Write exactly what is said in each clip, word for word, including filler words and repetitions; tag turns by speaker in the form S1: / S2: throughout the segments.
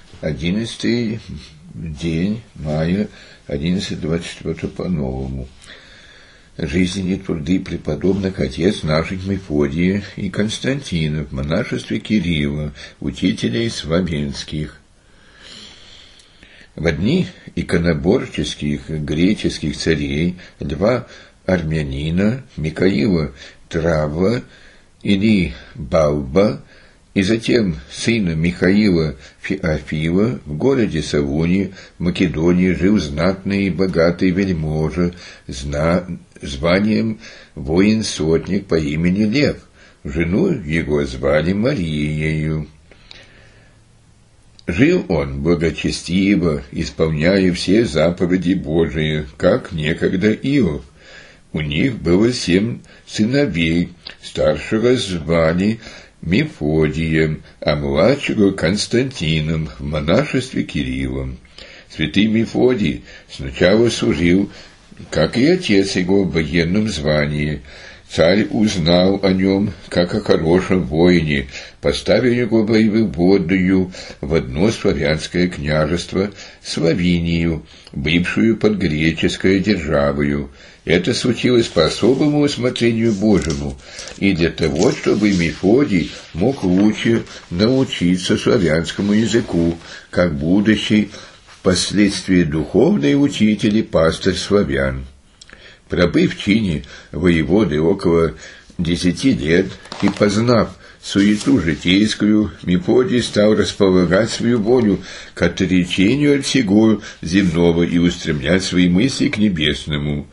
S1: одиннадцатый день мая, одиннадцать двадцать четыре по-новому. Жизненные труды преподобных отец наших Мефодия и Константина в монашестве Кирилла, учителей славянских. В дни иконоборческих греческих царей два армянина, Михаила Травла или Балба, и затем сына Михаила Феофила в городе Салоне, в Македонии, жил знатный и богатый вельможа, зна... званием воин-сотник по имени Лев. Жену его звали Мариею. Жил он благочестиво, исполняя все заповеди Божии, как некогда Иов. У них было семь сыновей, старшего звали Мефодием, а младшего Константином в монашестве Кириллом. Святый Мефодий сначала служил, как и отец его, в военном звании. Царь узнал о нем, как о хорошем воине, поставил его воеводою в одно славянское княжество, Словинию, бывшую под греческой державою. Это случилось по особому усмотрению Божьему, и для того, чтобы Мефодий мог лучше научиться славянскому языку, как будущий впоследствии духовный учитель и пастырь славян. Пробыв в чине воеводы около десяти лет и познав суету житейскую, Мефодий стал располагать свою волю к отречению от всего земного и устремлять свои мысли к небесному.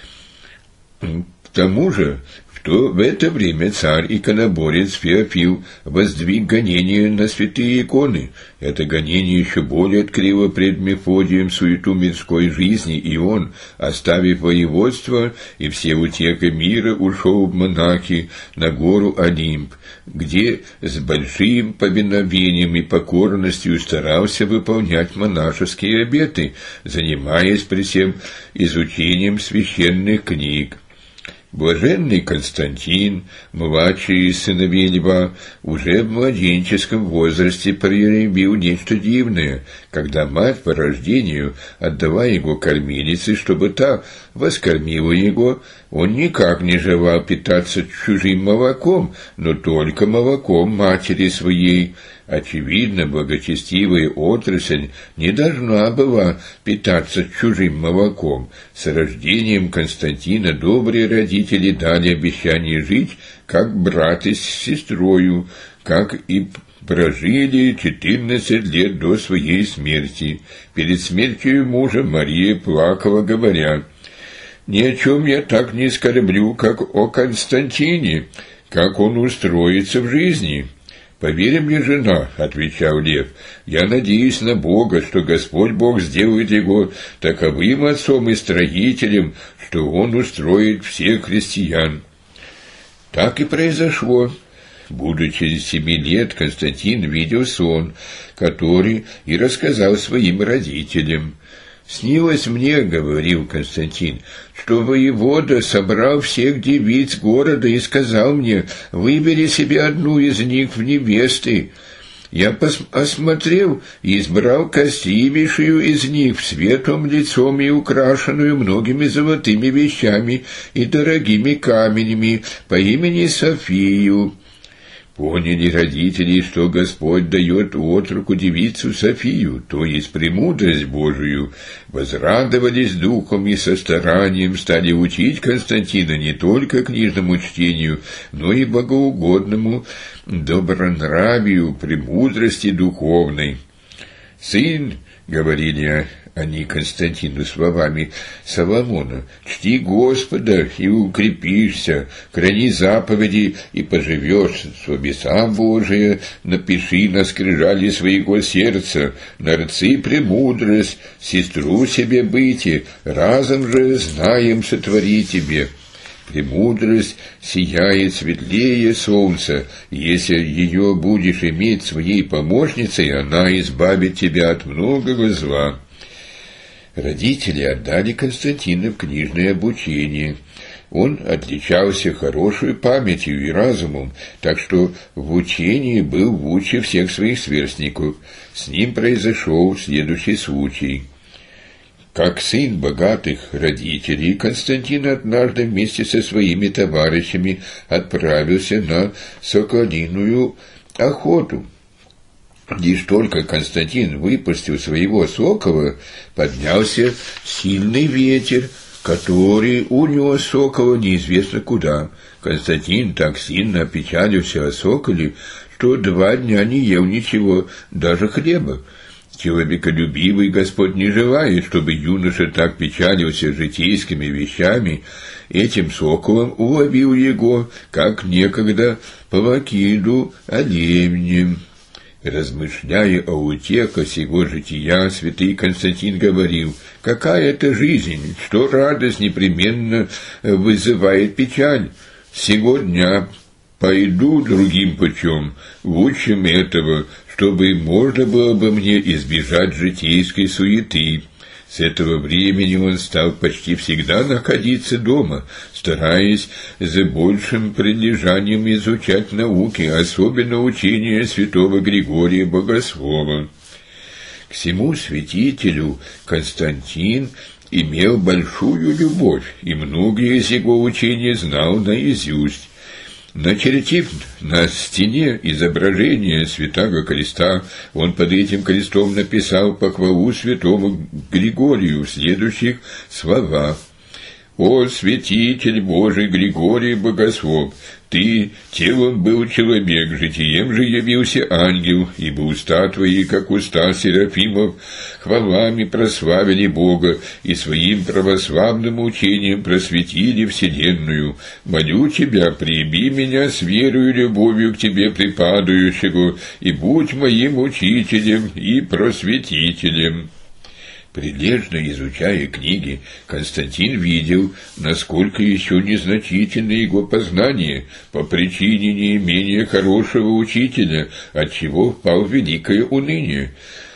S1: К тому же, что в это время царь-иконоборец Феофил воздвиг гонение на святые иконы. Это гонение еще более открыло пред Мефодием суету мирской жизни, и он, оставив воеводство и все утехи мира, ушел в монахи на гору Олимп, где с большим повиновением и покорностью старался выполнять монашеские обеты, занимаясь при всем изучением священных книг. Блаженный Константин, младший из сыновей Льва, уже в младенческом возрасте проявил нечто дивное, когда мать по рождению отдала его кормилице, чтобы та воскормила его. Он никак не желал питаться чужим молоком, но только молоком матери своей. Очевидно, благочестивая отрасль не должна была питаться чужим молоком. С рождением Константина добрые родители дали обещание жить, как брат и с сестрою, как и прожили четырнадцать лет до своей смерти. Перед смертью мужа Мария плакала, говоря: «Ни о чем я так не скорблю, как о Константине, как он устроится в жизни». «Поверь мне, жена, — отвечал Лев, — я надеюсь на Бога, что Господь Бог сделает его таковым отцом и строителем, что он устроит всех христиан». Так и произошло. Будучи семи лет, Константин видел сон, который и рассказал своим родителям. «Снилось мне, — говорил Константин, — что воевода собрал всех девиц города и сказал мне: выбери себе одну из них в невесты. Я осмотрел и избрал красивейшую из них, в светлом лицом и украшенную многими золотыми вещами и дорогими камнями, по имени Софию». Поняли родители, что Господь дает отроку девицу Софию, то есть премудрость Божию, возрадовались духом и со старанием стали учить Константина не только книжному чтению, но и богоугодному добронравию, премудрости духовной. «Сын, — говорили они Константину словами Соломона, — чти Господа и укрепишься, храни заповеди и поживешь, словеса Божие напиши на скрижали своего сердца, нарци премудрость, сестру себе быти, разом же знаем сотвори тебе». Премудрость сияет светлее солнца, если ее будешь иметь своей помощницей, она избавит тебя от многого зла. Родители отдали Константина в книжное обучение. Он отличался хорошей памятью и разумом, так что в учении был лучше всех своих сверстников. С ним произошел следующий случай. Как сын богатых родителей, Константин однажды вместе со своими товарищами отправился на соколиную охоту. Лишь только Константин выпустил своего сокола, поднялся сильный ветер, который унес сокола неизвестно куда. Константин так сильно опечалился о соколе, что два дня не ел ничего, даже хлеба. Человеколюбивый Господь не желает, чтобы юноша так печалился житейскими вещами. Этим соколом уловил его, как некогда Палакиду оленем. Размышляя о утехах сего жития, святый Константин говорил: «Какая это жизнь, что радость непременно вызывает печаль. Сего дня пойду другим путем, лучшим этого, чтобы можно было бы мне избежать житейской суеты». С этого времени он стал почти всегда находиться дома, стараясь за большим прилежанием изучать науки, особенно учение святого Григория Богослова. К всему святителю Константин имел большую любовь, и многие из его учений знал наизусть. Начертив на стене изображение Святого Креста, он под этим крестом написал похвалу святому Григорию в следующих словах: «О, святитель Божий Григорий Богослов! Ты телом был человек, житием же явился ангел, ибо уста твои, как уста серафимов, хвалами прославили Бога и своим православным учением просветили вселенную. Молю тебя, приими меня с верою и любовью к тебе припадающего, и будь моим учителем и просветителем». Прилежно изучая книги, Константин видел, насколько еще незначительны его познания по причине неимения хорошего учителя, отчего впал в великое уныние.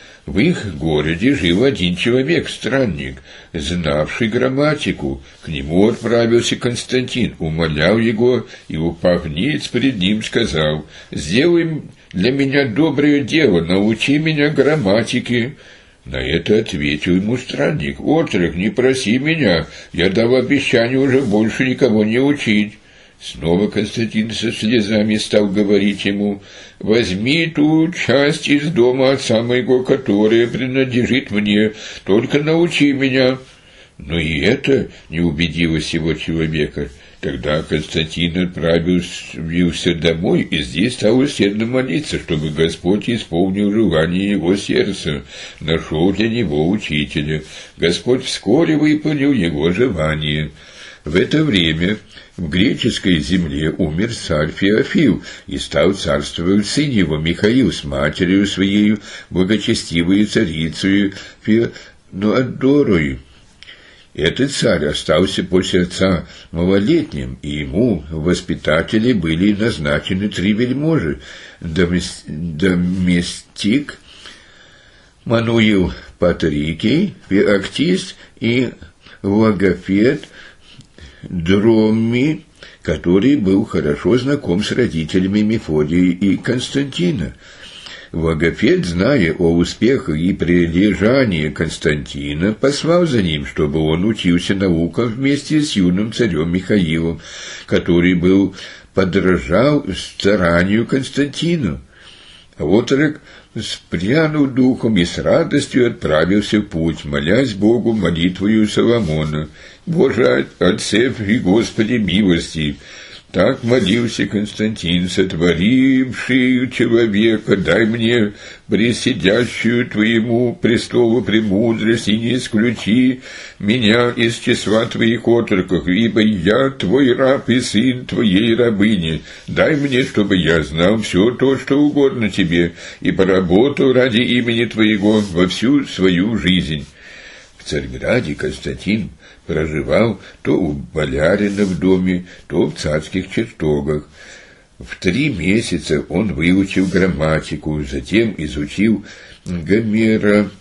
S1: В их городе жил один человек, странник, знавший грамматику. К нему отправился Константин, умолял его и, упав ниц перед ним, сказал: «Сделай для меня доброе дело, научи меня грамматике». На это ответил ему странник: «Отрок, не проси меня, я дал обещание уже больше никого не учить». Снова Константин со слезами стал говорить ему: «Возьми ту часть из дома отца моего, которая принадлежит мне, только научи меня». Но и это не убедило сего человека. Тогда Константин отправился домой и здесь стал усердно молиться, чтобы Господь исполнил желание его сердца, нашел для него учителя. Господь вскоре выполнил его желание. В это время в греческой земле умер царь Феофил, и стал царствовать сын его Михаил с матерью своей, благочестивой царицей Феодорой. Этот царь остался после отца малолетним, и ему в воспитатели были назначены три вельможи: Доместик, Мануил Патрикий, Феоктист и Логофет Дроми, который был хорошо знаком с родителями Мефодия и Константина. Логофет, зная о успехах и прилежании Константина, послал за ним, чтобы он учился наукам вместе с юным царем Михаилом, который был подражал старанию Константину. Отрок спрянул духом и с радостью отправился в путь, молясь Богу молитвою Соломона: «Боже, Отце и Господи милости!» Так молился Константин: «Сотворивший человека, дай мне пресидящую твоему престолу премудрость, и не исключи меня из числа твоих отроков, ибо я твой раб и сын твоей рабыни. Дай мне, чтобы я знал все то, что угодно тебе, и поработал ради имени твоего во всю свою жизнь». В Царьграде Константин проживал то у болярина в доме, то в царских чертогах. В три месяца он выучил грамматику, затем изучил Гомера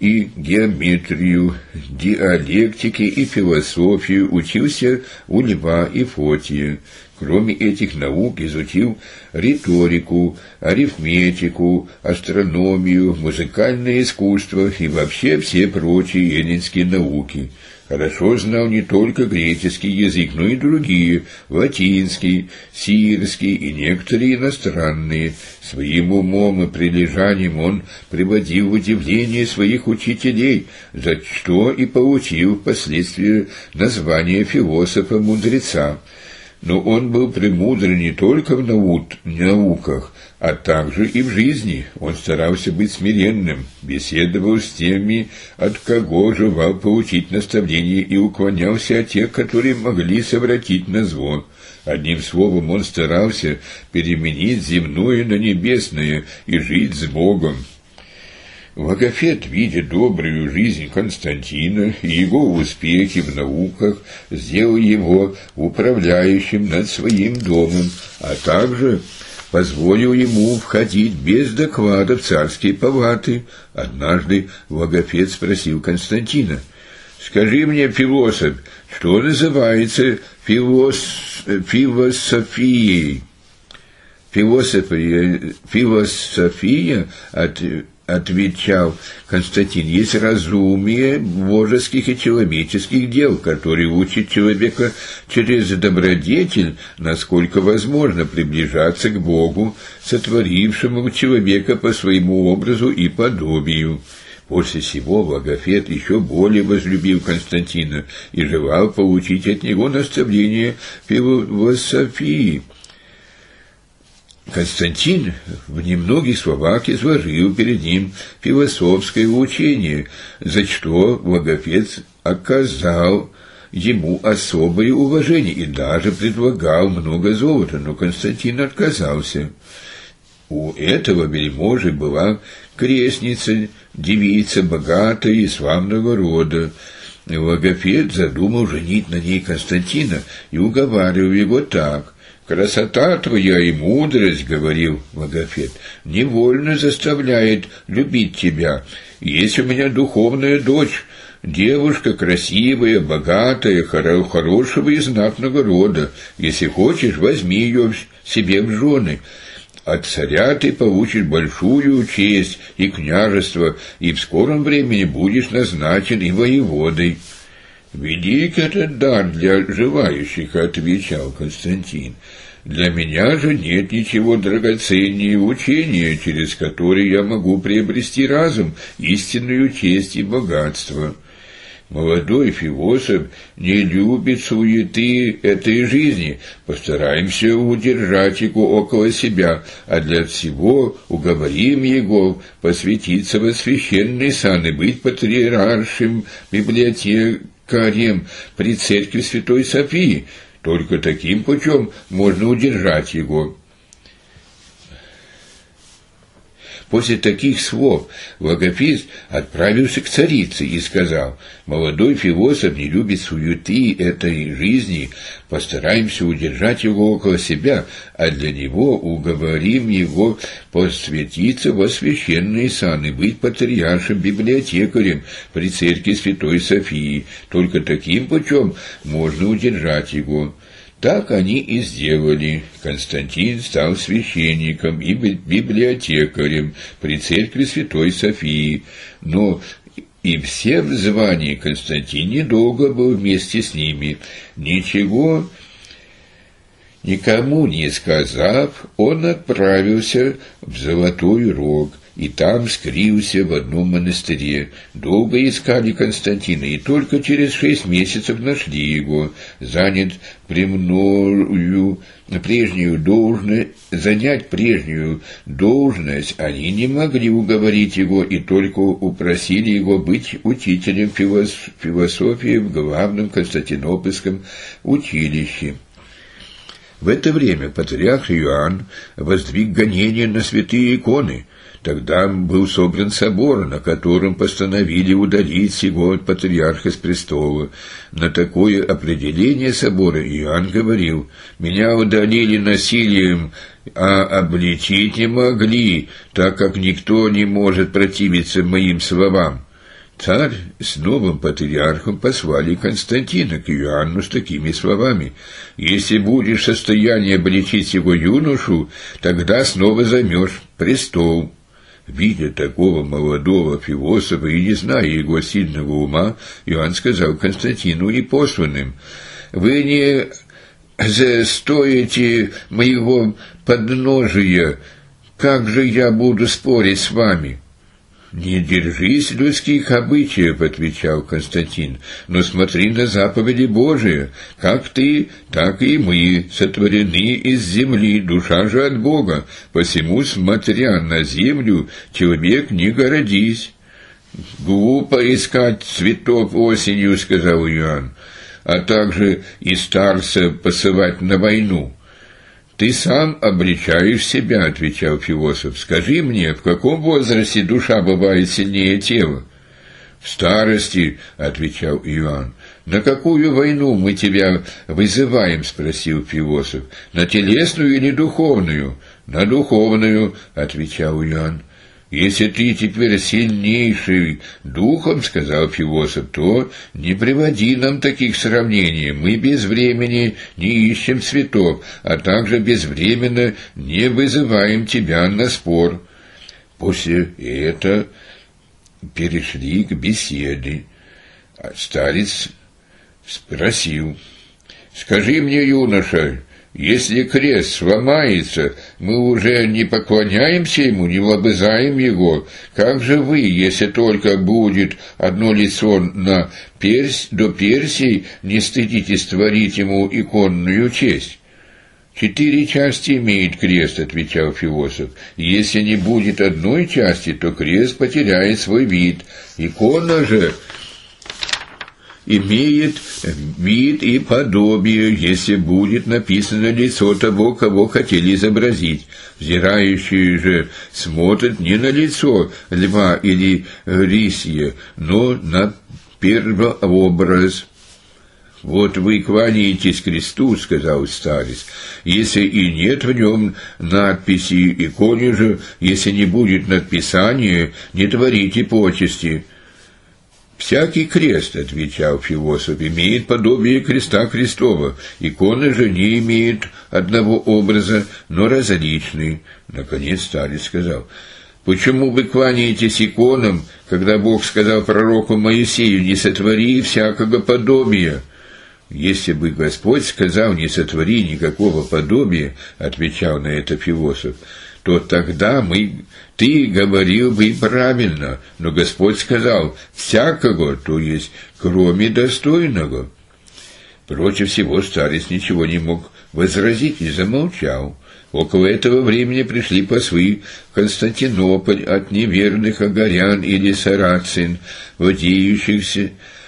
S1: и геометрию, диалектики и философию учился у Льва и Фотия. Кроме этих наук изучил риторику, арифметику, астрономию, музыкальное искусство и вообще все прочие эллинские науки. Хорошо знал не только греческий язык, но и другие – латинский, сирский и некоторые иностранные. Своим умом и прилежанием он приводил в удивление своих учителей, за что и получил впоследствии название философа-мудреца. Но он был премудр не только в науках, а также и в жизни. Он старался быть смиренным, беседовал с теми, от кого желал получить наставление, и уклонялся от тех, которые могли совратить на зло. Одним словом, он старался переменить земное на небесное и жить с Богом. Логофет, видя добрую жизнь Константина и его успехи в науках, сделал его управляющим над своим домом, а также позволил ему входить без доклада в царские палаты. Однажды Логофет спросил Константина: «Скажи мне, философ, что называется филос... философией?» Философия, философия от отвечал Константин, есть разумие божеских и человеческих дел, которые учат человека через добродетель, насколько возможно, приближаться к Богу, сотворившему человека по своему образу и подобию. После сего Логофет еще более возлюбил Константина и желал получить от него наставление философии. Константин в немногих словах изложил перед ним философское учение, за что Логофет оказал ему особое уважение и даже предлагал много золота, но Константин отказался. У этого вельможи была крестница, девица богатая и славного рода. Логофет задумал женить на ней Константина и уговаривал его так: «Красота твоя и мудрость, — говорил Логофет, — невольно заставляет любить тебя. Есть у меня духовная дочь, девушка красивая, богатая, хорошего и знатного рода. Если хочешь, возьми ее себе в жены. От царя ты получишь большую честь и княжество, и в скором времени будешь назначен и воеводой». «Велик этот дар для желающих, — отвечал Константин. — Для меня же нет ничего драгоценнее учения, через которое я могу приобрести разум, истинную честь и богатство. Молодой философ не любит суеты этой жизни, постараемся удержать его около себя, а для всего уговорим его посвятиться во священный сан и быть патриаршим библиотекарем при церкви Святой Софии. Только таким путем можно удержать его». После таких слов Логофет отправился к царице и сказал: «Молодой философ не любит суеты этой жизни, постараемся удержать его около себя, а для него уговорим его посвятиться во священный сан и быть патриаршем-библиотекарем при церкви Святой Софии. Только таким путем можно удержать его». Так они и сделали. Константин стал священником и библиотекарем при церкви Святой Софии, но и всем в звании Константин недолго был вместе с ними. Ничего никому не сказав, он отправился в Золотой Рог, и там скрылся в одном монастыре. Долго искали Константина, и только через шесть месяцев нашли его, занят прежнюю, прежнюю должность, занять прежнюю должность они не могли уговорить его, и только упросили его быть учителем философии в главном Константинопольском училище. В это время патриарх Иоанн воздвиг гонения на святые иконы. Тогда был собран собор, на котором постановили удалить сего от патриарха с престола. На такое определение собора Иоанн говорил: «Меня удалили насилием, а обличить не могли, так как никто не может противиться моим словам». Царь с новым патриархом послали Константина к Иоанну с такими словами: «Если будешь в состоянии обличить его юношу, тогда снова займешь престол». Видя такого молодого философа и не зная его сильного ума, Иоанн сказал Константину и посланным: «Вы не стоите моего подножия, как же я буду спорить с вами?» «Не держись людских обычаев», — отвечал Константин, — «но смотри на заповеди Божии. Как ты, так и мы сотворены из земли, душа же от Бога. Посему, смотря на землю, человек не гордись». «Глупо искать цветов осенью», — сказал Иоанн, — «а также и старца посылать на войну». «Ты сам обличаешь себя», — отвечал философ. «Скажи мне, в каком возрасте душа бывает сильнее тела?» «В старости», — отвечал Иоанн. «На какую войну мы тебя вызываем?» — спросил философ. «На телесную или духовную?» «На духовную», — отвечал Иоанн. «Если ты теперь сильнейший духом, — сказал философ, — то не приводи нам таких сравнений. Мы без времени не ищем цветов, а также безвременно не вызываем тебя на спор». После этого перешли к беседе. Старец спросил: «Скажи мне, юноша, если крест сломается, мы уже не поклоняемся ему, не лобызаем его. Как же вы, если только будет одно лицо на персь, до Персии, не стыдитесь творить ему иконную честь?» «Четыре части имеет крест», — отвечал философ. «Если не будет одной части, то крест потеряет свой вид. Икона же имеет вид и подобие, если будет написано лицо того, кого хотели изобразить. Взирающие же смотрят не на лицо льва или рысья, но на первообраз». «Вот вы кланяетесь кресту, — сказал старец, — если и нет в нем надписи, иконе же, если не будет надписания, не творите почести». «Всякий крест, — отвечал философ, — имеет подобие креста Христова, икона же не имеет одного образа, но различный». Наконец старец сказал: «Почему вы кланяетесь иконам, когда Бог сказал пророку Моисею: не сотвори всякого подобия?» «Если бы Господь сказал: не сотвори никакого подобия, — отвечал на это философ, — то тогда мы, ты говорил бы правильно, но Господь сказал: всякого, то есть кроме достойного». Против всего старец ничего не мог возразить и замолчал. Около этого времени пришли послы в Константинополь от неверных агарян или сарацин, владеющихся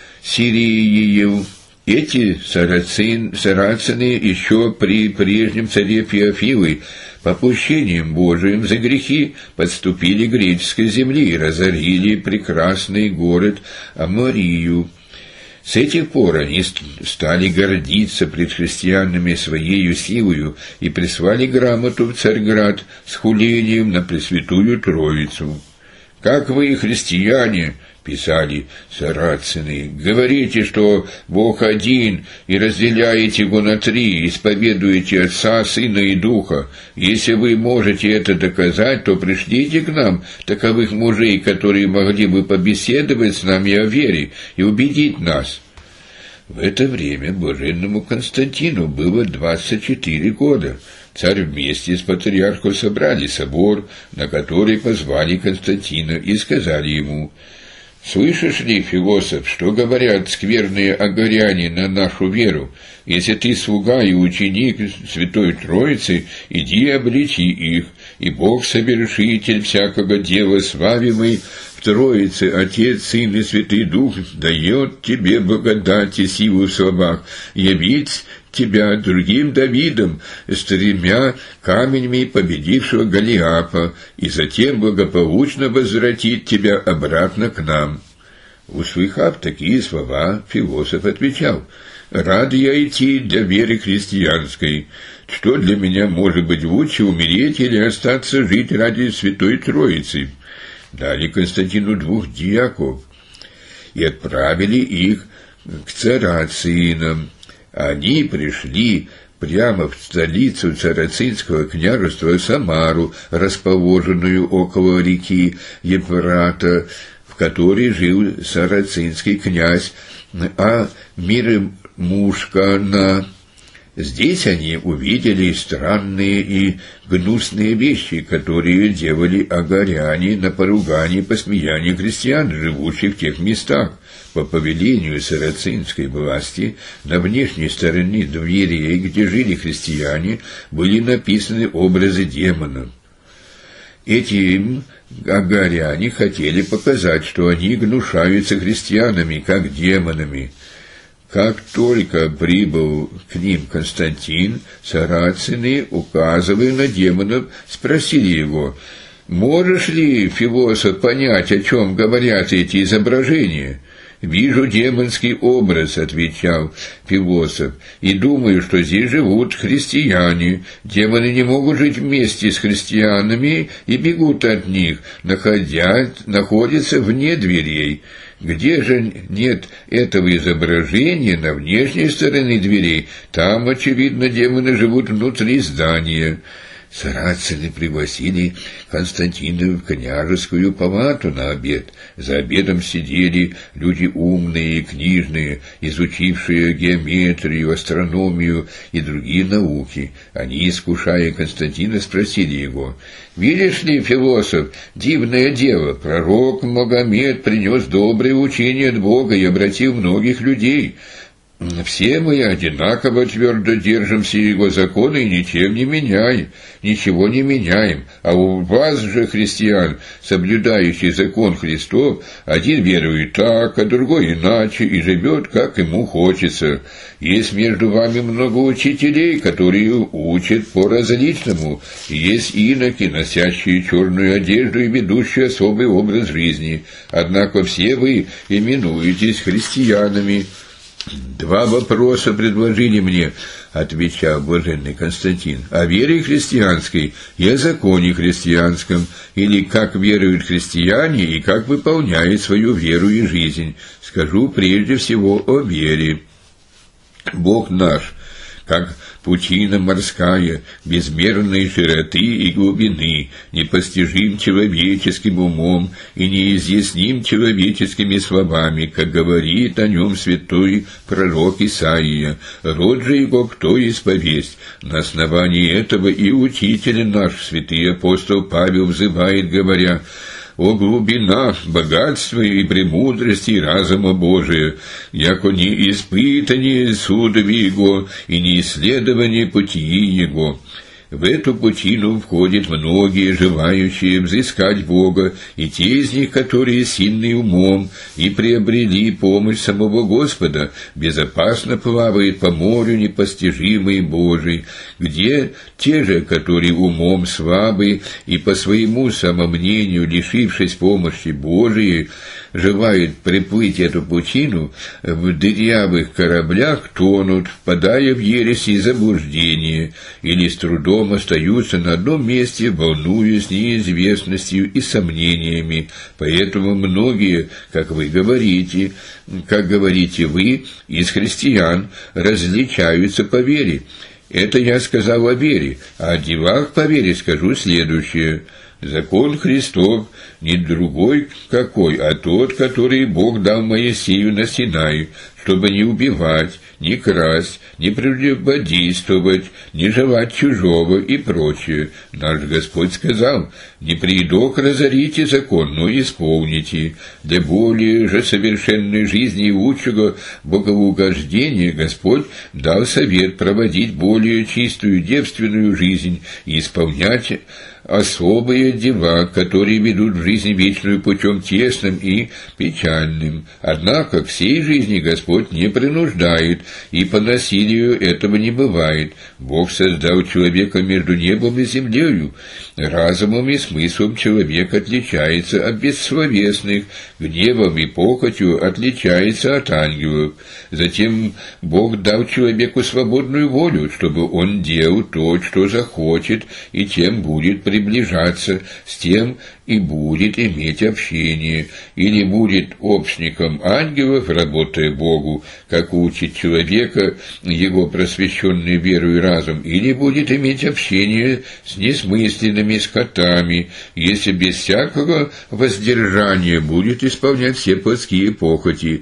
S1: Сирией. Эти сарацин, сарацины еще при прежнем царе Феофилы попущением Божиим за грехи подступили к греческой земле и разорили прекрасный город Аморию. С этих пор они стали гордиться пред христианами своею силою и прислали грамоту в Царьград с хулением на Пресвятую Троицу. «Как вы, христиане, — писали сарацины, — говорите, что Бог один, и разделяете его на три, исповедуете Отца, Сына и Духа. Если вы можете это доказать, то пришлите к нам таковых мужей, которые могли бы побеседовать с нами о вере и убедить нас». В это время блаженному Константину было двадцать четыре года. Царь вместе с патриархом собрали собор, на который позвали Константина и сказали ему: «Слышишь ли, философ, что говорят скверные агаряне на нашу веру? Если ты слуга и ученик Святой Троицы, иди обличи их, и Бог, совершитель всякого дела, славимый в Троице, Отец, Сын и Святый Дух, дает тебе благодать и силу в словах, явить тебя другим Давидом с тремя камнями победившего Голиафа, и затем благополучно возвратить тебя обратно к нам». Услыхав такие слова, философ отвечал: «Рад я идти для веры христианской. Что для меня может быть лучше, умереть или остаться жить ради Святой Троицы?» Дали Константину двух дьяков. и отправили их к царацинам. Они пришли прямо в столицу царацинского княжества Самару, расположенную около реки Ефрата, в которой жил сарацинский князь Амир-Мушкана. Здесь они увидели странные и гнусные вещи, которые делали агаряне на поругание и посмеяние крестьян, живущих в тех местах. По повелению сарацинской власти на внешней стороне дверей, где жили христиане, были написаны образы демонов. Эти агаряне хотели показать, что они гнушаются христианами, как демонами. Как только прибыл к ним Константин, сарацины, указывая на демонов, спросили его: «Можешь ли, философ, понять, о чем говорят эти изображения?» «Вижу демонский образ», — отвечал философ, — «и думаю, что здесь живут христиане. Демоны не могут жить вместе с христианами и бегут от них, находят, находятся вне дверей. Где же нет этого изображения на внешней стороне дверей, там, очевидно, демоны живут внутри здания». Сарацины пригласили Константина в княжескую палату на обед. За обедом сидели люди умные и книжные, изучившие геометрию, астрономию и другие науки. Они, искушая Константина, спросили его: «Видишь ли, философ, дивное дело, пророк Магомед принес доброе учение от Бога и обратил многих людей. Все мы одинаково твердо держимся его закона и ничем не меняем, ничего не меняем, а у вас же, христиан, соблюдающий закон Христов, один верует так, а другой иначе, и живет, как ему хочется. Есть между вами много учителей, которые учат по-различному, и есть иноки, носящие черную одежду и ведущие особый образ жизни, однако все вы именуетесь христианами». «Два вопроса предложили мне», — отвечал блаженный Константин, — «о вере христианской и о законе христианском, или как веруют христиане и как выполняют свою веру и жизнь. Скажу прежде всего о вере. Бог наш, как пучина морская, безмерной широты и глубины, непостижим человеческим умом и неизъясним человеческими словами, как говорит о нем святой пророк Исаия. Род же его кто исповесть? На основании этого и учитель наш, святый апостол Павел, взывает, говоря: «О глубина, богатство и премудрости разума Божия, яко не испытание судови Его и не исследование пути Его». В эту пучину входят многие, желающие взыскать Бога, и те из них, которые сильны умом и приобрели помощь самого Господа, безопасно плавают по морю непостижимой Божией, где те же, которые умом слабы и по своему самомнению, лишившись помощи Божией, желают приплыть эту пучину, в дырявых кораблях тонут, впадая в ересь и заблуждение, или с трудом остаются на одном месте, волнуясь неизвестностью и сомнениями. Поэтому многие, как вы говорите, как говорите вы, из христиан, различаются по вере. Это я сказал о вере, а о делах по вере скажу следующее. Закон Христов не другой какой, а тот, который Бог дал Моисею на Синае, чтобы не убивать, не красть, не прелюбодействовать, не желать чужого и прочее. Наш Господь сказал: «Не придох разорите закон, но исполните». Для более же совершенной жизни и лучшего богоугождения Господь дал совет проводить более чистую девственную жизнь и исполнять особые дела, которые ведут в жизнь вечную путем тесным и печальным. Однако к всей жизни Господь не принуждает, и по насилию этого не бывает. Бог создал человека между небом и землею. Разумом и смыслом человек отличается от бессловесных, гневом и похотью отличается от ангелов. Затем Бог дал человеку свободную волю, чтобы он делал то, что захочет, и тем будет приближаться, с тем и будет иметь общение, или будет общником ангелов, работая Богу, как учит человека его просвещенный верой разум, или будет иметь общение с несмысленными скотами, если без всякого воздержания будет исполнять все плотские похоти.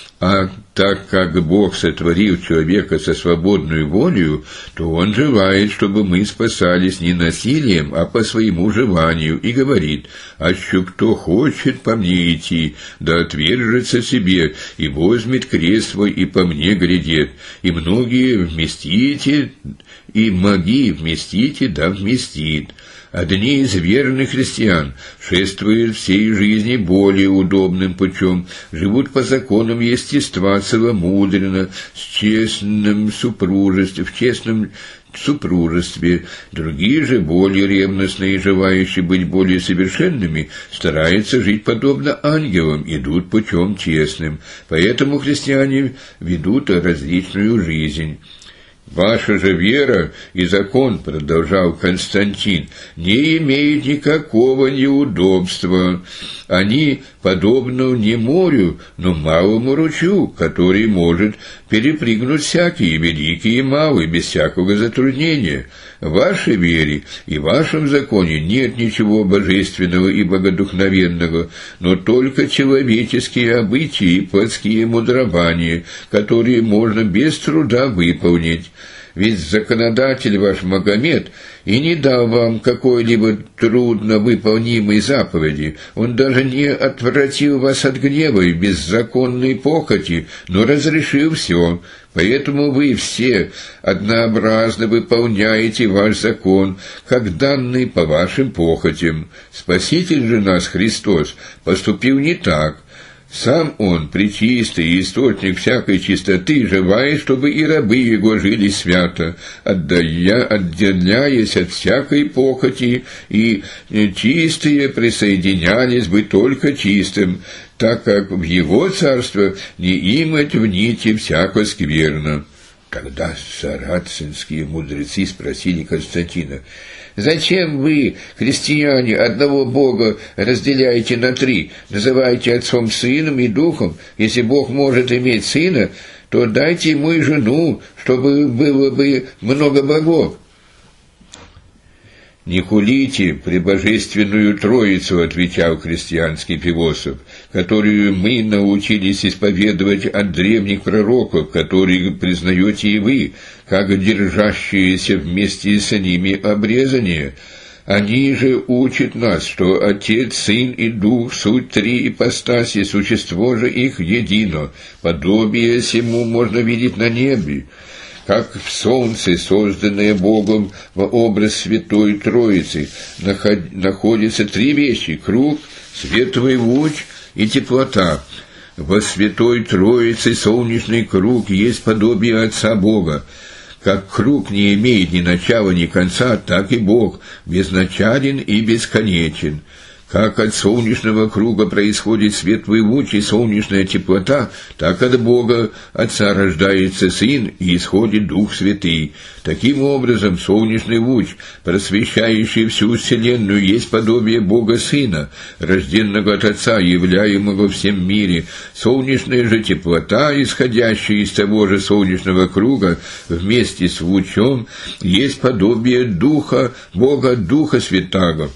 S1: А так как Бог сотворил человека со свободной волею, то Он желает, чтобы мы спасались не насилием, а по своему желанию, и говорит: «Ащо кто хочет по мне идти, да отвержется себе, и возьмет крест свой, и по мне грядет. И многие вместите, и моги вместите, да вместит». Одни из верных христиан шествуют всей жизни более удобным путем, живут по законам естества целомудренно, с честным супружеством, в честном супружестве. Другие же, более ревностные, желающие быть более совершенными, стараются жить подобно ангелам, идут путем честным. Поэтому христиане ведут различную жизнь. «Ваша же вера и закон, — продолжал Константин, — не имеют никакого неудобства. Они подобны не морю, но малому ручью, который может перепрыгнуть всякие, великие и малые, без всякого затруднения. В вашей вере и в вашем законе нет ничего божественного и богодухновенного, но только человеческие обычаи и плотские мудрования, которые можно без труда выполнить. Ведь законодатель ваш Магомед и не дал вам какой-либо трудно выполнимой заповеди. Он даже не отвратил вас от гнева и беззаконной похоти, но разрешил все. Поэтому вы все однообразно выполняете ваш закон, как данный по вашим похотям. Спаситель же нас, Христос, поступил не так. Сам Он, пречистый источник всякой чистоты, желает, чтобы и рабы Его жили свято, отдая, отделяясь от всякой похоти, и чистые присоединялись бы только чистым, так как в Его царство не имать в нити всяко скверно». Тогда сарацинские мудрецы спросили Константина: «Зачем вы, христиане, одного Бога разделяете на три, называете Отцом, Сыном и Духом? Если Бог может иметь Сына, то дайте ему и жену, чтобы было бы много богов». «Не хулите пребожественную Троицу, — отвечал христианский философ, — которую мы научились исповедовать от древних пророков, которые признаете и вы, как держащиеся вместе с ними обрезание. Они же учат нас, что Отец, Сын и Дух — суть три ипостаси, существо же их едино. Подобие сему можно видеть на небе. Как в солнце, созданное Богом во образ Святой Троицы, находятся три вещи — круг, световый луч и теплота. Во Святой Троице солнечный круг есть подобие Отца Бога. Как круг не имеет ни начала, ни конца, так и Бог безначален и бесконечен. Как от солнечного круга происходит светлый луч и солнечная теплота, так от Бога Отца рождается Сын и исходит Дух Святый. Таким образом, солнечный луч, просвещающий всю вселенную, есть подобие Бога Сына, рожденного от Отца, являемого всем мире. Солнечная же теплота, исходящая из того же солнечного круга, вместе с лучом, есть подобие Духа, Бога Духа Святаго,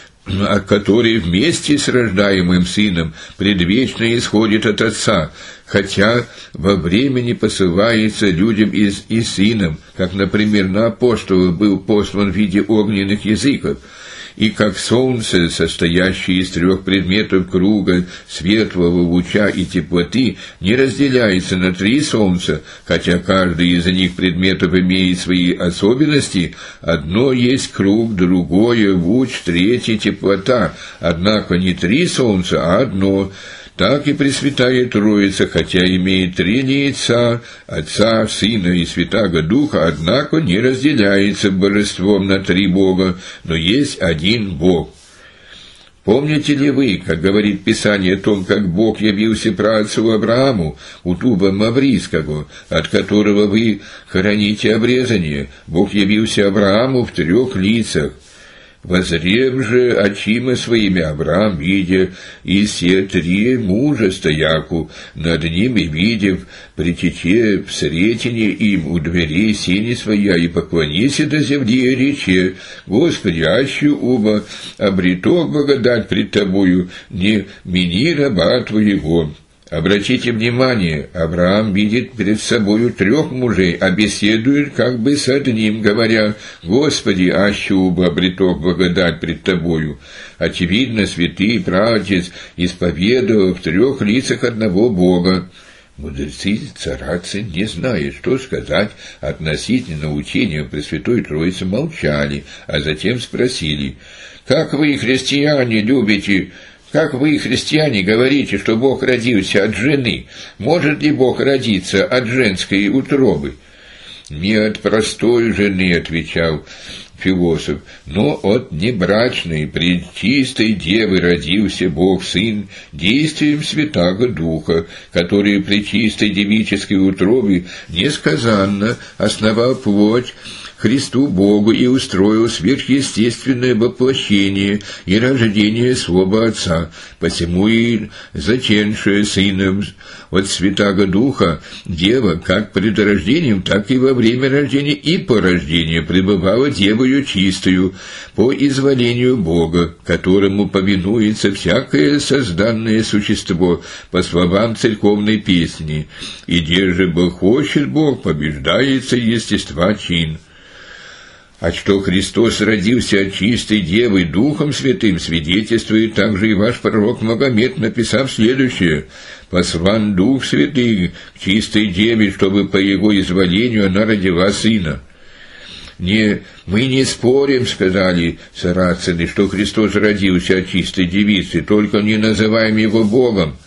S1: который вместе с рождаемым Сыном предвечно исходит от Отца, хотя во времени посылается людям и, и Сыном, как, например, на апостолов был послан в виде огненных языков. И как солнце, состоящее из трех предметов круга, светлого луча и теплоты, не разделяется на три солнца, хотя каждый из них предметов имеет свои особенности, одно есть круг, другое — луч, третье — теплота, однако не три солнца, а одно. Так и Пресвятая Троица, хотя имеет три лица, Отца, Сына и Святаго Духа, однако не разделяется божеством на три Бога, но есть один Бог. Помните ли вы, как говорит Писание о том, как Бог явился праотцу Аврааму у дуба Маврийского, от которого вы храните обрезание? Бог явился Аврааму в трех лицах. Возрев же очима своими Авраам, видя, и все три мужа стояку, над ними видев, притече в сретине им у дверей сени своя, и поклонися до земли, и рече: Господи, аще уба обреток благодать пред Тобою, не мени раба Твоего. Обратите внимание, Авраам видит перед собою трех мужей, а беседует как бы с одним, говоря: Господи, аще уба обреток благодать пред Тобою. Очевидно, святый праотец исповедовал в трех лицах одного Бога. Мудрецы Царацин, не зная, что сказать относительно учения Пресвятой Троицы, молчали, а затем спросили: «Как вы, христиане, любите, как вы, христиане, говорите, что Бог родился от жены? Может ли Бог родиться от женской утробы?» «Не от простой жены», — отвечал философ, «но от небрачной, пречистой девы родился Бог Сын действием Святаго Духа, который при чистой девической утробе несказанно основал плоть Христу Богу и устроил сверхъестественное воплощение и рождение своего Отца, посему и заченшая Сыном от Святаго Духа Дева как пред рождением, так и во время рождения и по рождению пребывала Девою чистою по изволению Бога, которому повинуется всякое созданное существо, по словам церковной песни, и где же Бог хочет Бог, побеждается естества чин. А что Христос родился от чистой Девы Духом Святым, свидетельствует также и ваш пророк Магомед, написав следующее: «Послан Дух Святый к чистой Деве, чтобы по Его изволению она родила сына». Не, мы не спорим, сказали сарацины, что Христос родился от чистой девицы, только не называем Его Богом.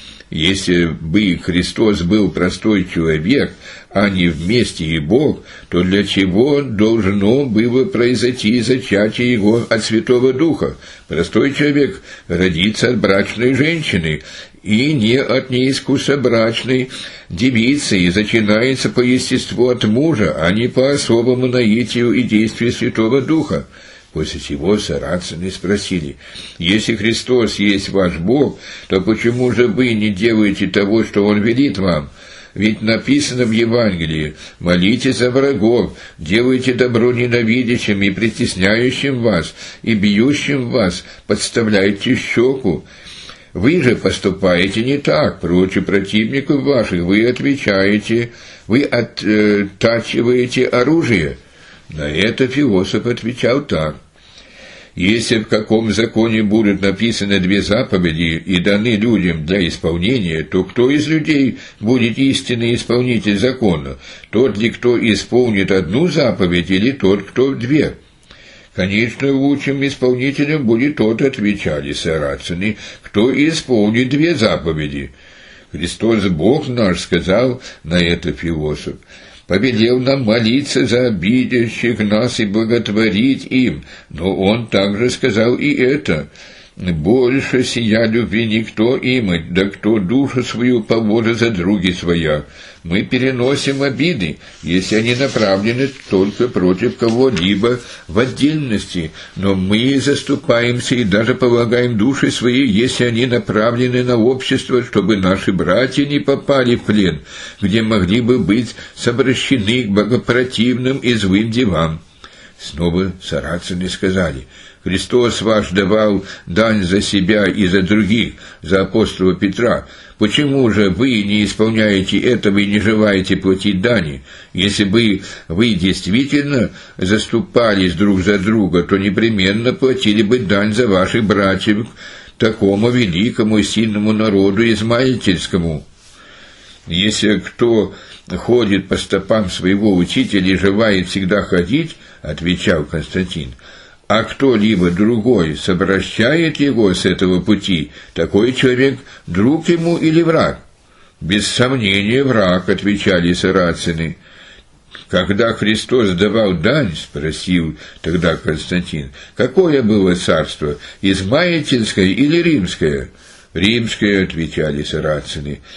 S1: Если бы Христос был простой человек, а не вместе и Бог, то для чего должно было произойти зачатие Его от Святого Духа? Простой человек родится от брачной женщины, и не от неискусобрачной девицы, и зачинается по естеству от мужа, а не по особому наитию и действию Святого Духа. После чего сарацины спросили: «Если Христос есть ваш Бог, то почему же вы не делаете того, что Он велит вам? Ведь написано в Евангелии: молите за врагов, делайте добро ненавидящим и притесняющим вас, и бьющим вас, подставляйте щеку. Вы же поступаете не так, против противников ваших вы отвечаете, вы оттачиваете оружие». На это философ отвечал так: «Если в каком законе будут написаны две заповеди и даны людям для исполнения, то кто из людей будет истинный исполнитель закона? Тот ли, кто исполнит одну заповедь, или тот, кто две?» «Конечно, лучшим исполнителем будет тот, — отвечали сарацины, — кто исполнит две заповеди». «Христос Бог наш, — сказал на это философ, — повелел нам молиться за обидящих нас и благотворить им, но Он также сказал и это: больше сия любви никто имать, да кто душу свою положит за други своя. Мы переносим обиды, если они направлены только против кого-либо в отдельности, но мы заступаемся и даже полагаем души свои, если они направлены на общество, чтобы наши братья не попали в плен, где могли бы быть совращены к богопротивным и злым делам». Снова сарацины сказали: «Христос ваш давал дань за себя и за других, за апостола Петра. Почему же вы не исполняете этого и не желаете платить дани? Если бы вы действительно заступались друг за друга, то непременно платили бы дань за ваших братьев, такому великому и сильному народу измаильтельскому. Если кто ходит по стопам своего учителя и желает всегда ходить, — отвечал Константин, — а кто-либо другой совращает его с этого пути, такой человек — друг ему или враг?» «Без сомнения, враг», — отвечали сарацины. «Когда Христос давал дань, — спросил тогда Константин, — какое было царство, измаильтельское или римское?» «Римское», — отвечали сарацины.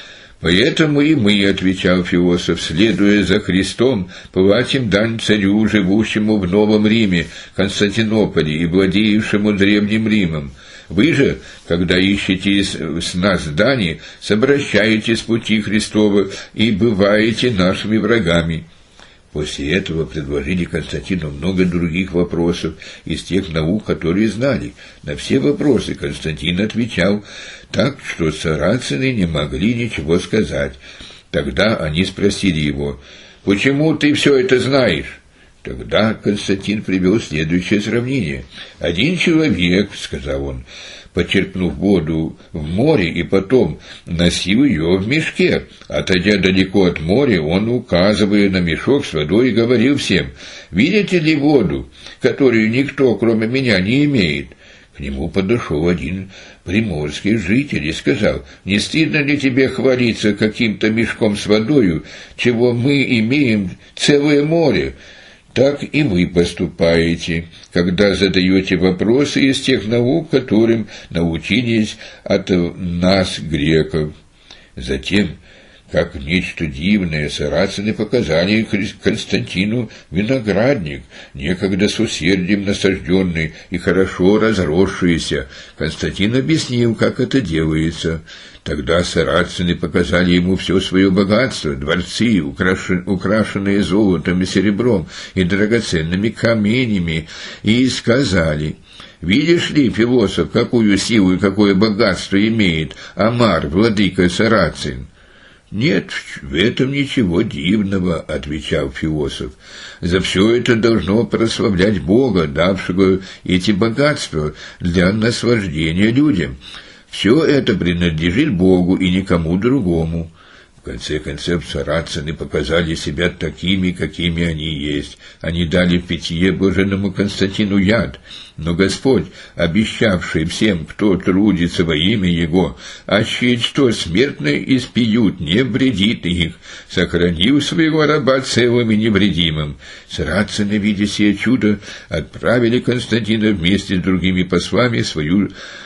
S1: «Поэтому и мы, — отвечал Феософ, — следуя за Христом, платим дань царю, живущему в Новом Риме, Константинополе и владеющему Древним Римом. Вы же, когда ищете с нас дани, совращаете с пути Христова и бываете нашими врагами». После этого предложили Константину много других вопросов из тех наук, которые знали. На все вопросы Константин отвечал так, что сарацины не могли ничего сказать. Тогда они спросили его: «Почему ты все это знаешь?» Тогда Константин привел следующее сравнение. «Один человек, — сказал он, — почерпнув воду в море и потом носил ее в мешке. Отойдя далеко от моря, он, указывая на мешок с водой, говорил всем: «Видите ли воду, которую никто, кроме меня, не имеет?» К нему подошел один приморский житель и сказал: «Не стыдно ли тебе хвалиться каким-то мешком с водою, чего мы имеем целое море? Так и вы поступаете, когда задаете вопросы из тех наук, которым научились от нас, греков». Затем, как нечто дивное, сарацины показали Константину виноградник, некогда с усердием насажденный и хорошо разросшийся. Константин объяснил, как это делается. Тогда сарацины показали ему все свое богатство, дворцы, украшенные золотом и серебром и драгоценными каменями, и сказали: «Видишь ли, философ, какую силу и какое богатство имеет Амар, владыка сарацин?» «Нет, в этом ничего дивного, — отвечал философ. За все это должно прославлять Бога, давшего эти богатства для наслаждения людям. Все это принадлежит Богу и никому другому». В конце концов, сарацины показали себя такими, какими они есть. Они дали в питье блаженному Константину яд. Но Господь, обещавший всем, кто трудится во имя Его, ощутить, что смертные испьют, не вредит их, сохранил своего раба целым и невредимым. Сарацины, видя сие чудо, отправили Константина вместе с другими послами в свою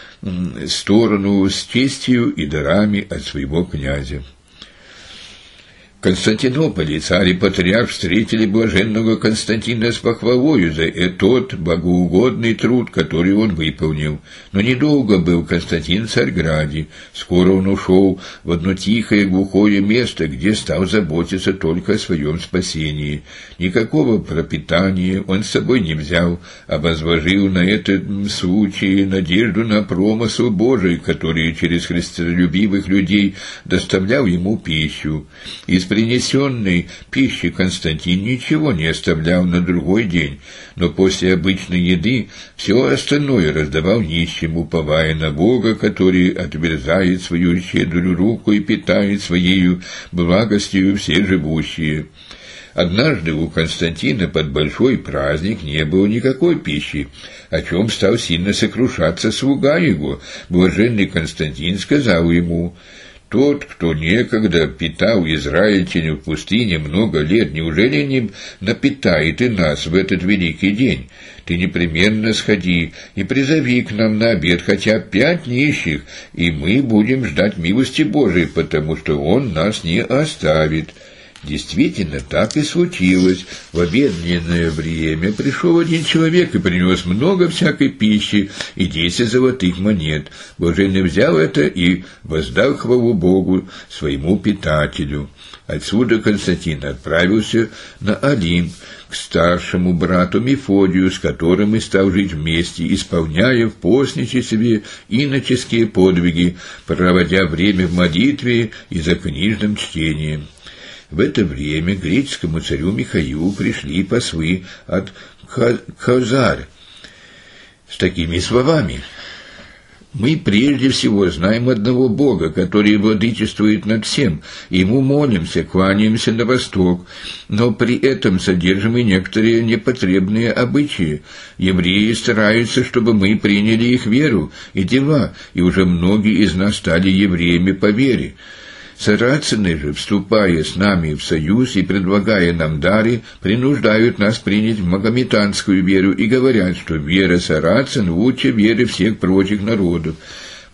S1: сторону с честью и дарами от своего князя. В Константинополе царь и патриарх встретили блаженного Константина с похвалою за тот богоугодный труд, который он выполнил. Но недолго был Константин в Царьграде. Скоро он ушел в одно тихое глухое место, где стал заботиться только о своем спасении. Никакого пропитания он с собой не взял, а возложил на этот случай надежду на промысл Божий, который через христолюбивых людей доставлял ему пищу. Из принесенной пищи Константин ничего не оставлял на другой день, но после обычной еды все остальное раздавал нищим, уповая на Бога, который отверзает свою щедрую руку и питает своею благостью все живущие. Однажды у Константина под большой праздник не было никакой пищи, о чем стал сильно сокрушаться слуга его. Блаженный Константин сказал ему: «Тот, кто некогда питал израильтяне в пустыне много лет, неужели не напитает и нас в этот великий день? Ты непременно сходи и призови к нам на обед хотя пять нищих, и мы будем ждать милости Божией, потому что Он нас не оставит». Действительно, так и случилось. В обеденное время пришел один человек и принес много всякой пищи и десять золотых монет. Блаженный взял это и воздал хвалу Богу, своему питателю. Отсюда Константин отправился на Олимп к старшему брату Мефодию, с которым и стал жить вместе, исполняя в постничестве иноческие подвиги, проводя время в молитве и за книжным чтением. В это время к греческому царю Михаилу пришли послы от Хазар с такими словами: «Мы прежде всего знаем одного Бога, который владычествует над всем, Ему молимся, кланяемся на восток, но при этом содержим и некоторые непотребные обычаи. Евреи стараются, чтобы мы приняли их веру и дела, и уже многие из нас стали евреями по вере. Сарацины же, вступая с нами в союз и предлагая нам дары, принуждают нас принять магометанскую веру и говорят, что вера сарацин лучше веры всех прочих народов.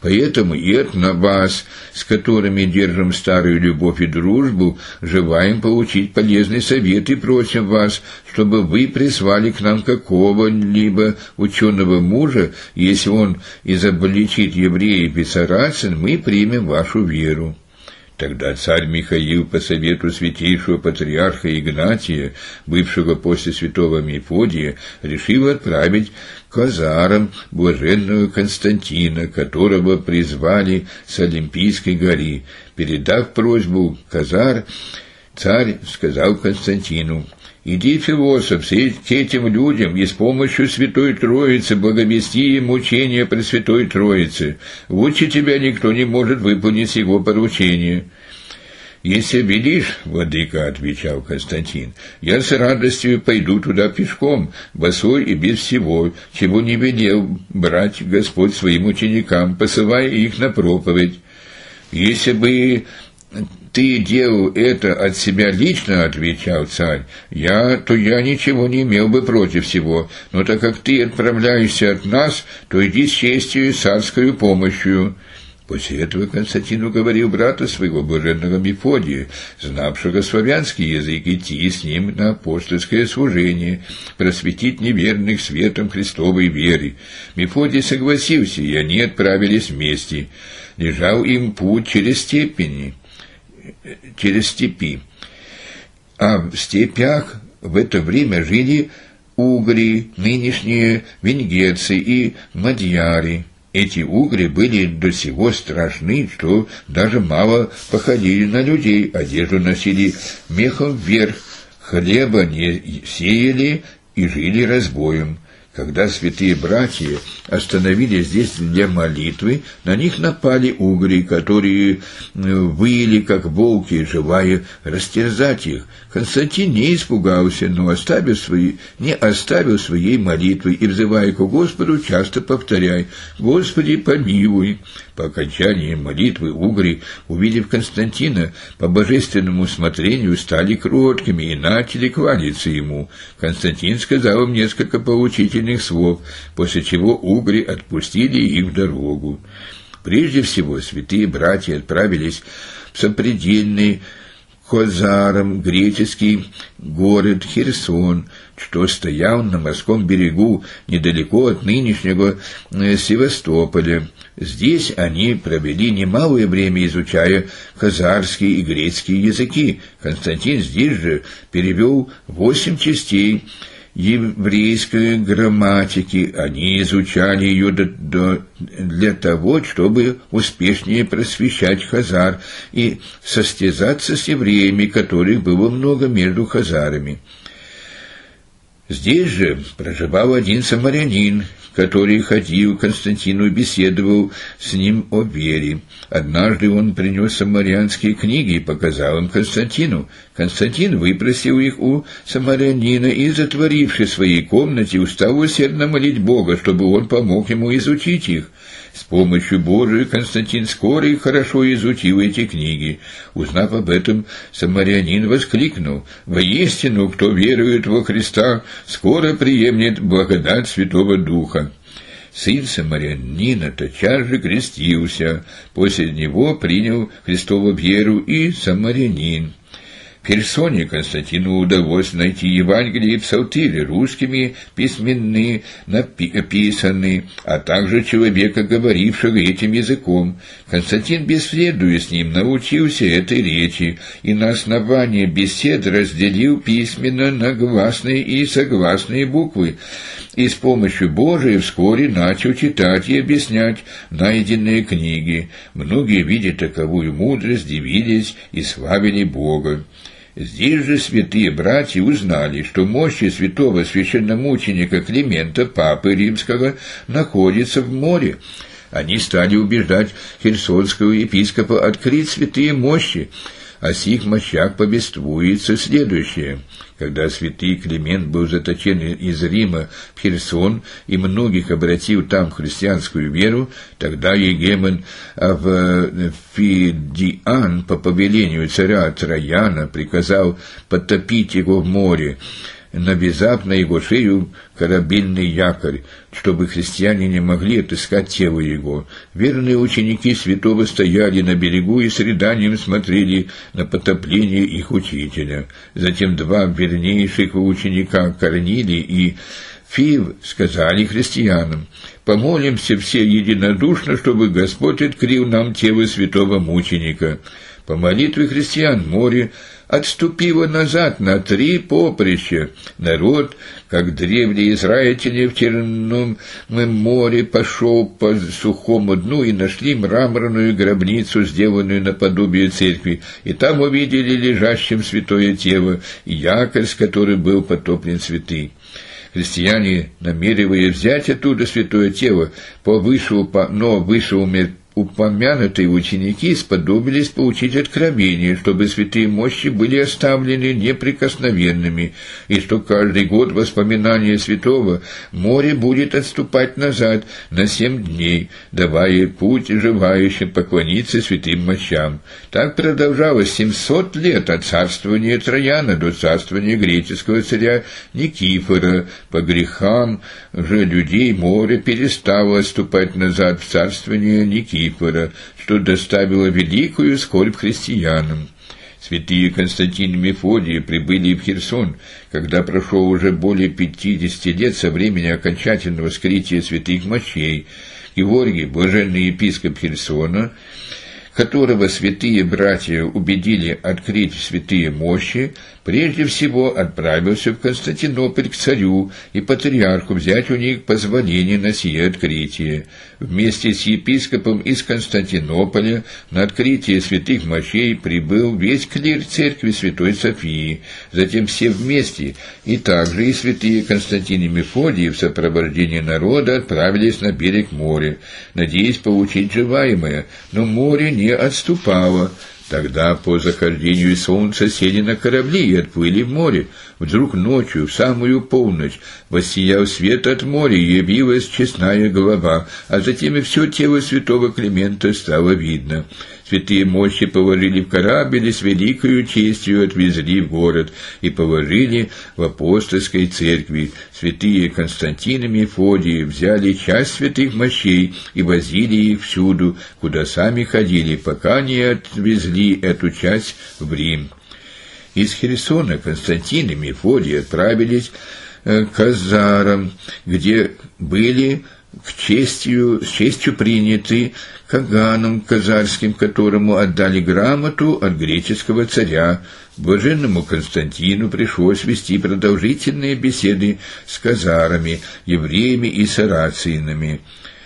S1: Поэтому и от вас, с которыми держим старую любовь и дружбу, желаем получить полезный совет и просим вас, чтобы вы прислали к нам какого-либо ученого мужа, если он изобличит евреев и сарацин, мы примем вашу веру. Тогда царь Михаил по совету святейшего патриарха Игнатия, бывшего после святого Мефодия, решил отправить к хазарам блаженного Константина, которого призвали с Олимпийской горы. Передав просьбу хазар, царь сказал Константину: «Иди, философ, к этим людям и с помощью Святой Троицы благовести им учение Пресвятой Троицы. Лучше тебя никто не может выполнить его поручение». «Если велишь, владыка, — отвечал Константин, — я с радостью пойду туда пешком, босой и без всего, чего не велел брать Господь своим ученикам, посылая их на проповедь. Если бы ты делал это от себя лично, — отвечал царь, — я, то я ничего не имел бы против всего, но так как ты отправляешься от нас, то иди с честью и царскою помощью». После этого Константин уговорил брата своего, блаженного Мефодия, знавшего славянский язык, идти с ним на апостольское служение, просветить неверных светом Христовой веры. Мефодий согласился, и они отправились вместе. Лежал им путь через степени, через степи. А в степях в это время жили угри, нынешние венгерцы и мадьяри. Эти угри были до сего страшны, что даже мало походили на людей, одежду носили мехом вверх, хлеба не сеяли и жили разбоем. Когда святые братья остановились здесь для молитвы, на них напали угри, которые выли, как волки, желая растерзать их. Константин не испугался, но оставил свои, не оставил своей молитвы и, взывая к Господу, часто повторяй: «Господи, помилуй». По окончании молитвы угри, увидев Константина, по божественному смотрению стали кроткими и начали кланяться ему. Константин сказал им несколько поучительных слов, после чего угри отпустили их в дорогу. Прежде всего, святые братья отправились в сопредельный хазарам греческий город Херсон, что стоял на морском берегу недалеко от нынешнего Севастополя. Здесь они провели немалое время, изучая хазарские и греческие языки. Константин здесь же перевел восемь частей еврейской грамматики. Они изучали ее до, до, для того, чтобы успешнее просвещать хазар и состязаться с евреями, которых было много между хазарами. Здесь же проживал один самарянин, который ходил к Константину и беседовал с ним о вере. Однажды он принес самарянские книги и показал им Константину. Константин выпросил их у самарянина и, затворившись в своей комнате, стал усердно молить Бога, чтобы он помог ему изучить их. С помощью Божией Константин скоро и хорошо изучил эти книги. Узнав об этом, самарянин воскликнул: «Воистину, кто верует во Христа, скоро приемлет благодать Святого Духа». Сын самарянина тотчас же крестился, после него принял Христову веру и самарянин. В Херсоне Константину удалось найти Евангелие и псалтири, русскими письменные написаны, а также человека, говорившего этим языком. Константин, беседуя с ним, научился этой речи и на основании бесед разделил письменно на гласные и согласные буквы, и с помощью Божией вскоре начал читать и объяснять найденные книги. Многие, видя таковую мудрость, дивились и славили Бога. Здесь же святые братья узнали, что мощи святого священномученика Климента, папы римского, находятся в море. Они стали убеждать херсонского епископа открыть святые мощи. О сих мощах повествуется следующее. Когда святый Климент был заточен из Рима в Херсон и многих обратил там в христианскую веру, тогда егемон Авфидиан по повелению царя Трояна приказал потопить его в море. навязав на его шею корабельный якорь, чтобы христиане не могли отыскать тело его. Верные ученики святого стояли на берегу и с рыданием смотрели на потопление их учителя. Затем два вернейших ученика, Корнилий и Фив, сказали христианам: «Помолимся все единодушно, чтобы Господь открыл нам тело святого мученика». По молитве христиан море отступило назад на три поприща. Народ, как древние израильтяне в Черном море, пошел по сухому дну и нашли мраморную гробницу, сделанную наподобие церкви, и там увидели лежащим святое тело и якорь, с которым был потоплен святый. Христиане, намеревая взять оттуда святое тело, по выше, но вышеумер упомянутые ученики сподобились получить откровение, чтобы святые мощи были оставлены неприкосновенными, и что каждый год воспоминание святого море будет отступать назад на семь дней, давая путь желающим поклониться святым мощам. Так продолжалось семьсот лет от царствования Трояна до царствования греческого царя Никифора. По грехам же людей море перестало отступать назад в царствование Никифора, что доставило великую скорбь христианам. Святые Константин и Мефодий прибыли в Херсон, когда прошло уже более пятидесяти лет со времени окончательного вскрытия святых мощей. Георгий, блаженный епископ Херсона, которого святые братья убедили открыть святые мощи, прежде всего отправился в Константинополь к царю и патриарху взять у них позволение на сие открытие. Вместе с епископом из Константинополя на открытие святых мощей прибыл весь клир церкви Святой Софии, затем все вместе, и также и святые Константин и Мефодий в сопровождении народа отправились на берег моря, надеясь получить желаемое, но море не отступало. Тогда, по захождению солнца, сели на корабли и отплыли в море. Вдруг ночью, в самую полночь, воссиял свет от моря, и явилась честная голова, а затем и все тело святого Климента стало видно. Святые мощи положили в корабль и с великою честью отвезли в город и положили в апостольской церкви. Святые Константин и Мефодий взяли часть святых мощей и возили их всюду, куда сами ходили, пока не отвезли эту часть в Рим. Из Херсона Константин и Мефодий отправились к Казарам, где были к честью, с честью приняты Каганом Казарским, которому отдали грамоту от греческого царя. Блаженному Константину пришлось вести продолжительные беседы с казарами, евреями и сарацинами.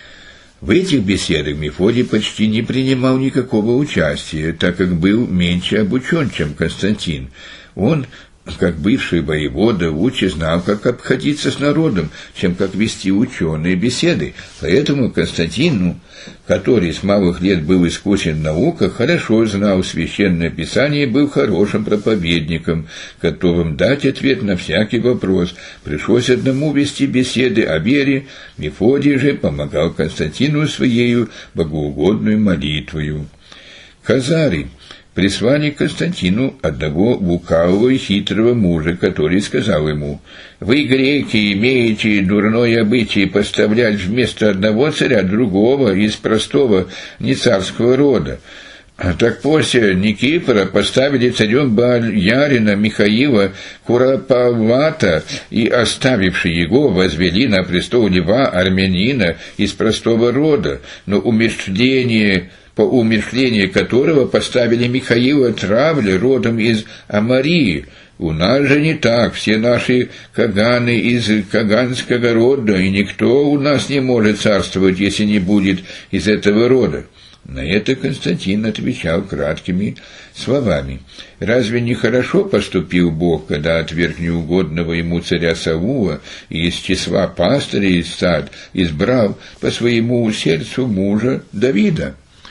S1: В этих беседах Мефодий почти не принимал никакого участия, так как был меньше обучен, чем Константин. Он, как бывший воевода, лучше знал, как обходиться с народом, чем как вести ученые беседы. Поэтому Константину, который с малых лет был искусен в науках, хорошо знал Священное Писание и был хорошим проповедником, готовым дать ответ на всякий вопрос. Пришлось одному вести беседы о вере, Мефодий же помогал Константину своею богоугодную молитвою. Казары прислали к Константину одного лукавого и хитрого мужа, который сказал ему: «Вы, греки, имеете дурной обычай поставлять вместо одного царя другого из простого нецарского рода. Так после Никифора поставили царем боярина Михаила Куропалата и, оставивши его, возвели на престол льва армянина из простого рода, но умерщвление по умерщвлению которого поставили Михаила Травля, родом из Амарии. У нас же не так, все наши каганы из каганского рода, и никто у нас не может царствовать, если не будет из этого рода». На это Константин отвечал краткими словами: «Разве не хорошо поступил Бог, когда отверг неугодного ему царя Саула и из числа пастырей из стад избрал по своему сердцу мужа Давида?»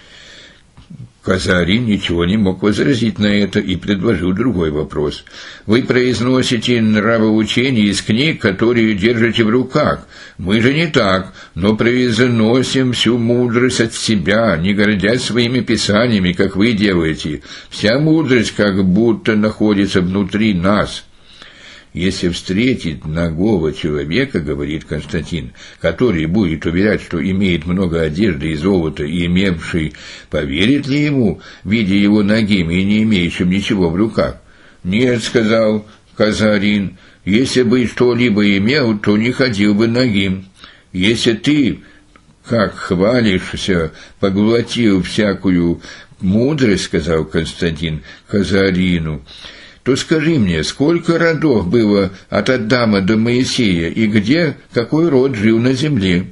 S1: Казарин ничего не мог возразить на это и предложил другой вопрос. «Вы произносите нравоучения из книг, которые держите в руках. Мы же не так, но произносим всю мудрость от себя, не гордясь своими писаниями, как вы делаете. Вся мудрость как будто находится внутри нас». Если встретить нагого человека, говорит Константин, который будет уверять, что имеет много одежды и золота, и имевший, поверит ли ему, видя его нагим и не имеющим ничего в руках? Нет, сказал Казарин, если бы что-либо имел, то не ходил бы нагим. Если ты, как хвалишься, поглотил всякую мудрость, сказал Константин Казарину, то скажи мне, сколько родов было от Адама до Моисея, и где какой род жил на земле?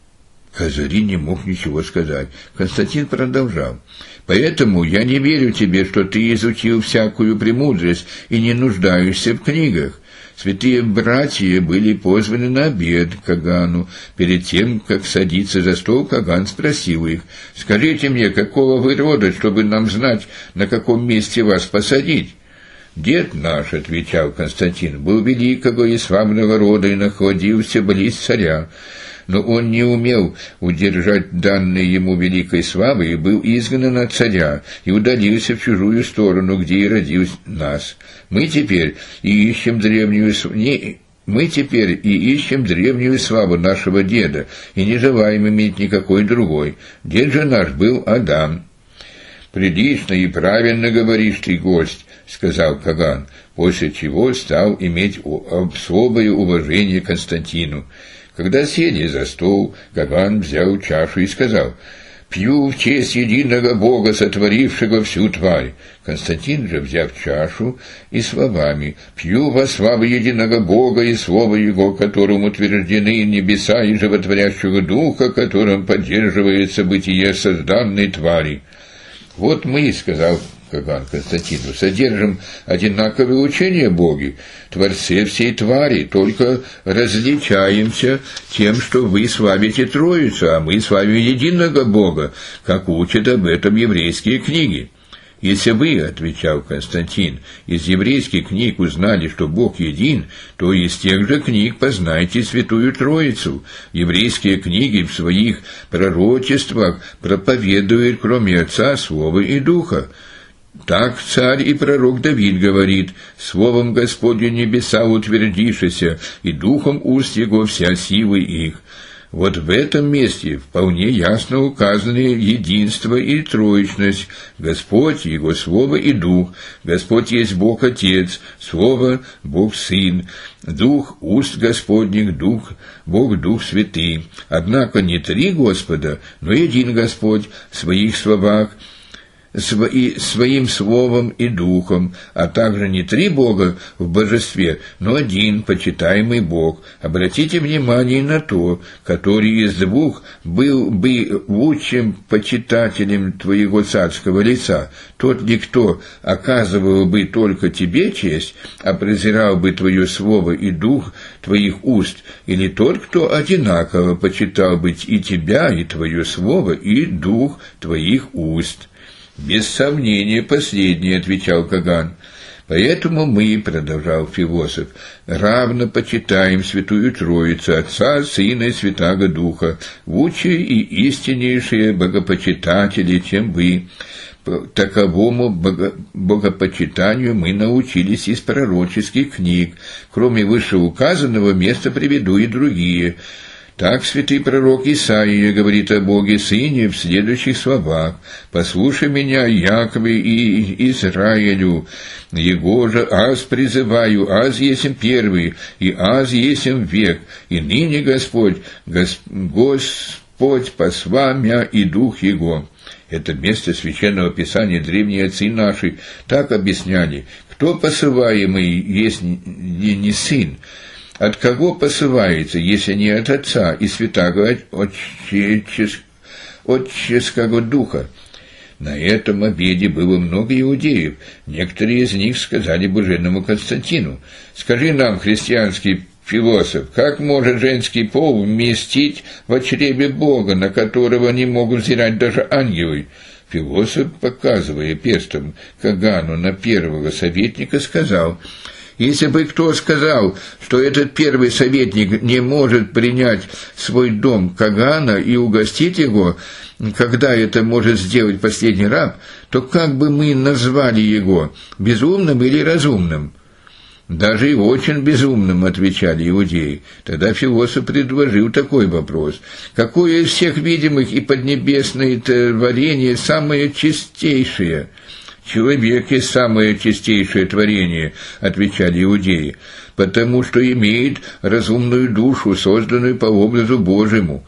S1: Казарин не мог ничего сказать. Константин продолжал. Поэтому я не верю тебе, что ты изучил всякую премудрость и не нуждаешься в книгах. Святые братья были позваны на обед к Кагану. Перед тем, как садиться за стол, Каган спросил их: «Скажите мне, какого вы рода, чтобы нам знать, на каком месте вас посадить?» «Дед наш, — отвечал Константин, — был великого и славного рода и находился близ царя, но он не умел удержать данной ему великой славы и был изгнан от царя и удалился в чужую сторону, где и родил нас. Мы теперь и ищем древнюю не Мы теперь и ищем древнюю славу нашего деда и не желаем иметь никакой другой. Дед же наш был Адам». «Прилично и правильно говоришь ты, гость», — сказал Каган, после чего стал иметь особое уважение к Константину. Когда сели за стол, Каган взял чашу и сказал: «Пью в честь единого Бога, сотворившего всю тварь». Константин же, взяв чашу, и словами: «Пью во славу единого Бога и слова Его, которым утверждены небеса и животворящего духа, которым поддерживается бытие созданной твари». «Вот мы, — сказал Каган Константину, — содержим одинаковые учения Боги, Творце всей твари, только различаемся тем, что вы славите Троицу, а мы славим единого Бога, как учат об этом еврейские книги». «Если вы, — отвечал Константин, — из еврейских книг узнали, что Бог един, то из тех же книг познайте Святую Троицу. Еврейские книги в своих пророчествах проповедуют, кроме Отца, Слова и Духа. Так царь и пророк Давид говорит: «Словом Господню небеса утвердившися, и духом уст его вся сила их». Вот в этом месте вполне ясно указаны единство и троичность, Господь, Его Слово и Дух. Господь есть Бог Отец, Слово — Бог Сын, Дух — уст Господних, Дух — Бог Дух Святый. Однако не три Господа, но един Господь в своих словах, свои, своим словом и духом, а также не три Бога в божестве, но один почитаемый Бог. Обратите внимание на то, который из двух был бы лучшим почитателем твоего царского лица, тот ли, кто оказывал бы только тебе честь, а презирал бы твое слово и дух твоих уст, или тот, кто одинаково почитал бы и тебя, и твое слово, и дух твоих уст. «Без сомнения, последний, — отвечал Каган. Поэтому мы, — продолжал философ, — равно почитаем Святую Троицу, Отца, Сына и Святаго Духа, лучшие и истиннейшие богопочитатели, чем вы. Таковому бого- богопочитанию мы научились из пророческих книг. Кроме вышеуказанного места приведу и другие. Так святый пророк Исаия говорит о Боге Сыне в следующих словах: «Послушай меня, Якове и Израилю, Его же аз призываю, аз есмь первый, и аз есмь век, и ныне Господь, Гос- Господь посла мя и Дух Его». Это место Священного Писания древние отцы наши так объясняли: кто посылаемый есть не, не сын? От кого посылается, если не от Отца и Святаго Отческого Духа? На этом обеде было много иудеев. Некоторые из них сказали блаженному Константину: «Скажи нам, христианский философ, как может женский пол вместить в чреве Бога, на которого не могут взирать даже ангелы?» Философ, показывая перстом Кагану на первого советника, сказал: «Если бы кто сказал, что этот первый советник не может принять в свой дом Кагана и угостить его, когда это может сделать последний раб, то как бы мы назвали его, безумным или разумным?» Даже и очень безумным, отвечали иудеи. Тогда философ предложил такой вопрос. Какое из всех видимых и поднебесных творений самое чистейшее? Человек есть самое чистейшее творение, отвечали иудеи, потому что имеет разумную душу, созданную по образу Божьему.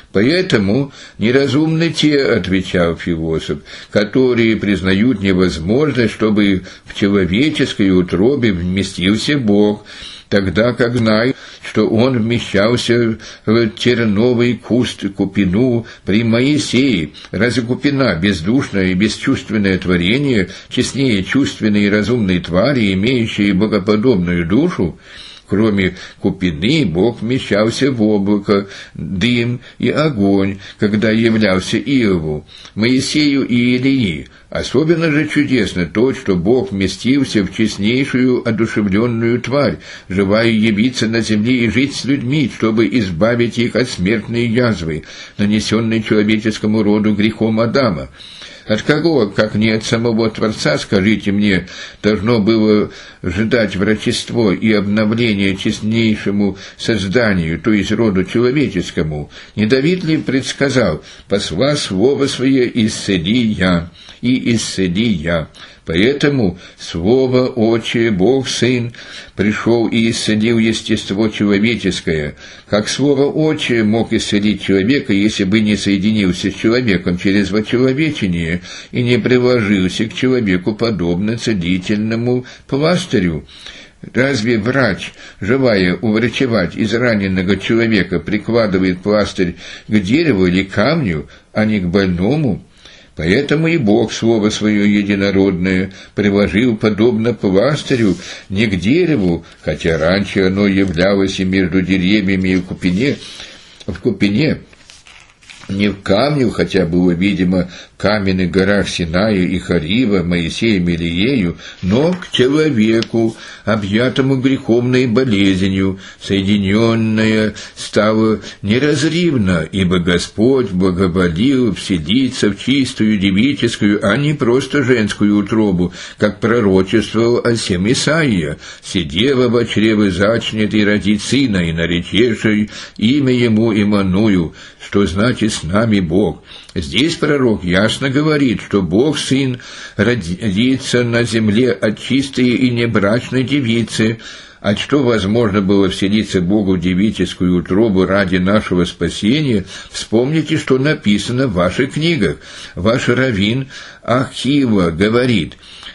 S1: Поэтому неразумны те, отвечал философ, которые признают невозможность, чтобы в человеческой утробе вместился Бог, тогда как знают, что он вмещался в терновый куст, купину при Моисее. Разве купина, бездушное и бесчувственное творение, честнее чувственной и разумной твари, имеющей богоподобную душу? Кроме купины, Бог вмещался в облако, дым и огонь, когда являлся Иову, Моисею и Илии. Особенно же чудесно то, что Бог вместился в честнейшую одушевленную тварь, желая явиться на земле и жить с людьми, чтобы избавить их от смертной язвы, нанесенной человеческому роду грехом Адама. От кого, как не от самого Творца, скажите мне, должно было ждать врачество и обновление честнейшему созданию, то есть роду человеческому? Не Давид ли предсказал: «Посла слово свое, исцели я, и исцели я». Поэтому Слово Отче, Бог Сын, пришел и исцелил естество человеческое. Как Слово Отче мог исцелить человека, если бы не соединился с человеком через вочеловечение и не приложился к человеку подобно целительному пластырю? Разве врач, желая уврачевать израненного человека, прикладывает пластырь к дереву или камню, а не к больному? Поэтому и Бог Слово Свое единородное приложил подобно пластырю не к дереву, хотя раньше оно являлось и между деревьями и в купине, в купине, не в камню, хотя было, видимо, в каменных горах Синая и Харива, Моисеем или Илиею, но к человеку, объятому греховной болезнью, соединенное стало неразривно, ибо Господь благоволил вселиться в чистую девическую, а не просто женскую утробу, как пророчествовал о сем Исаия: «Сидева во чреве зачнет и родит сына, и наречеши имя ему Иммануил», что значит «с нами Бог». Здесь пророк ясно говорит, что Бог Сын родится на земле от чистой и небрачной девицы, а что возможно было вселиться Богу в девическую утробу ради нашего спасения, вспомните, что написано в ваших книгах. Ваш раввин Ахива говорит: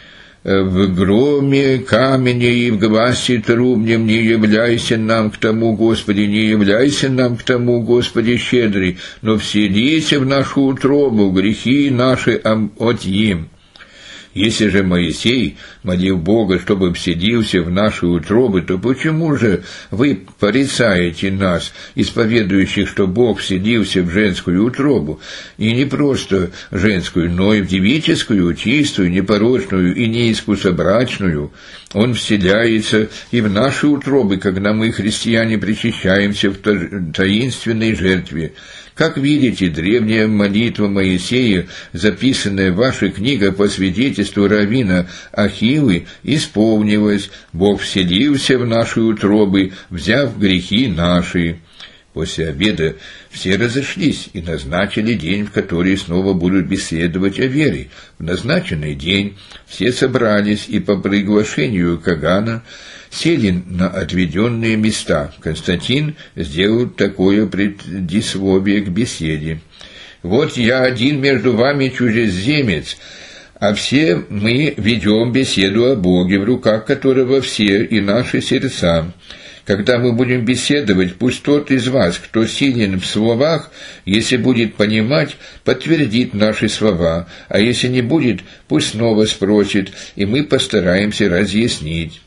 S1: «В громе камне и в гласе трубнем не являйся нам к тому, Господи, не являйся нам к тому, Господи, щедрый, но вселися в нашу утробу, грехи наши отъем». Если же Моисей молил Бога, чтобы вселился в наши утробы, то почему же вы порицаете нас, исповедующих, что Бог вселился в женскую утробу, и не просто женскую, но и в девическую, чистую, непорочную и неискусобрачную? Он вселяется и в наши утробы, когда мы, христиане, причащаемся в таинственной жертве. Как видите, древняя молитва Моисея, записанная в ваших книгах по свидетельству раввина Ахивы, исполнилась: «Бог вселился в наши утробы, взяв грехи наши». После обеда все разошлись и назначили день, в который снова будут беседовать о вере. В назначенный день все собрались и по приглашению Кагана сели на отведенные места. Константин сделал такое предисловие к беседе. «Вот я один между вами чужеземец, а все мы ведем беседу о Боге, в руках которого все и наши сердца. Когда мы будем беседовать, пусть тот из вас, кто силен в словах, если будет понимать, подтвердит наши слова, а если не будет, пусть снова спросит, и мы постараемся разъяснить».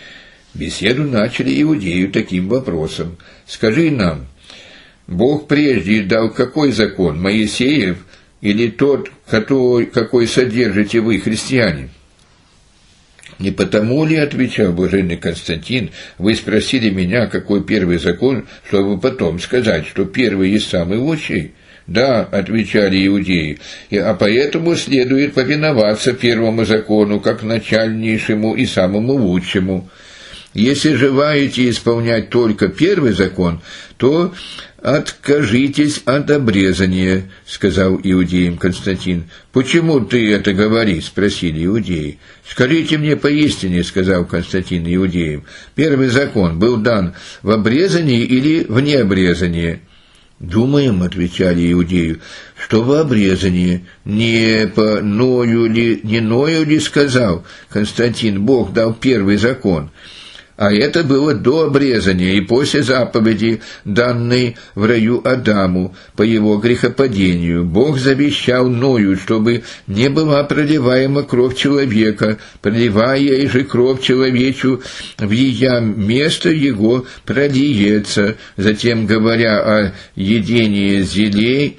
S1: Беседу начали иудею таким вопросом: «Скажи нам, Бог прежде дал какой закон, Моисеев или тот, который, какой содержите вы, христиане?» «Не потому ли, — отвечал блаженный Константин, — вы спросили меня, какой первый закон, чтобы потом сказать, что первый и самый лучший?» «Да, — отвечали иудеи, — а поэтому следует повиноваться первому закону, как начальнейшему и самому лучшему». Если желаете исполнять только первый закон, то откажитесь от обрезания, — сказал иудеям Константин. — Почему ты это говоришь? — спросили иудеи. — Скажите мне поистине, — сказал Константин иудеям, — первый закон был дан в обрезании или вне обрезания? — Думаем, — отвечали иудеи, — что в обрезании. Не по Ною ли, не Ною ли, сказал Константин, Бог дал первый закон? А это было до обрезания и после заповеди, данной в раю Адаму по его грехопадению. Бог завещал Ною, чтобы не была проливаема кровь человека, проливая же кровь человечу в ее место его прольется. Затем, говоря о едении зелей,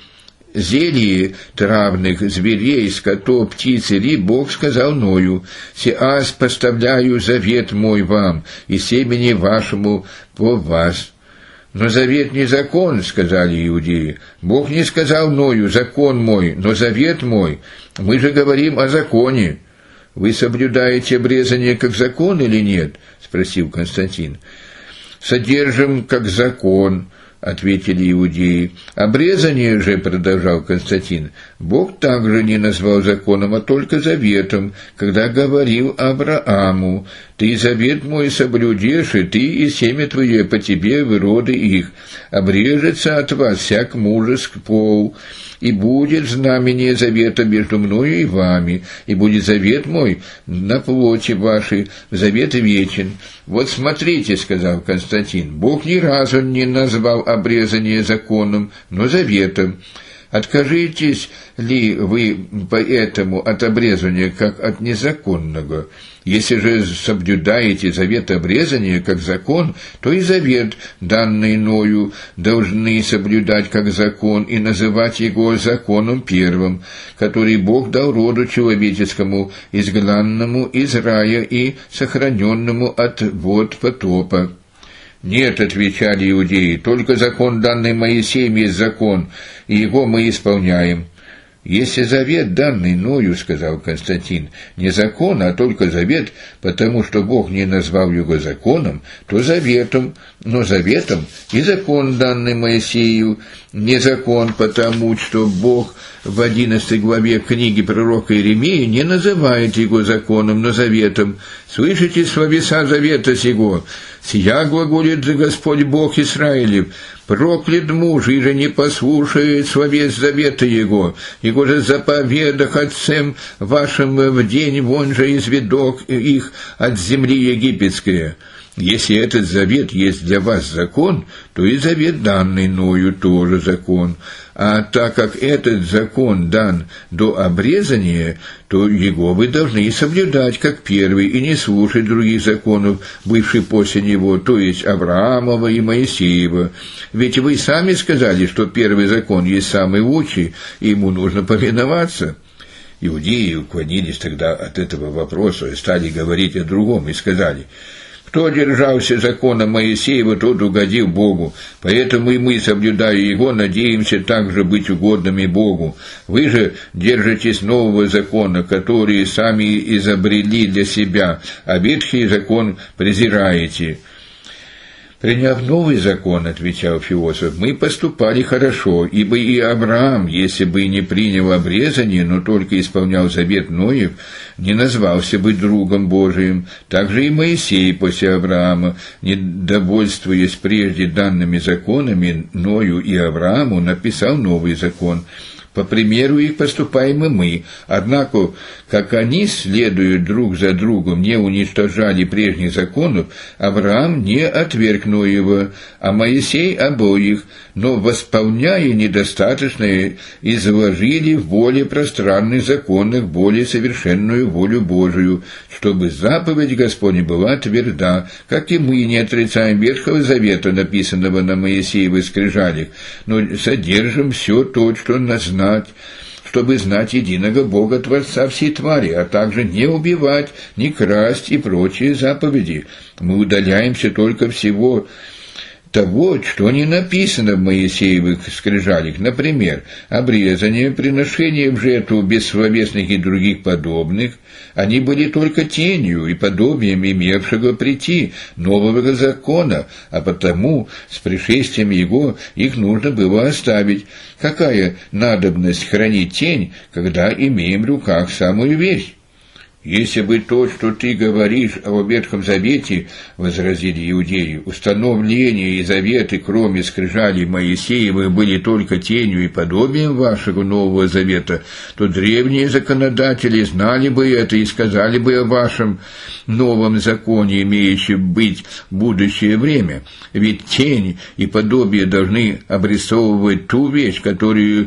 S1: зелье травных зверей, скотов, птиц и рыб, Бог сказал Ною: «Сеаз поставляю завет мой вам и семени вашему по вас». «Но завет не закон», — сказали иудеи. Бог не сказал Ною: «Закон мой», но завет мой. Мы же говорим о законе. «Вы соблюдаете обрезание как закон или нет?» — спросил Константин. «Содержим как закон», — ответили иудеи. «Обрезание же, — продолжал Константин, — Бог также не назвал законом, а только заветом, когда говорил Аврааму: «Ты завет мой соблюдешь, и ты и семя твое по тебе в роды их. Обрежется от вас всяк мужеск пол, и будет знамение завета между мною и вами, и будет завет мой на плоти вашей, завет вечен». «Вот смотрите, — сказал Константин, — Бог ни разу не назвал обрезание законом, но заветом. Откажитесь ли вы поэтому от обрезания, как от незаконного? Если же соблюдаете завет обрезания, как закон, то и завет, данный Ною, должны соблюдать как закон и называть его законом первым, который Бог дал роду человеческому, изгнанному из рая и сохраненному от вод потопа». «Нет, — отвечали иудеи, — только закон, данный Моисеем, есть закон, и его мы исполняем». «Если завет, данный Ною, — сказал Константин, — не закон, а только завет, потому что Бог не назвал его законом, то заветом, но заветом и закон, данный Моисею, не закон, потому что Бог в одиннадцатой главе книги пророка Иеремии не называет его законом, но заветом. Слышите словеса завета сего? Сия глаголит Господь Бог Израилев: проклят муж, и же не послушает словес завета его, его же заповедах отцем вашим в день вон же изведок их от земли египетской». Если этот завет есть для вас закон, то и завет, данный Ною, тоже закон. А так как этот закон дан до обрезания, то его вы должны соблюдать как первый и не слушать других законов, бывших после него, то есть Авраамова и Моисеева. Ведь вы сами сказали, что первый закон есть самый лучший, и ему нужно повиноваться». Иудеи уклонились тогда от этого вопроса и стали говорить о другом, и сказали: «Кто держался закона Моисеева, тот угодил Богу, поэтому и мы, соблюдая его, надеемся также быть угодными Богу. Вы же держитесь нового закона, который сами изобрели для себя, а ветхий закон презираете». «Приняв новый закон, — отвечал философ, — мы поступали хорошо, ибо и Авраам, если бы и не принял обрезание, но только исполнял завет Ноев, не назвался бы другом Божиим. Также и Моисей после Авраама, не довольствуясь прежде данными законами Ною и Аврааму, написал новый закон. По примеру их поступаем и мы. Однако, как они, следуя друг за другом, не уничтожали прежних законов, Авраам не отверг Ноева, а Моисей обоих, но, восполняя недостаточное, изложили в более пространных законах более совершенную волю Божию, чтобы заповедь Господня была тверда, как и мы не отрицаем Ветхого Завета, написанного на Моисеевых скрижалях, но содержим все то, что нас знать, чтобы знать единого Бога Творца всей твари, а также не убивать, не красть и прочие заповеди. Мы удаляемся только всего того, что не написано в Моисеевых скрижалях, например, обрезание, приношение в жертву бессловесных и других подобных, они были только тенью и подобием имевшего прийти нового закона, а потому с пришествием его их нужно было оставить. Какая надобность хранить тень, когда имеем в руках самую вещь? «Если бы то, что ты говоришь о Ветхом Завете, — возразили иудеи, — установления и заветы, кроме скрижалей Моисеевых, были только тенью и подобием вашего Нового Завета, то древние законодатели знали бы это и сказали бы о вашем новом законе, имеющем быть в будущее время. Ведь тень и подобие должны обрисовывать ту вещь, которую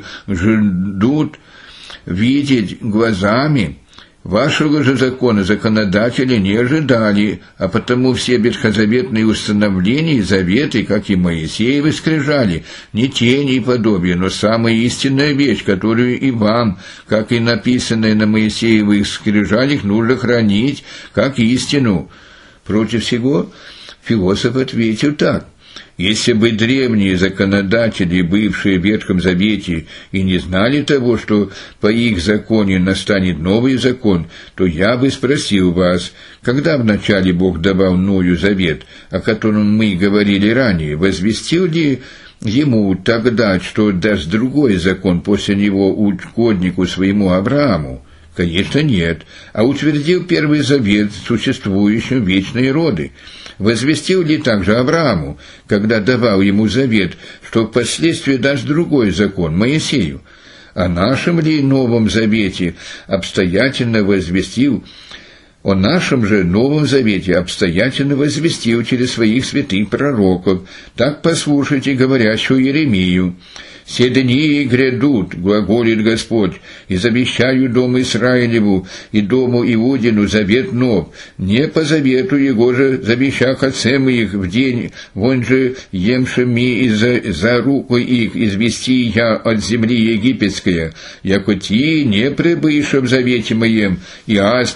S1: ждут видеть глазами. Вашего же закона законодатели не ожидали, а потому все ветхозаветные установления и заветы, как и Моисеевы скрижали, не тени и подобие, но самая истинная вещь, которую и вам, как и написанное на Моисеевых скрижалях, нужно хранить, как истину». Против всего философ ответил так: «Если бы древние законодатели, бывшие в Ветхом Завете, и не знали того, что по их законе настанет новый закон, то я бы спросил вас, когда вначале Бог давал Ною завет, о котором мы говорили ранее, возвестил ли ему тогда, что даст другой закон после него угоднику своему Аврааму? Конечно, нет, а утвердил первый завет существующим вечные роды. Возвестил ли также Аврааму, когда давал ему завет, что впоследствии даст другой закон, Моисею? О нашем ли Новом Завете обстоятельно возвестил, о нашем же Новом Завете обстоятельно возвестил через своих святых пророков. Так послушайте говорящую Иеремию: «Се дни грядут, глаголит Господь, и завещаю дому Израилеву и дому Иудину завет нов, не по завету его же завещах отцам их в день, вон же емшим ми и за, за руку их извести я от земли египетской, яко ти не пребыша в завете моем, и аз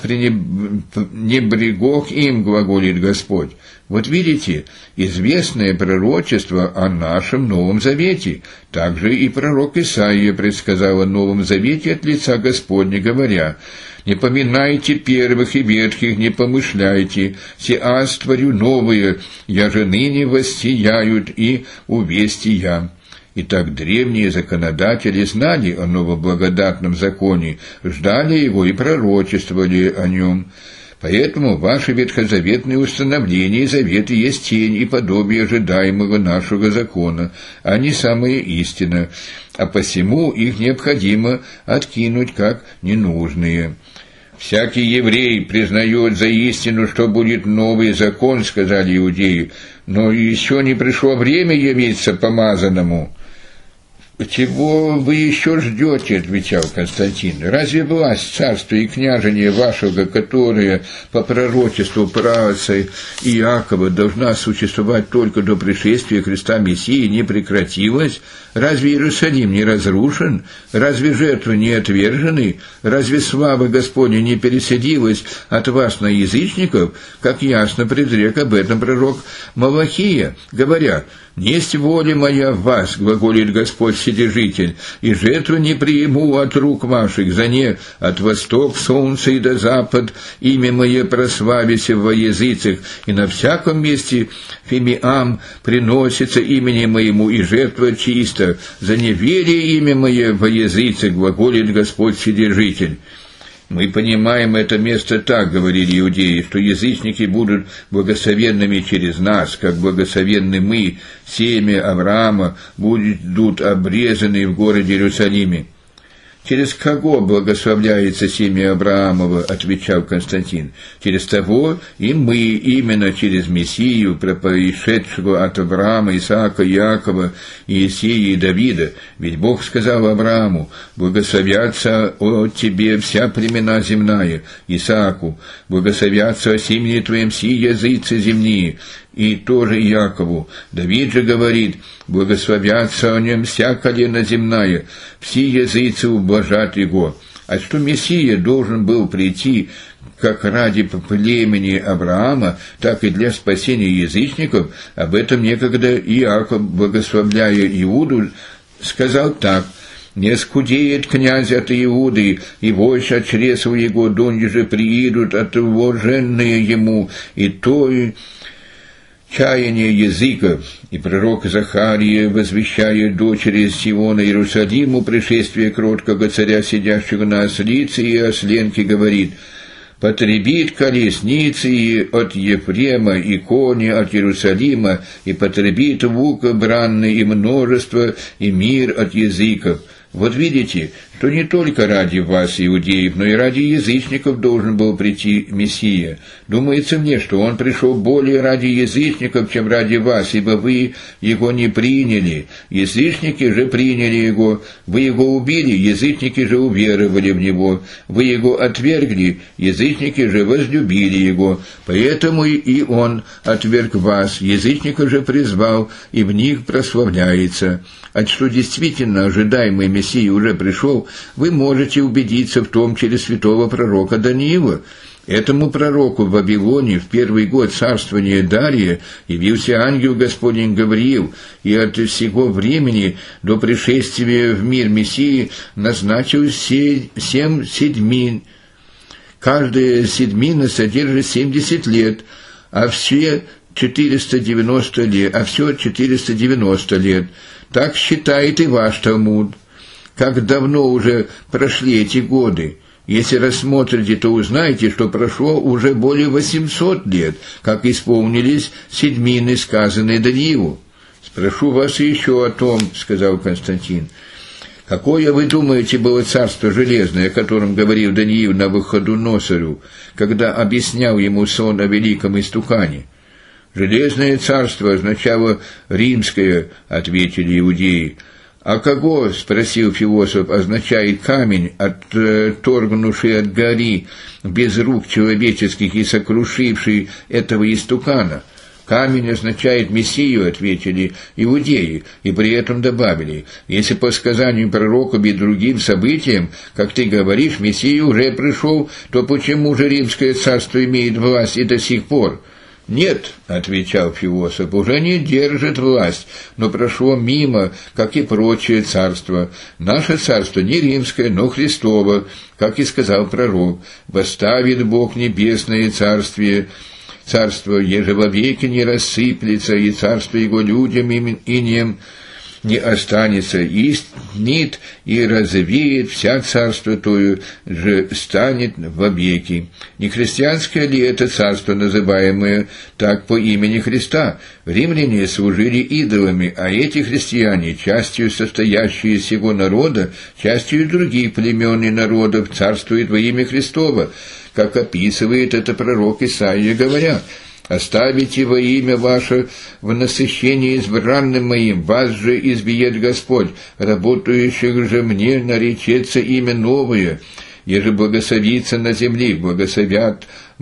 S1: пренебрегох им, глаголит Господь». Вот видите, известное пророчество о нашем Новом Завете. Также и пророк Исаия предсказал о Новом Завете от лица Господня, говоря: «Не поминайте первых и ветхих, не помышляйте, се аз творю новые, я же ныне воссияют и увести я». Итак, древние законодатели знали о новоблагодатном законе, ждали его и пророчествовали о нем. Поэтому ваши ветхозаветные установления и заветы есть тень и подобие ожидаемого нашего закона, а не самая истина, а посему их необходимо откинуть как ненужные. «Всякий еврей признает за истину, что будет новый закон, — сказали иудеи, — но еще не пришло время явиться помазанному». «Чего вы еще ждете?» — отвечал Константин. «Разве власть царства и княжения вашего, которая по пророчеству праотца Иакова должна существовать только до пришествия Христа Мессии, не прекратилась? Разве Иерусалим не разрушен? Разве жертвы не отвержены? Разве слава Господня не переселилась от вас на язычников, как ясно предрек об этом пророк Малахия, говоря: «Несть воля моя в вас, — глаголит Господь Вседержитель, — и жертву не приму от рук ваших, за не от восток солнца и до запад имя мое прославися во языцах, и на всяком месте фимиам приносится имени моему, и жертва чиста, за неверие имя мое во языцах, глаголит Господь Вседержитель». Мы понимаем это место так, — говорили иудеи, — что язычники будут благословенными через нас, как благословенны мы, семя Авраама, будут обрезаны в городе Иерусалиме. «Через кого благословляется семя Авраамова?» — отвечал Константин. «Через того и мы, именно через Мессию, происшедшего от Авраама, Исаака, Иакова, Иисея и Давида. Ведь Бог сказал Аврааму: благословятся от тебе вся племена земная, Исааку, благословятся о семени твоем все языцы земные, и тоже Якову. Давид же говорит: благословятся о нем вся колена земная, все языцы ублажат его». А что Мессия должен был прийти как ради племени Авраама, так и для спасения язычников, об этом некогда Иаков, благословляя Иуду, сказал так: «Не скудеет князь от Иуды, и войск от чресла его, донде же приидут от вложенные ему, и то и чаяние языков». И пророк Захария, возвещая дочери Сиона Иерусалиму пришествие кроткого царя, сидящего на ослице и осленке, говорит: «Потребит колесницы и от Ефрема, и кони от Иерусалима, и потребит лук бранный, и множество, и мир от языков». Вот видите, что не только ради вас, иудеев, но и ради язычников должен был прийти Мессия. Думается мне, что он пришел более ради язычников, чем ради вас, ибо вы его не приняли. Язычники же приняли его, вы его убили, язычники же уверовали в него, вы его отвергли, язычники же возлюбили его. Поэтому и он отверг вас, язычников же призвал, и в них прославляется. А что действительно ожидаемый Мессия уже пришел, вы можете убедиться в том через святого пророка Даниила. Этому пророку в Вавилоне в первый год царствования Дария явился ангел Господень Гавриил, и от всего времени до пришествия в мир Мессии назначил семь седьмин. Каждая седьмина содержит семьдесят лет, а все четыреста девяносто лет, а все четыреста девяносто лет. Так считает и ваш Талмуд. Как давно уже прошли эти годы? Если рассмотрите, то узнаете, что прошло уже более восемьсот лет, как исполнились седьмины, сказанные Даниилу. «Спрошу вас еще о том, — сказал Константин, — какое, вы думаете, было царство железное, о котором говорил Даниил Навуходоносору, когда объяснял ему сон о великом истукане?» «Железное царство означало римское, — ответили иудеи. «А кого, — спросил философ, — означает камень, отторгнувший от гори без рук человеческих и сокрушивший этого истукана?» «Камень означает Мессию, — ответили иудеи, и при этом добавили: если по сказанию пророков и другим событиям, как ты говоришь, Мессия уже пришел, то почему же римское царство имеет власть и до сих пор?» «Нет, — отвечал философ, — уже не держит власть, но прошло мимо, как и прочие царства. Наше царство не римское, но Христово, как и сказал пророк: восставит Бог небесное царствие, царство, еже во веки не рассыплется, и царство его людям и нем не останется, истнит и развеет вся царство тою же станет вовеки. Не христианское ли это царство, называемое так по имени Христа? Римляне служили идолами, а эти христиане, частью состоящие сего народа, частью других племен и народов, царствуют во имя Христова, как описывает это пророк Исаия, говоря: «Оставите во имя ваше в насыщении избранным моим, вас же избиет Господь, работающих же мне наречется имя новое, еже благословится на земле, благословят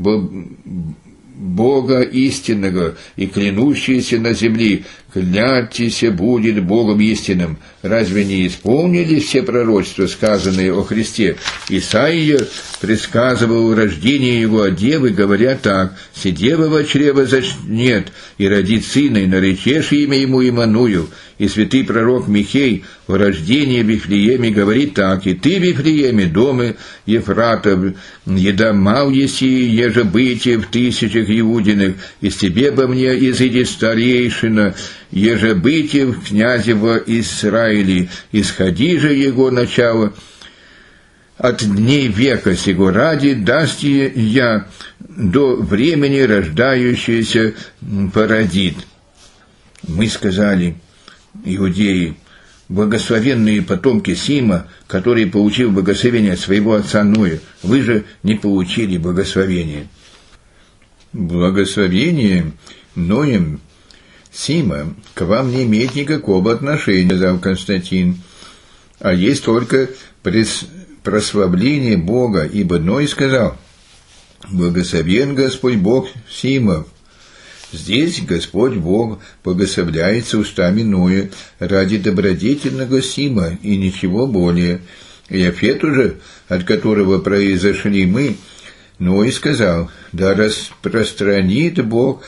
S1: Бога истинного, и клянущиеся на земле, клятися будет Богом истинным». Разве не исполнились все пророчества, сказанные о Христе? Исаия предсказывал рождение его от девы, говоря так: «Се дева во чрево зачнет, и родит сына, и наречешь имя ему Иммануил». И святый пророк Михей в рождении в Вифлееме говорит так: «И ты, Вифлееме, дома Ефратов, еда мал еси, еже бытие в тысячах иудиных, из тебе бы мне изыдет старейшина, еже бытие в князево Израиле, исходи же его начало от дней века сего ради, даст я до времени рождающийся породит». Мы сказали, иудеи, благословенные потомки Сима, который получил благословение от своего отца Ноя, вы же не получили благословения. Благословение Ноем Сима к вам не имеет никакого отношения, сказал Константин, а есть только прославление Бога, ибо Ной сказал: «Благословен Господь Бог Симов». Здесь Господь Бог благословляется устами Ноя ради добродетельного Сима и ничего более. Иафету же, от которого произошли мы, но и сказал: да распространит Бог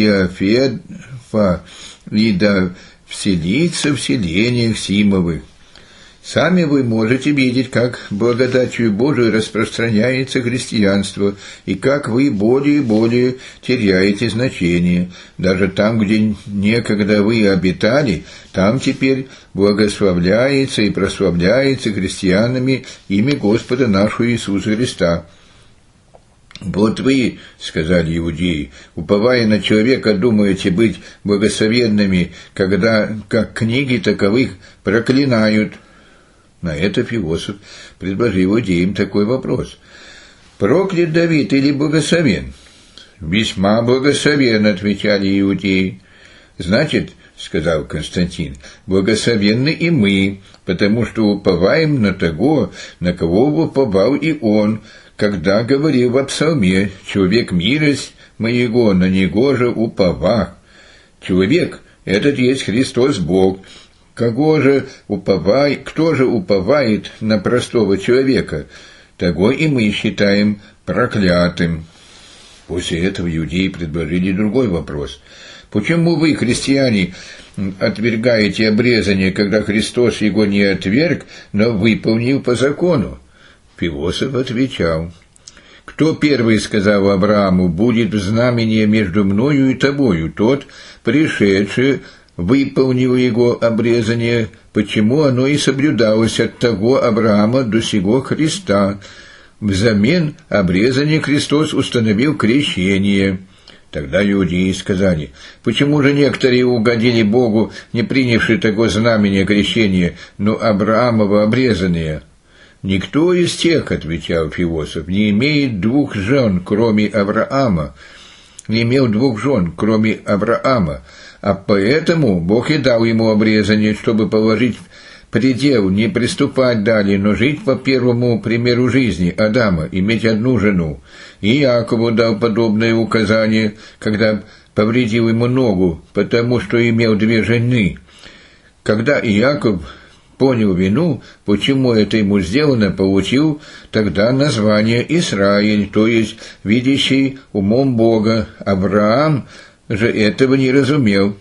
S1: Иофева, и да вселится в селениях Симовых. Сами вы можете видеть, как благодатью Божией распространяется христианство, и как вы более и более теряете значение. Даже там, где некогда вы обитали, там теперь благословляется и прославляется христианами имя Господа нашего Иисуса Христа. «Вот вы, — сказали иудеи, — уповая на человека, думаете быть благословенными, когда как книги таковых проклинают». На это философ предложил иудеям такой вопрос: «Проклят Давид или благословен?» «Весьма благословен», — отвечали иудеи. «Значит, — сказал Константин, — благословенны и мы, потому что уповаем на того, на кого уповал и он, когда говорил в псалме: «Человек милость моего, на него же уповах». Человек этот есть Христос Бог. Кого же уповай, кто же уповает на простого человека, того и мы считаем проклятым. После этого иудеи предложили другой вопрос: почему вы, христиане, отвергаете обрезание, когда Христос его не отверг, но выполнил по закону? Философ отвечал: кто первый сказал Аврааму: будет знамение между мною и тобою? Тот, пришедший, выполнил его обрезание, почему оно и соблюдалось от того Авраама до сего Христа. Взамен обрезания Христос установил крещение. Тогда иудеи сказали: почему же некоторые угодили Богу, не принявши того знамения крещения, но Авраамова обрезания? Никто из тех, — отвечал философ, — не имеет двух жен, кроме Авраама, не имел двух жен, кроме Авраама, а поэтому Бог и дал ему обрезание, чтобы положить предел, не приступать далее, но жить по первому примеру жизни Адама, иметь одну жену. И Якову дал подобное указание, когда повредил ему ногу, потому что имел две жены. Когда Иаков понял вину, почему это ему сделано, получил тогда название Израиль, то есть видящий умом Бога. Авраам же этого не разумел.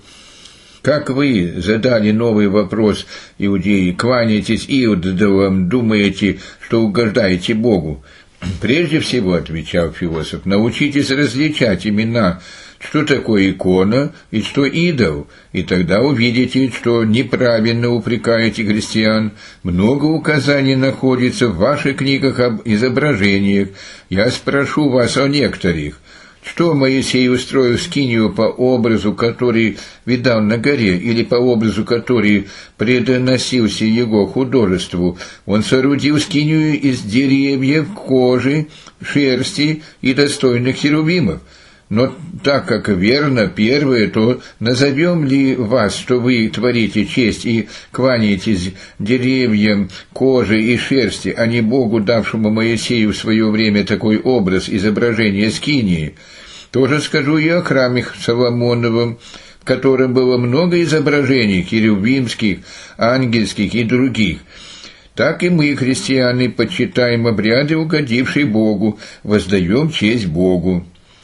S1: Как вы, задали новый вопрос иудеи, кланяетесь идолам, думаете, что угождаете Богу? Прежде всего, — отвечал философ, — научитесь различать имена, что такое икона и что идол, и тогда увидите, что неправильно упрекаете христиан. Много указаний находится в ваших книгах об изображениях. Я спрошу вас о некоторых. Что Моисей устроил скинию по образу, который видал на горе, или по образу, который предносился его художеству? Он соорудил скинию из деревьев, кожи, шерсти и достойных херувимов. Но так как верно первое, то назовем ли вас, что вы творите честь и кланяетесь деревьям, кожи и шерсти, а не Богу, давшему Моисею в свое время такой образ изображения скинии? Тоже скажу и о храме Соломоновом, в котором было много изображений херувимских, ангельских и других. Так и мы, христиане, почитаем обряды, угодившие Богу, воздаем честь Богу.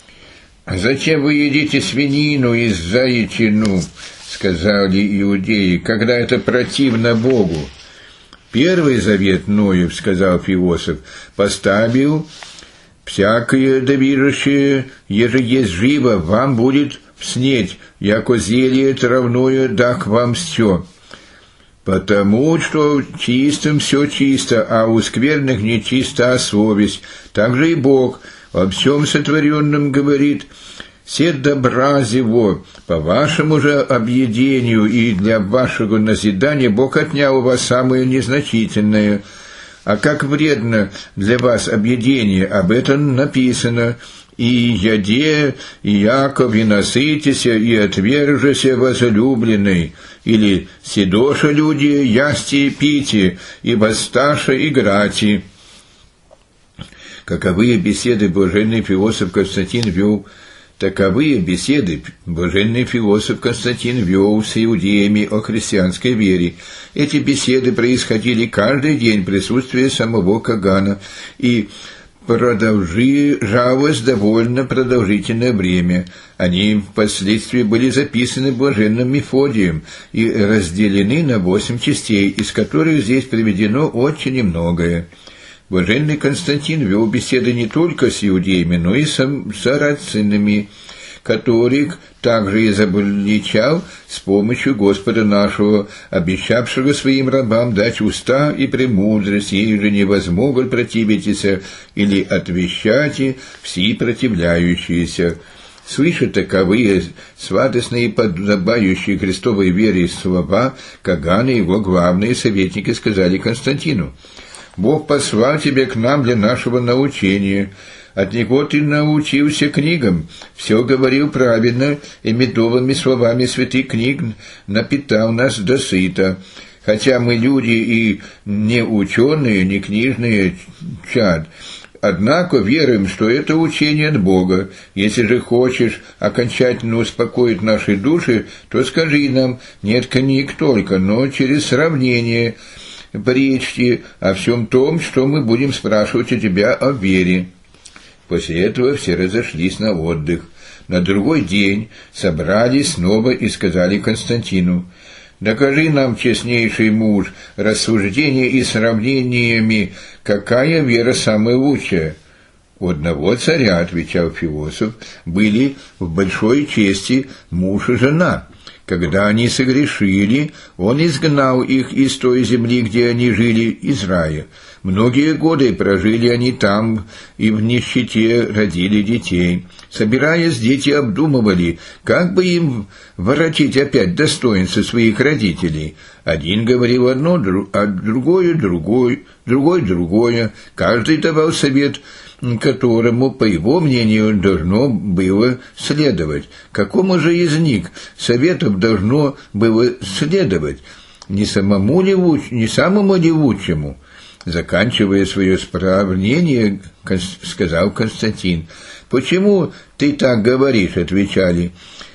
S1: «Зачем вы едите свинину и заячину, — сказали иудеи, — когда это противно Богу?» «Первый завет Ноев, — сказал философ, — поставил: всякое довижущее, еже есть живо, вам будет вснеть, яко зелье травное дах вам все. Потому что чистым все чисто, а у скверных нечиста совесть. Также и Бог во всем сотворенном говорит: «Се добра зего, по вашему же объедению и для вашего назидания Бог отнял у вас самое незначительное. А как вредно для вас объедение, об этом написано: и яде, и Яков, и насытися, и отвержися возлюбленный». Или «Седоша люди, ясти и пите, и воссташа играти». Каковые беседы блаженный философ Константин вел, таковые беседы блаженный философ Константин вел с иудеями о христианской вере. Эти беседы происходили каждый день в присутствии самого Кагана, и продолжалось довольно продолжительное время. Они впоследствии были записаны блаженным Мефодием и разделены на восемь частей, из которых здесь приведено очень немногое. Блаженный Константин вел беседы не только с иудеями, но и с сарацинами, которых также изобличал с помощью Господа нашего, обещавшего своим рабам дать уста и премудрость, ей же невозможно противиться или отвещать все противляющиеся. Слыша таковые святостные и подобающие Христовой вере слова, Каган и его главные советники сказали Константину: «Бог послал тебя к нам для нашего научения. От него ты научился книгам, все говорил правильно, и медовыми словами святых книг напитал нас досыта. Хотя мы люди и не ученые, не книжные чад, однако веруем, что это учение от Бога. Если же хочешь окончательно успокоить наши души, то скажи нам, нет книг только, но через сравнение пречти о всем том, что мы будем спрашивать у тебя о вере». После этого все разошлись на отдых. На другой день собрались снова и сказали Константину: «Докажи нам, честнейший муж, рассуждения и сравнениями, какая вера самая лучшая». «У одного царя, — отвечал философ, — были в большой чести муж и жена. Когда они согрешили, он изгнал их из той земли, где они жили, из рая. Многие годы прожили они там и в нищете родили детей. Собираясь, дети обдумывали, как бы им воротить опять достоинство своих родителей. Один говорил одно, а другое — другое, другой — другое. Каждый давал совет, которому, по его мнению, должно было следовать. Какому же из них советов должно было следовать? Не самому ли луч, не самому ли лучшему?» Заканчивая свое сравнение, сказал Константин: «Почему ты так говоришь?» — отвечали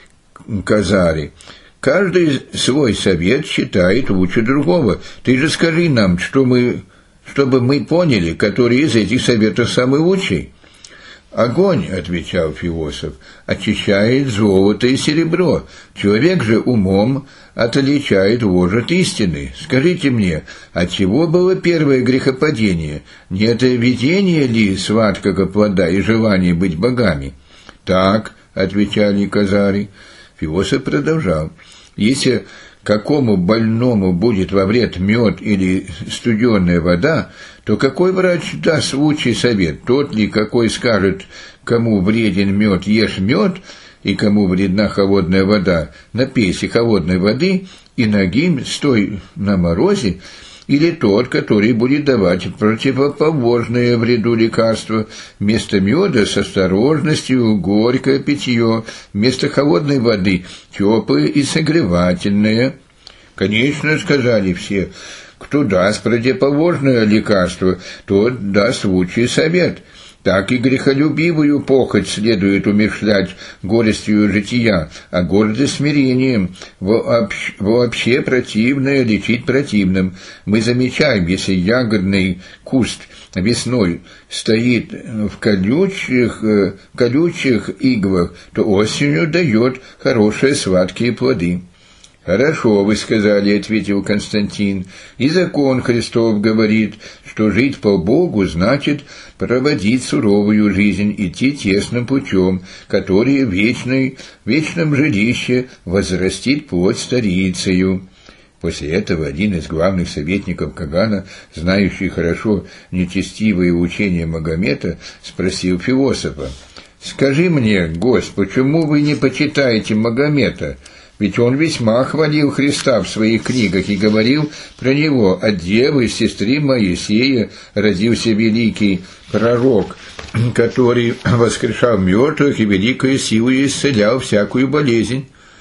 S1: казари. «Каждый свой совет считает лучше другого. Ты же скажи нам, что мы, чтобы мы поняли, который из этих советов самый лучший». «Огонь, — отвечал философ, — очищает золото и серебро. Человек же умом отличает ложь от истины. Скажите мне, от чего было первое грехопадение? Не это видение ли сладкого плода и желание быть богами?» «Так, — отвечали казари». Философ продолжал: «Если какому больному будет во вред мед или студеная вода, то какой врач даст лучший совет? Тот ли, какой скажет, кому вреден мед, ешь мед, и кому вредна холодная вода, напейся холодной воды, и нагим стой на морозе, или тот, который будет давать противоположное вреду лекарство, вместо меда с осторожностью горькое питье, вместо холодной воды теплое и согревательное?» «Конечно, — сказали все, — кто даст противоположное лекарство, тот даст лучший совет. Так и грехолюбивую похоть следует умерщвлять горестью жития, а гордость смирением, вообще, вообще противное лечить противным. Мы замечаем, если ягодный куст весной стоит в колючих, колючих иглах, то осенью дает хорошие сладкие плоды». «Хорошо, вы сказали, — ответил Константин, — и закон Христов говорит, что жить по Богу значит проводить суровую жизнь, идти тесным путем, который в вечной, вечном жилище возрастит плоть старицею». После этого один из главных советников Кагана, знающий хорошо нечестивые учения Магомета, спросил философа: «Скажи мне, гость, почему вы не почитаете Магомета? Ведь он весьма хвалил Христа в своих книгах и говорил про него: от девы, сестры Моисея, родился великий пророк, который воскрешал мертвых и великою силой исцелял всякую болезнь».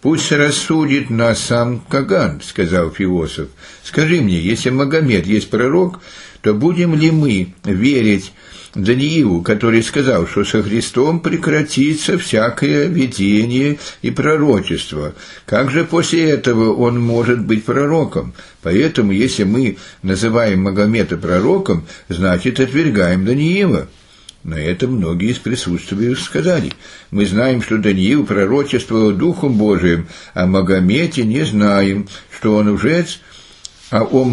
S1: «Пусть рассудит нас сам Каган», — сказал философ. «Скажи мне, если Магомед есть пророк, то будем ли мы верить Даниилу, который сказал, что со Христом прекратится всякое видение и пророчество? Как же после этого он может быть пророком? Поэтому, если мы называем Магомета пророком, значит, отвергаем Даниила». На это многие из присутствующих сказали: «Мы знаем, что Даниил пророчествовал Духом Божиим, а Магомете не знаем, что он лжец, а о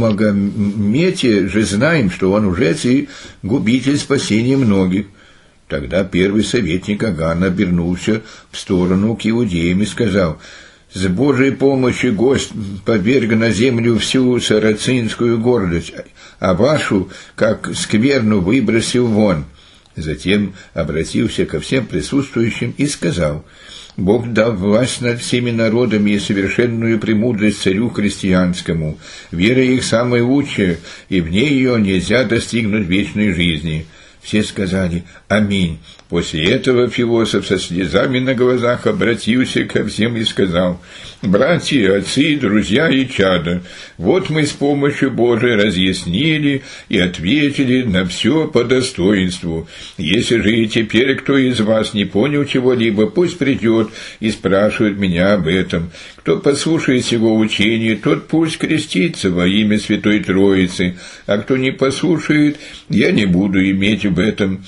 S1: Магомете же знаем, что он лжец и губитель спасения многих». Тогда первый советник Агана обернулся в сторону к иудеям и сказал: «С Божьей помощью гость поверг на землю всю сарацинскую гордость, а вашу, как скверну, выбросил вон». Затем обратился ко всем присутствующим и сказал: «Бог дал власть над всеми народами и совершенную премудрость царю христианскому. Вера их самая лучшая, и вне ее нельзя достигнуть вечной жизни». Все сказали «Аминь». После этого философ со слезами на глазах обратился ко всем и сказал: «Братья, отцы, друзья и чада, вот мы с помощью Божией разъяснили и ответили на все по достоинству. Если же и теперь кто из вас не понял чего-либо, пусть придет и спрашивает меня об этом. Кто послушает его учение, тот пусть крестится во имя Святой Троицы, а кто не послушает, я не буду иметь в этом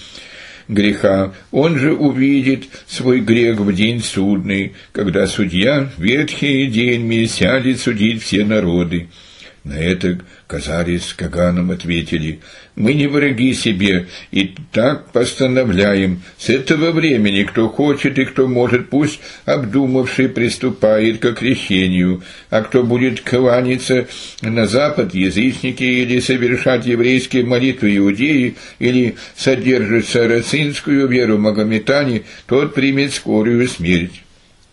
S1: греха. Он же увидит свой грех в день судный, когда судья в ветхий день сядет судить все народы». На это Казарий с Каганом ответили: «Мы не враги себе, и так постановляем. С этого времени кто хочет и кто может, пусть обдумавший приступает к крещению, а кто будет кланяться на запад, язычники, или совершать еврейские молитвы иудеи, или содержать сарацинскую веру магометане, тот примет скорую смерть».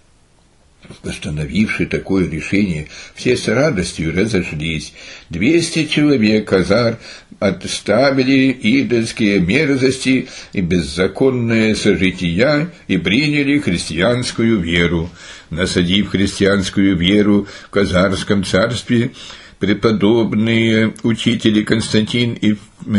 S1: Постановивши такое решение, все с радостью разошлись. Двести человек казар отставили идольские мерзости и беззаконное сожития и приняли христианскую веру. Насадив христианскую веру в Казарском царстве, преподобные учители Константин и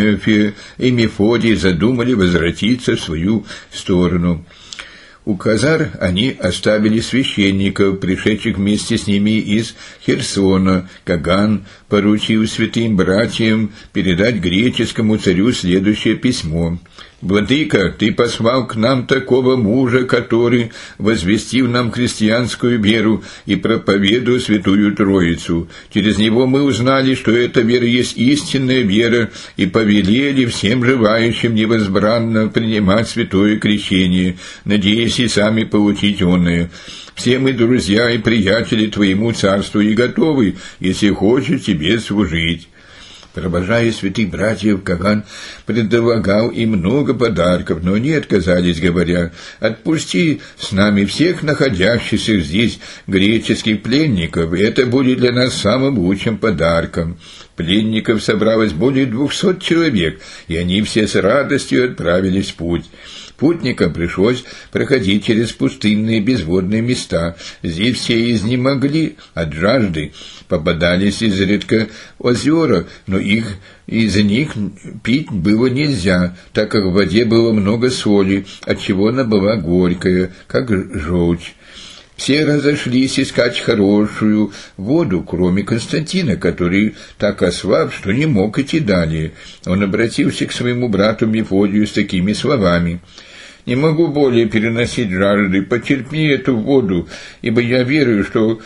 S1: Мефодий задумали возвратиться в свою сторону. У казар они оставили священников, пришедших вместе с ними из Херсона. Каган поручил святым братьям передать греческому царю следующее письмо: «Владыка, ты послал к нам такого мужа, который возвестил нам христианскую веру и проповедует Святую Троицу. Через него мы узнали, что эта вера есть истинная вера, и повелели всем желающим невозбранно принимать святое крещение, надеясь и сами получить оное. Все мы друзья и приятели твоему царству и готовы, если хочешь, тебе служить». Провожая святых братьев, Каган предлагал им много подарков, но они отказались, говоря: «Отпусти с нами всех находящихся здесь греческих пленников, и это будет для нас самым лучшим подарком». Пленников собралось более двухсот человек, и они все с радостью отправились в путь. Путникам пришлось проходить через пустынные безводные места. Здесь все изнемогли от жажды. Попадались изредка озера, но их, из них пить было нельзя, так как в воде было много соли, отчего она была горькая, как желчь. Все разошлись искать хорошую воду, кроме Константина, который так ослаб, что не мог идти далее. Он обратился к своему брату Мефодию с такими словами: «Не могу более переносить жажды, потерпи эту воду, ибо я верю, что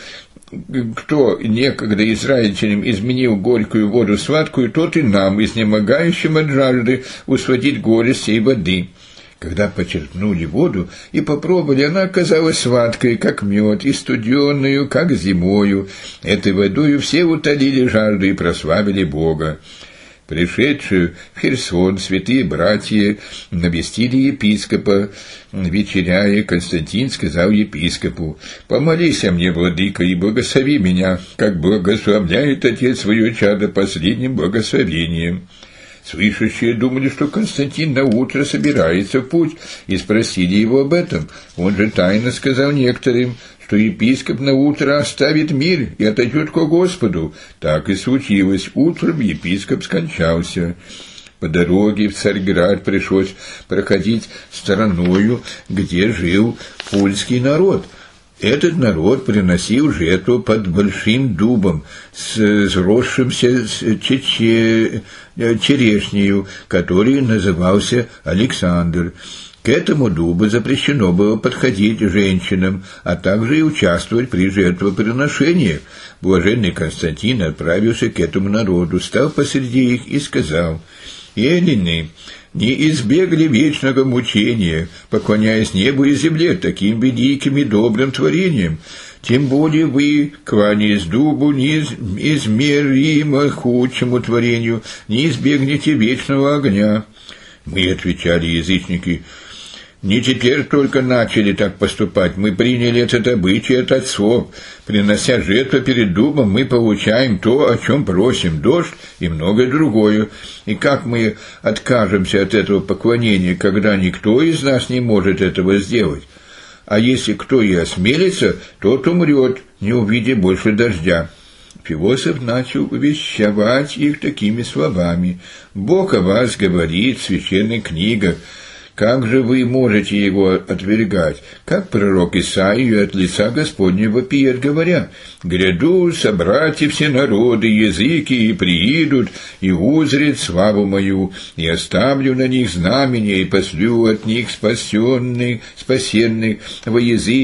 S1: кто некогда израильтянам изменил горькую воду сладкую, тот и нам, изнемогающим от жажды, усладит горе сей воды». Когда почерпнули воду и попробовали, она оказалась сладкой, как мед, и студенную, как зимою. Этой водою все утолили жажду и прославили Бога. Пришедшие в Херсон святые братья навестили епископа. Вечеряя, Константин сказал епископу: «Помолись о мне, владыка, и благослови меня, как благословляет отец свое чадо последним благословением». Слышащие думали, что Константин наутро собирается в путь, и спросили его об этом. Он же тайно сказал некоторым, что епископ на утро оставит мир и отойдет ко Господу. Так и случилось. Утром епископ скончался. По дороге в Царьград пришлось проходить стороною, где жил польский народ. Этот народ приносил жертву под большим дубом, с сросшимся с чече, черешнею, который назывался Александр. К этому дубу запрещено было подходить женщинам, а также и участвовать при жертвоприношениях. Блаженный Константин отправился к этому народу, стал посреди их и сказал: «Эллины не избегли вечного мучения, поклоняясь небу и земле таким великим и добрым творениям. Тем более вы, кланяясь дубу, неизмеримо худшему творению, не избегнете вечного огня». Мы, отвечали язычники, не теперь только начали так поступать, мы приняли этот обычай от отцов. Принося жертву перед дубом, мы получаем то, о чем просим, дождь и многое другое. И как мы откажемся от этого поклонения, когда никто из нас не может этого сделать? А если кто и осмелится, тот умрет, не увидя больше дождя. Философ начал увещевать их такими словами: «Бог о вас говорит в священных книгах. Как же вы можете его отвергать? Как пророк Исаия от лица Господня вопиет, говоря: «Гряду собратья все народы, языки, и приидут, и узрят славу мою, и оставлю на них знамения, и послю от них спасенных, спасенных во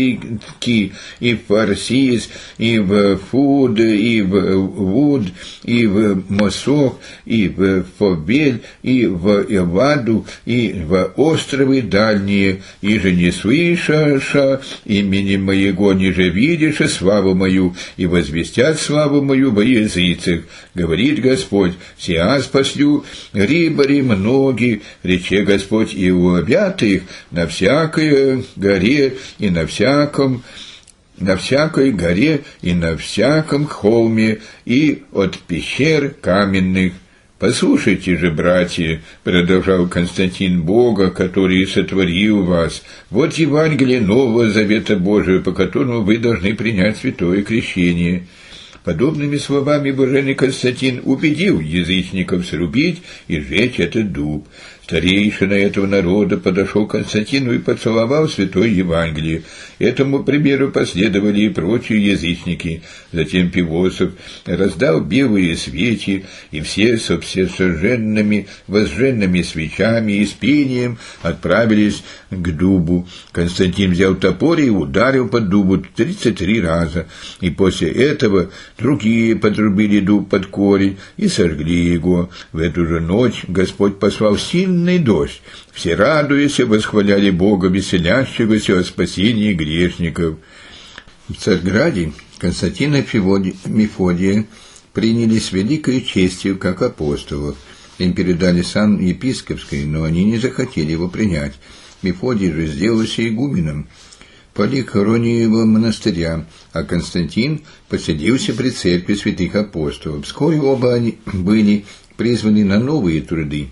S1: языки, и в Парсис, и в Фуд, и в Вуд, и в Мосох, и в Фовель, и в Иваду, и в Ос, островы дальние, и же не слышаша именем моего, ниже видиша славу мою, и возвестят славу мою во языцах, говорит Господь, сия спаслю рибари многие, рече Господь, и уловят их на всякой горе и на всяком на всякой горе и на всяком холме, и от пещер каменных. «Послушайте же, братья, — продолжал Константин, — Бога, который сотворил вас. Вот Евангелие Нового Завета Божия, по которому вы должны принять святое крещение». Подобными словами блаженный Константин убедил язычников срубить и сжечь этот дуб. Старейшина этого народа подошел к Константину и поцеловал святое Евангелие. Этому примеру последовали и прочие язычники. Затем философ раздал белые свечи, и все со всесожженными, возжженными свечами и с пением отправились к дубу. Константин взял топор и ударил по дубу тридцать три раза, и после этого другие подрубили дуб под корень и сожгли его. В эту же ночь Господь послал сильный дождь. Все, радуясь, восхваляли Бога, веселящегося о спасении грешников. В Царьграде Константина и Мефодия приняли с великой честью как апостолов. Им передали сан епископский, но они не захотели его принять. Мефодий же сделался игуменом Полихороньего монастыря, а Константин поселился при церкви святых апостолов. Вскоре оба они были призваны на новые труды.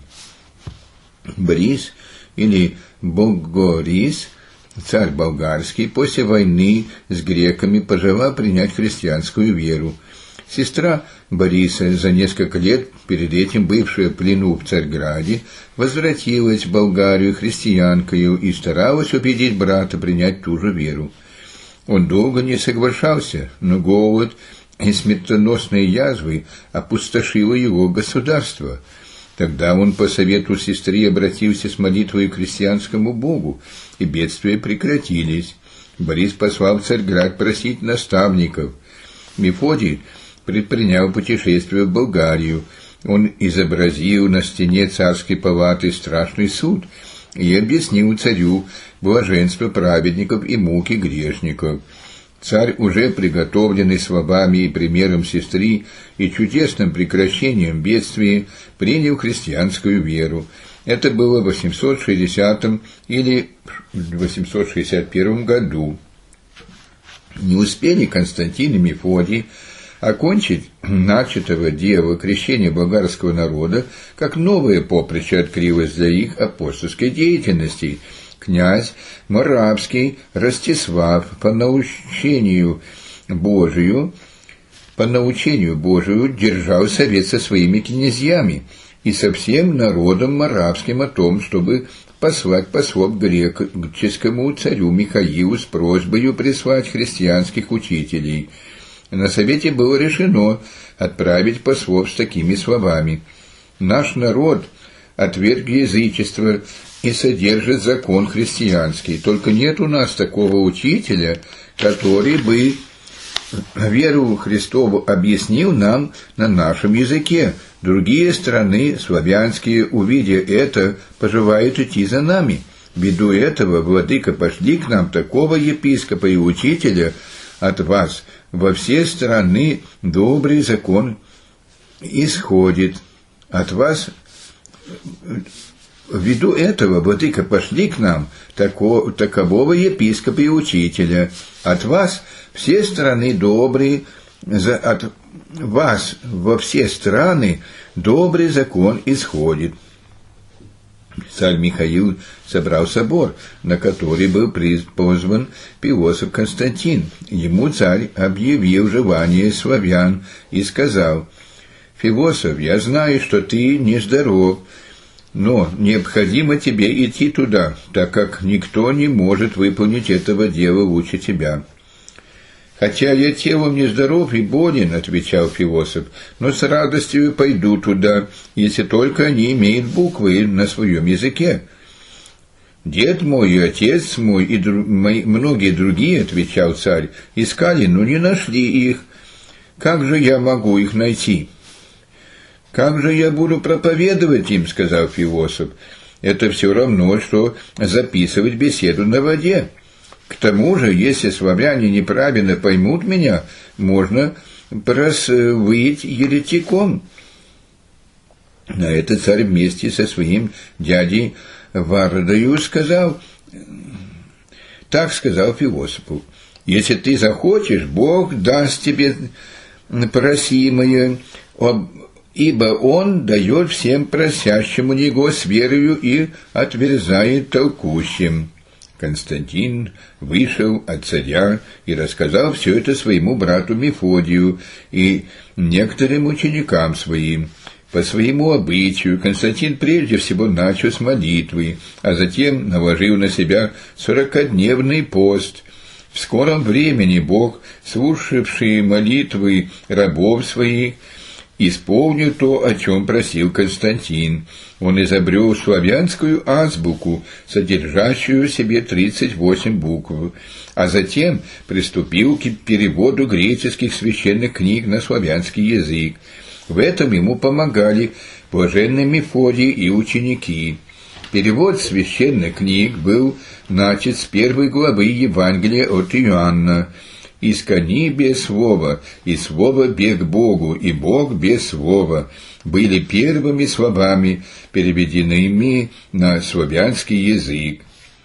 S1: Борис или Богорис, царь болгарский, после войны с греками пожелал принять христианскую веру. Сестра Бориса, за несколько лет перед этим бывшая в плену в Царьграде, возвратилась в Болгарию христианкою и старалась убедить брата принять ту же веру. Он долго не соглашался, но голод и смертоносные язвы опустошило его государство. Тогда он по совету сестры обратился с молитвой к христианскому Богу, и бедствия прекратились. Борис послал в Царьград просить наставников. Мефодий предпринял путешествие в Болгарию. Он изобразил на стене царской палаты страшный суд и объяснил царю блаженство праведников и муки грешников. Царь, уже приготовленный словами и примером сестры и чудесным прекращением бедствия, принял христианскую веру. Это было в восемьсот шестидесятом или восемьсот шестьдесят первом году. Не успели Константин и Мефодий окончить начатого дела крещения болгарского народа, как новое поприще открылось для их апостольской деятельности. К князь Моравский Ростислав по научению Божию, по научению Божию держал совет со своими князьями и со всем народом моравским о том, чтобы послать послов к греческому царю Михаилу с просьбой прислать христианских учителей. На совете было решено отправить послов с такими словами: «Наш народ отверг язычество и содержит закон христианский, только нет у нас такого учителя, который бы веру Христову объяснил нам на нашем языке. Другие страны славянские, увидя это, пожелают идти за нами. Ввиду этого, владыка, пошли к нам такого епископа и учителя от вас. Во все страны добрый закон исходит от вас. Ввиду этого, владыка, пошли к нам тако, такового епископа и учителя. От вас все страны добрые, за, от вас во все страны добрый закон исходит». Царь Михаил собрал собор, на который был позван Философ Константин. Ему царь объявил желание славян и сказал: «Философ, я знаю, что ты нездоров, но необходимо тебе идти туда, так как никто не может выполнить этого дела лучше тебя». «Хотя я телом нездоров и болен, — отвечал философ, — но с радостью пойду туда, если только они имеют буквы на своем языке». «Дед мой и отец мой и дру... мои... многие другие, — отвечал царь, — искали, но не нашли их. Как же я могу их найти?» «Как же я буду проповедовать им, — сказал философ, — это все равно, что записывать беседу на воде. К тому же, если славяне неправильно поймут меня, можно прослыть еретиком». На это царь вместе со своим дядей Вардою сказал, так сказал философу: «Если ты захочешь, Бог даст тебе просимое, ибо Он дает всем просящим у Него с верою и отверзает толкущим». Константин вышел от царя и рассказал все это своему брату Мефодию и некоторым ученикам своим. По своему обычаю Константин прежде всего начал с молитвы, а затем наложил на себя сорокадневный пост. В скором времени Бог, слушавший молитвы рабов своих, исполнил то, о чем просил Константин. Он изобрел славянскую азбуку, содержащую в себе тридцать восемь букв, а затем приступил к переводу греческих священных книг на славянский язык. В этом ему помогали блаженный Мефодий и ученики. Перевод священных книг был начат с первой главы Евангелия от Иоанна: «Искони без слова, и слово бег Богу, и Бог без слова» были первыми словами, переведенными на славянский язык.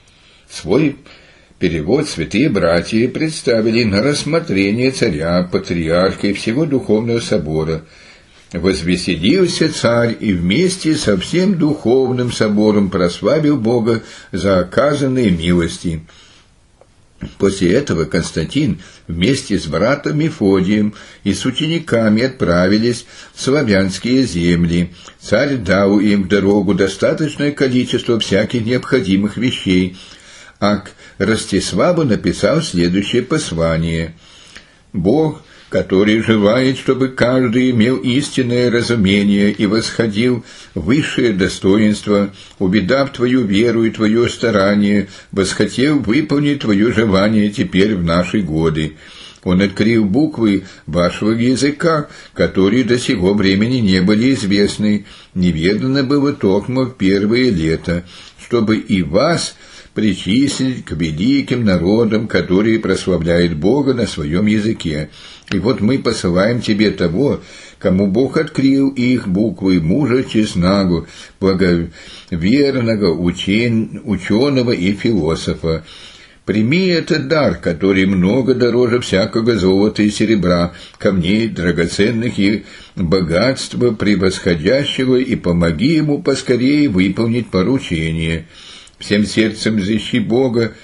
S1: Свой перевод святые братья представили на рассмотрение царя, патриарха и всего духовного собора. Возвеселился царь и вместе со всем духовным собором прославил Бога за оказанные милости. После этого Константин вместе с братом Мефодием и с учениками отправились в славянские земли. Царь дал им в дорогу достаточное количество всяких необходимых вещей, а к Ростиславу написал следующее послание: «Бог, который желает, чтобы каждый имел истинное разумение и восходил в высшее достоинство, увидав твою веру и твое старание, восхотел выполнить твое желание теперь в наши годы. Он открыл буквы вашего языка, которые до сего времени не были известны, неведано было токмо в первые лета, чтобы и вас причислить к великим народам, которые прославляют Бога на своем языке. И вот мы посылаем тебе того, кому Бог открыл их буквы, мужа честного, благоверного учен... ученого и философа. Прими этот дар, который много дороже всякого золота и серебра, камней драгоценных и богатства превосходящего, и помоги ему поскорее выполнить поручение». всем сердцем взыщи Бога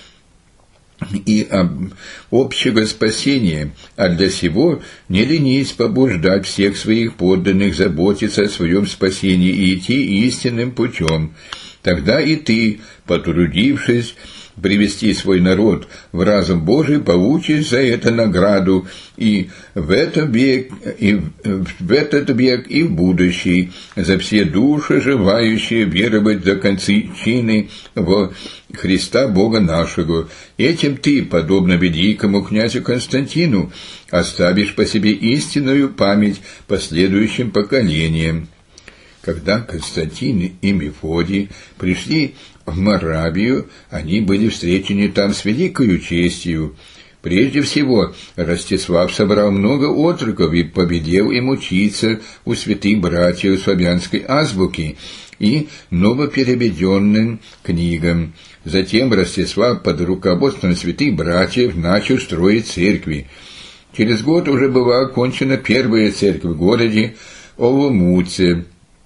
S1: и об общего спасения, а для сего не ленись побуждать всех своих подданных заботиться о своем спасении и идти истинным путем. Тогда и ты, потрудившись привести свой народ в разум Божий, получишь за это награду и в этот век, и в этот век, и в будущий, за все души, желающие веровать до кончины во Христа Бога нашего. Этим ты, подобно великому князю Константину, оставишь по себе истинную память последующим поколениям. Когда Константин и Мефодий пришли в Моравию, они были встречены там с великою честью. Прежде всего, Ростислав собрал много отроков и повелел им учиться у святых братьев славянской азбуки и новопереведенным книгам. Затем Ростислав под руководством святых братьев начал строить церкви. Через год уже была окончена первая церковь в городе Оломуце.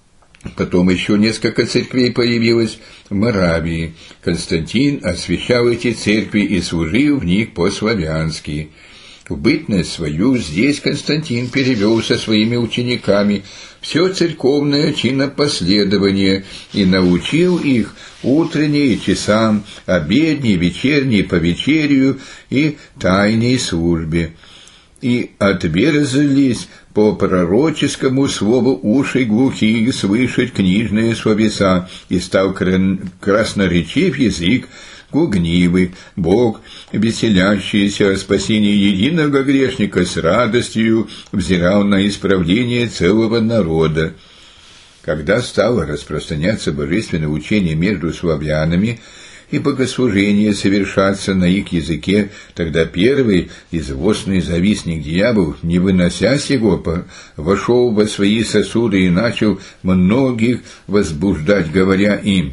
S1: Потом еще несколько церквей появилось в Моравии. Константин освящал эти церкви и служил в них по-славянски. В бытность свою здесь Константин перевел со своими учениками все церковное чинопоследование и научил их утренние часам, обедней, вечерней, повечерию и тайной службе. И отверзлись по пророческому слову уши глухие слышать книжные словеса, и стал красноречив язык гугнивый. Бог, веселящийся о спасении единого грешника, с радостью взирал на исправление целого народа. Когда стало распространяться божественное учение между славянами, и богослужение совершаться на их языке, тогда первый известный завистник дьявол, не вынося сего, вошел во свои сосуды и начал многих возбуждать, говоря им: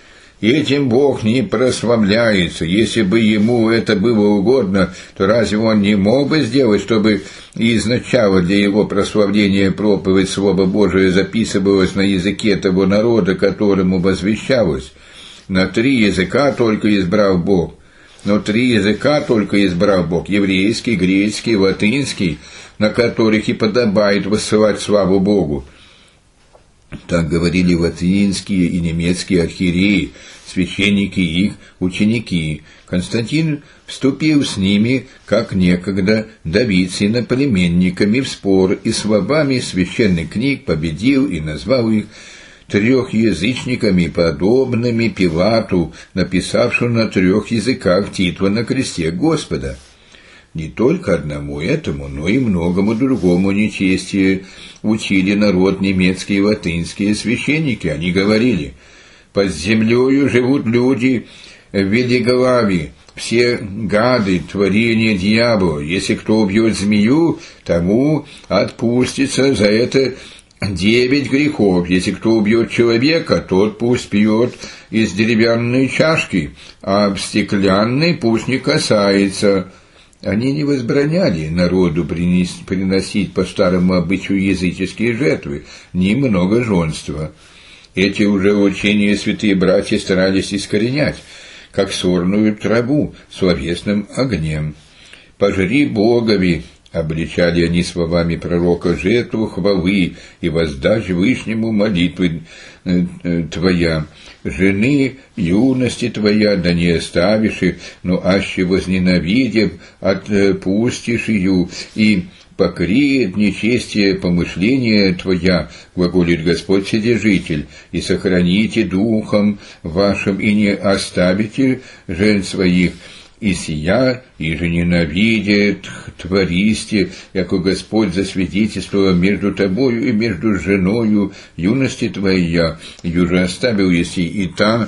S1: «Этим Бог не прославляется. Если бы ему это было угодно, то разве он не мог бы сделать, чтобы изначально для его прославления проповедь Слова Божия записывалась на языке того народа, которому возвещалось? На три языка только избрал Бог. Но три языка только избрал Бог: еврейский, греческий, латынский, на которых и подобает воссылать славу Богу». Так говорили латинские и немецкие архиереи, священники и их ученики. Константин вступил с ними, как некогда Давид с иноплеменниками, в спор, и словами священных книг победил и назвал их трехязычниками, подобными Пилату, написавшему на трех языках титла на кресте Господа. Не только одному этому, но и многому другому нечестию учили народ немецкие и латынские священники. Они говорили: «Под землею живут люди велиголави, все гады, творения дьявола. Если кто убьет змею, тому отпустится за это девять грехов. Если кто убьет человека, тот пусть пьет из деревянной чашки, а в стеклянной пусть не касается». Они не возбраняли народу приносить по старому обычаю языческие жертвы, ни многоженства. Эти уже учения святые братья старались искоренять, как сорную траву словесным огнем. «Пожри Богови», — обличали они словами пророка, — «жертву хвалы, и воздашь Вышнему молитвы твоя. Жены юности твоя да не оставишь, но аще возненавидев, отпустишь ее, и покриет нечестие помышления твоя, глаголит Господь Вседержитель, и сохраните духом вашим, и не оставите жен своих, и сия, и же ненавидят твористе, яко Господь засвидетельствовал между тобою и между женою юности твоя, юже оставил еси, и та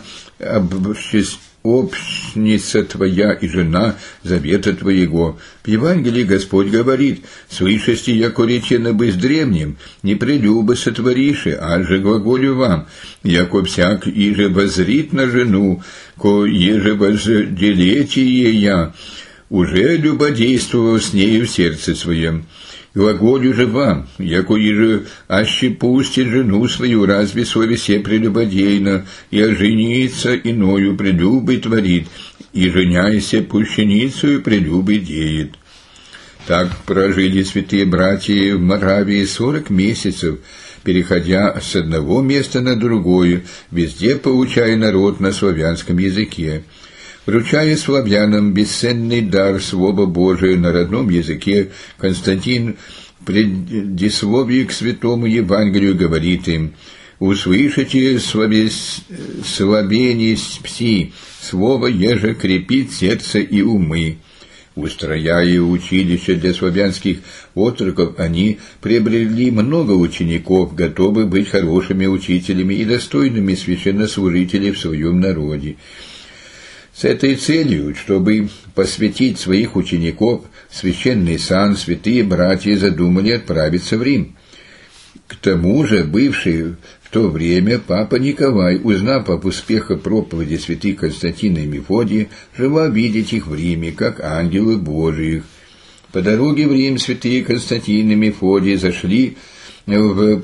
S1: общница твоя и жена завета твоего». В Евангелии Господь говорит: «Слышите, яко речено бы с древним, не прелюбо сотвориши, а же глаголю вам, яко всяк иже воззрит на жену, ко еже возделетие я, уже любодействовал с нею в сердце своем». Глаголю же вам, яко иже аще пустит жену свою, разве совесть прелюбодейна, и оженится иною прелюбой творит, и женяйся пущеницею прелюбой деет. Так прожили святые братья в Моравии сорок месяцев, переходя с одного места на другое, везде поучая народ на славянском языке, вручая славянам бесценный дар Слова Божия на родном языке. Константин в предисловии к святому Евангелию говорит им: «Услышите слабение пси, слово еже крепит сердце и умы». Устрояя училище для славянских отроков, они приобрели много учеников, готовы быть хорошими учителями и достойными священнослужителей в своем народе. С этой целью, чтобы посвятить своих учеников в священный сан, святые братья задумали отправиться в Рим. К тому же, бывший в то время папа Николай, узнав об успехах проповеди святых Константина и Мефодия, желал видеть их в Риме, как ангелы Божиих. По дороге в Рим святые Константин и Мефодий зашли в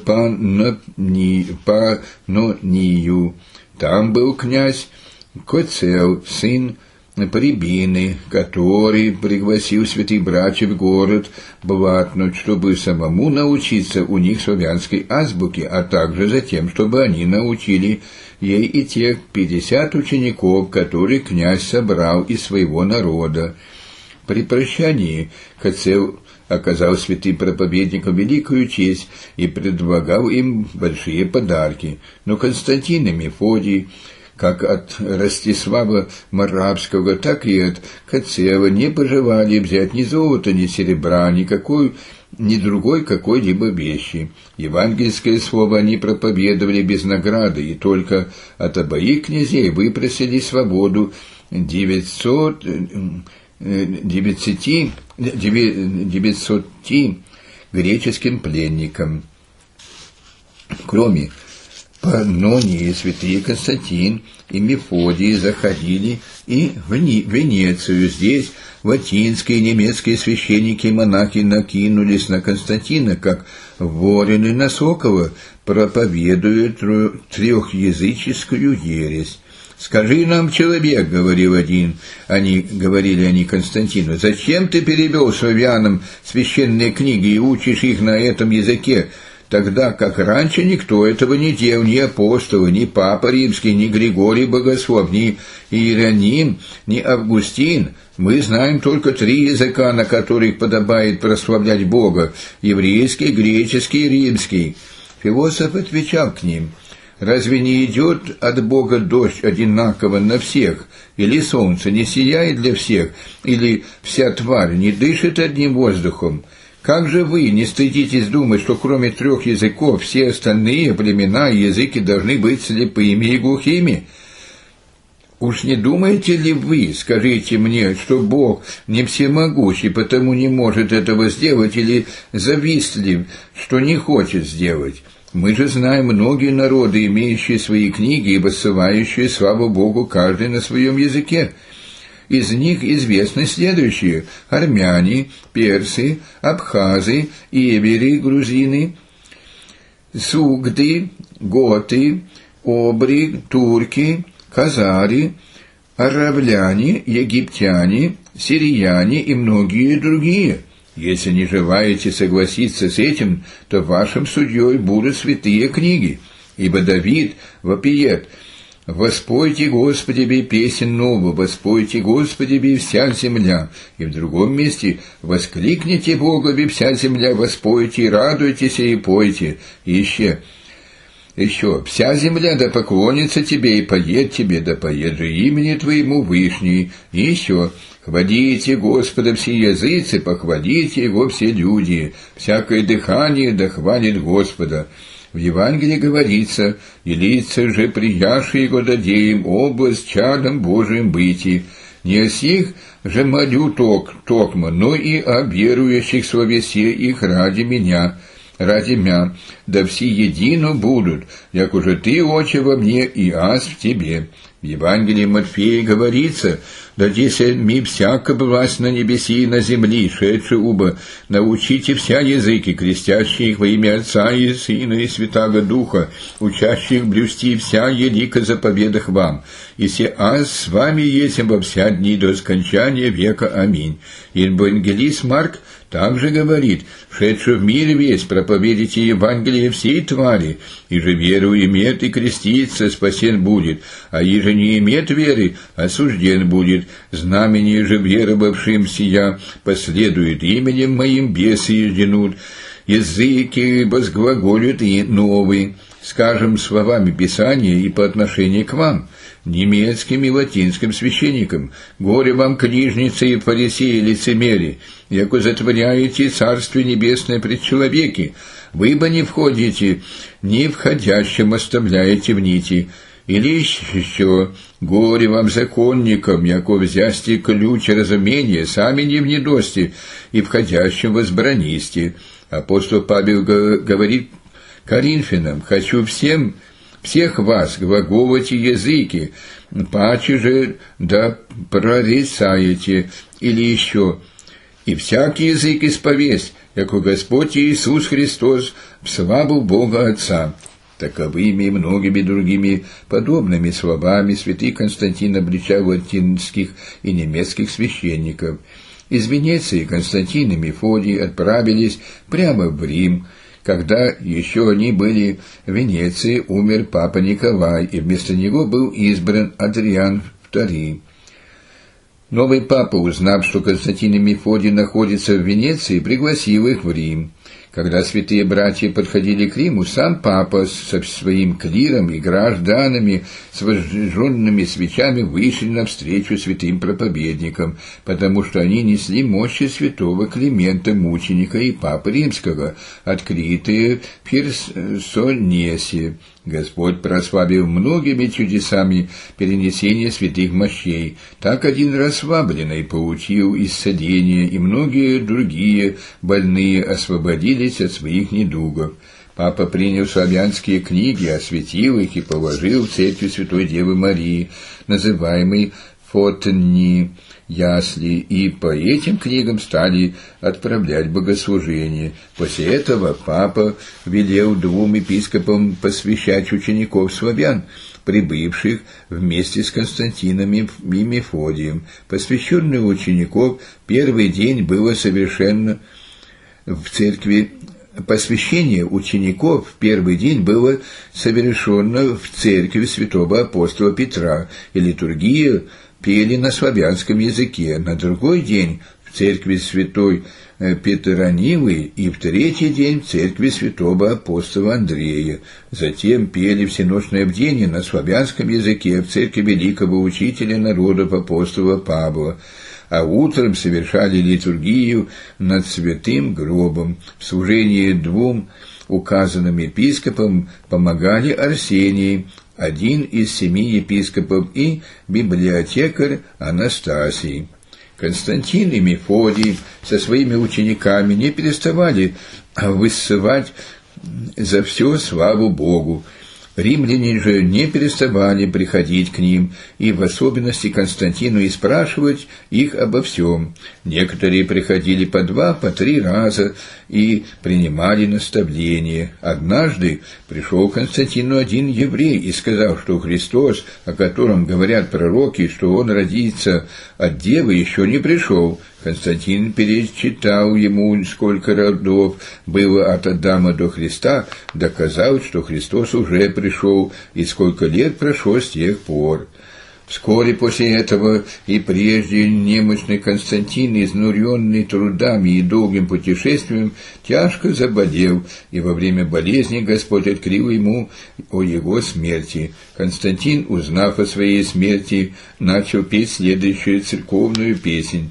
S1: Паннонию. Там был князь Коцел, сын Прибины, который пригласил святых братьев в город Блатнуть, чтобы самому научиться у них славянской азбуке, а также затем, чтобы они научили ей и тех пятьдесят учеников, которых князь собрал из своего народа. При прощании Коцел оказал святым проповедникам великую честь и предлагал им большие подарки. Но Константин и Мефодий, как от Ростислава Моравского, так и от Коцела, не пожелали взять ни золота, ни серебра, никакой, ни другой какой-либо вещи. Евангельское слово они проповедовали без награды, и только от обоих князей выпросили свободу девятьсот, девятьсот, девятьсот греческим пленникам. Кроме Паннонии, святые Константин и Мефодий заходили и в Венецию. Здесь латинские и немецкие священники и монахи накинулись на Константина, как вороны на сокола, проповедуя трехязыческую ересь. «Скажи нам, человек, — говорил один, — они говорили они Константину, — зачем ты перевел славянам священные книги и учишь их на этом языке, тогда как раньше никто этого не делал, ни апостолы, ни Папа Римский, ни Григорий Богослов, ни Иероним, ни Августин? Мы знаем только три языка, на которых подобает прославлять Бога — еврейский, греческий и римский». Философ отвечал к ним: «Разве не идет от Бога дождь одинаково на всех? Или солнце не сияет для всех? Или вся тварь не дышит одним воздухом? Как же вы не стыдитесь думать, что кроме трех языков все остальные племена и языки должны быть слепыми и глухими? Уж не думаете ли вы, скажите мне, что Бог не всемогущий, потому не может этого сделать, или завистлив, что не хочет сделать? Мы же знаем многие народы, имеющие свои книги и воссылающие славу Богу каждый на своем языке. Из них известны следующие: армяне, персы, абхазы, ивери, грузины, сугды, готы, обри, турки, казари, аравляне, египтяне, сирияне и многие другие. Если не желаете согласиться с этим, то вашим судьей будут святые книги, ибо Давид вопиет: «Воспойте Господи би песен новую, воспойте Господи би вся земля». И в другом месте: «Воскликните Бога би вся земля, воспойте, и радуйтесь, и пойте». И еще, еще: «Вся земля да поклонится тебе, и поет тебе, да поет же имени твоему Вышний». И еще: «Хвалите Господа все языцы, похвалите Его все люди, всякое дыхание да хвалит Господа». В Евангелии говорится: «И лица же прияши Его дадеем, область чадом Божиим быти». Не о сих же молю ток, токмо, но и о верующих словесе их ради меня, ради мя, да все едино будут, як уже ты, Отче, во мне, и аз в тебе. В Евангелии Матфея говорится: «Дадися ми всяка власть на небеси и на земли, шедши уба, научите вся языки, крестящие их во имя Отца и Сына и Святаго Духа, учащих блюсти вся елика заповедах вам, и се аз с вами есмь во вся дни до скончания века. Аминь». Евангелист Марк также говорит: «Шедши в мир весь, проповедите Евангелие всей твари, и же веру имеет и крестится, спасен будет, а иже не имеет веры, осужден будет. Знамение же веровавшим сия последует, именем моим бесы изденут, языки возглаголют и новый». Скажем словами Писания и по отношению к вам, немецким и латинским священникам: «Горе вам, книжницы и фарисеи, лицемеры, яко затворяете Царствие Небесное пред человеки, вы бы не входите, не входящим оставляете в нити». Или еще: «Горе вам, законникам, яко взясте ключ разумения, сами не внедости, и входящим возбранисте». Апостол Павел говорит Коринфянам: «Хочу всем, всех вас глаголать языки, паче же да прорицаете». Или еще: «И всякий язык исповесть, яко Господь Иисус Христос, в славу Бога Отца». Таковыми и многими другими подобными словами святый Константин обличал латинских и немецких священников. Из Венеции Константин и Мефодий отправились прямо в Рим. Когда еще они были в Венеции, умер папа Николай, и вместо него был избран Адриан второй. Новый папа, узнав, что Константин и Мефодий находятся в Венеции, пригласил их в Рим. Когда святые братья подходили к Риму, сам папа со своим клиром и гражданами с возжженными свечами вышли навстречу святым проповедникам, потому что они несли мощи святого Климента, мученика и папы римского, открытые в Херсонесе. Господь прославил многими чудесами перенесения святых мощей. Так один расслабленный получил исцеление, и многие другие больные освободились от своих недугов. Папа принял славянские книги, осветил их и положил в церкви Святой Девы Марии, называемой Фотни ясли, и по этим книгам стали отправлять богослужения. После этого папа велел двум епископам посвящать учеников славян, прибывших вместе с Константином и Мефодием. Посвященных учеников первый день было совершенно в церкви. Посвящение учеников в первый день было совершено в церкви святого апостола Петра, и литургия пели на славянском языке. На другой день в церкви святой Петронилы и в третий день в церкви святого апостола Андрея. Затем пели всеночное бдение на славянском языке в церкви великого учителя народов апостола Павла, а утром совершали литургию над святым гробом. В служении двум указанным епископам помогали Арсений, один из семи епископов, и библиотекарь Анастасий. Константин и Мефодий со своими учениками не переставали высылать за все славу Богу. Римляне же не переставали приходить к ним, и в особенности Константину, и спрашивать их обо всем. Некоторые приходили по два, по три раза и принимали наставления. Однажды пришел к Константину один еврей и сказал, что Христос, о котором говорят пророки, что он родится от девы, еще не пришел. Константин перечитал ему, сколько родов было от Адама до Христа, доказал, что Христос уже пришел, и сколько лет прошло с тех пор. Вскоре после этого и прежде немощный Константин, изнуренный трудами и долгим путешествием, тяжко заболел, и во время болезни Господь открыл ему о его смерти. Константин, узнав о своей смерти, начал петь следующую церковную песнь: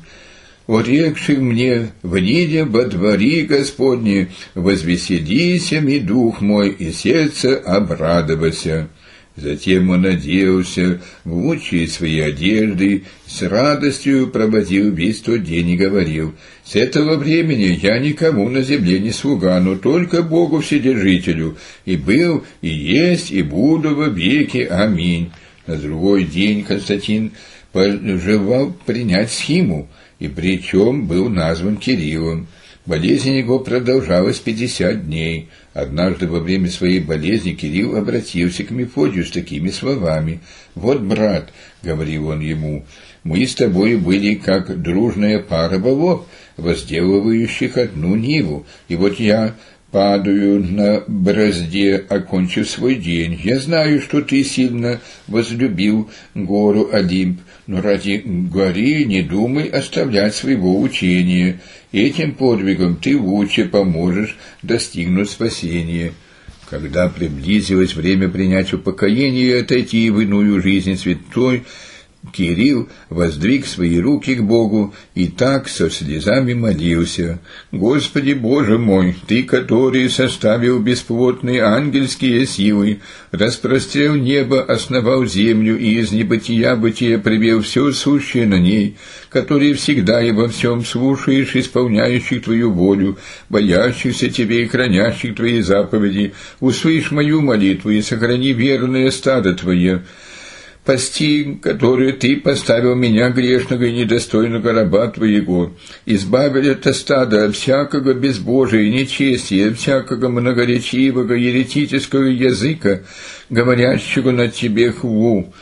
S1: «Орекши мне, вниде во двори Господне, возвеселися ми дух мой, и сердце обрадовался». Затем он оделся в лучшие свои одежды, с радостью проводил весь тот день и говорил: «С этого времени я никому на земле не слуга, но только Богу Вседержителю, и был, и есть, и буду во веки. Аминь». На другой день Константин пожелал принять схиму, и причем был назван Кириллом. Болезнь его продолжалась пятьдесят дней. Однажды во время своей болезни Кирилл обратился к Мефодию с такими словами: «Вот, брат, — говорил он ему, — мы с тобой были как дружная пара волов, возделывающих одну ниву, и вот я падаю на борозде, окончив свой день. Я знаю, что ты сильно возлюбил гору Олимп, но ради горы не думай оставлять своего учения. Этим подвигом ты лучше поможешь достигнуть спасения». Когда приблизилось время принять упокоение и отойти в иную жизнь, святой Кирилл воздвиг свои руки к Богу и так со слезами молился: «Господи Боже мой, Ты, который составил бесплотные ангельские силы, распрострел небо, основал землю и из небытия бытия привел все сущее на ней, который всегда и во всем слушаешь исполняющих Твою волю, боящихся Тебе и хранящих Твои заповеди, услышь мою молитву и сохрани верное стадо Твое, пасти, которую Ты поставил меня, грешного и недостойного раба Твоего, избавили это стадо от всякого безбожия и нечестия, от всякого многоречивого еретического языка, говорящего на Тебе хвалу,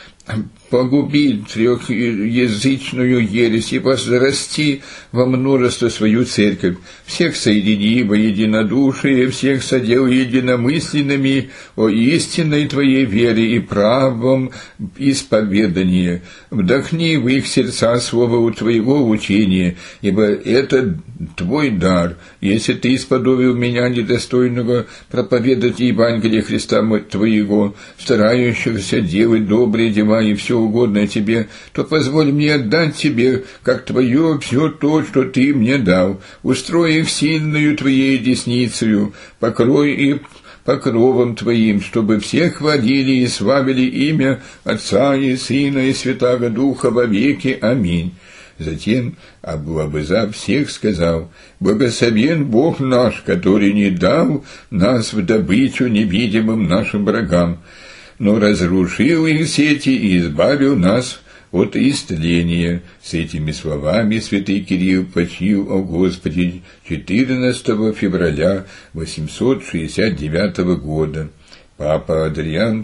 S1: погуби трехязычную ересь и возрасти во множество свою церковь, всех соедини во единодушие, всех содел единомысленными о истинной Твоей вере и правом исповедании. Вдохни в их сердца слово Твоего учения, ибо это Твой дар. Если Ты исподобил меня, недостойного, проповедать Евангелие Христа Твоего, старающегося делать добрые дела и все угодное Тебе, то позволь мне отдать Тебе, как Твое, все то, что Ты мне дал. Устрой их сильную Твоей десницею, покрой их покровом Твоим, чтобы все хвалили и славили имя Отца и Сына и Святаго Духа во веки. Аминь». Затем, облобызав всех, сказал: «Благословен Бог наш, который не дал нас в добычу невидимым нашим врагам, но разрушил их сети и избавил нас от истления». С этими словами святый Кирилл почил о Господе четырнадцатого февраля восемьсот шестьдесят девятого года. Папа Адриан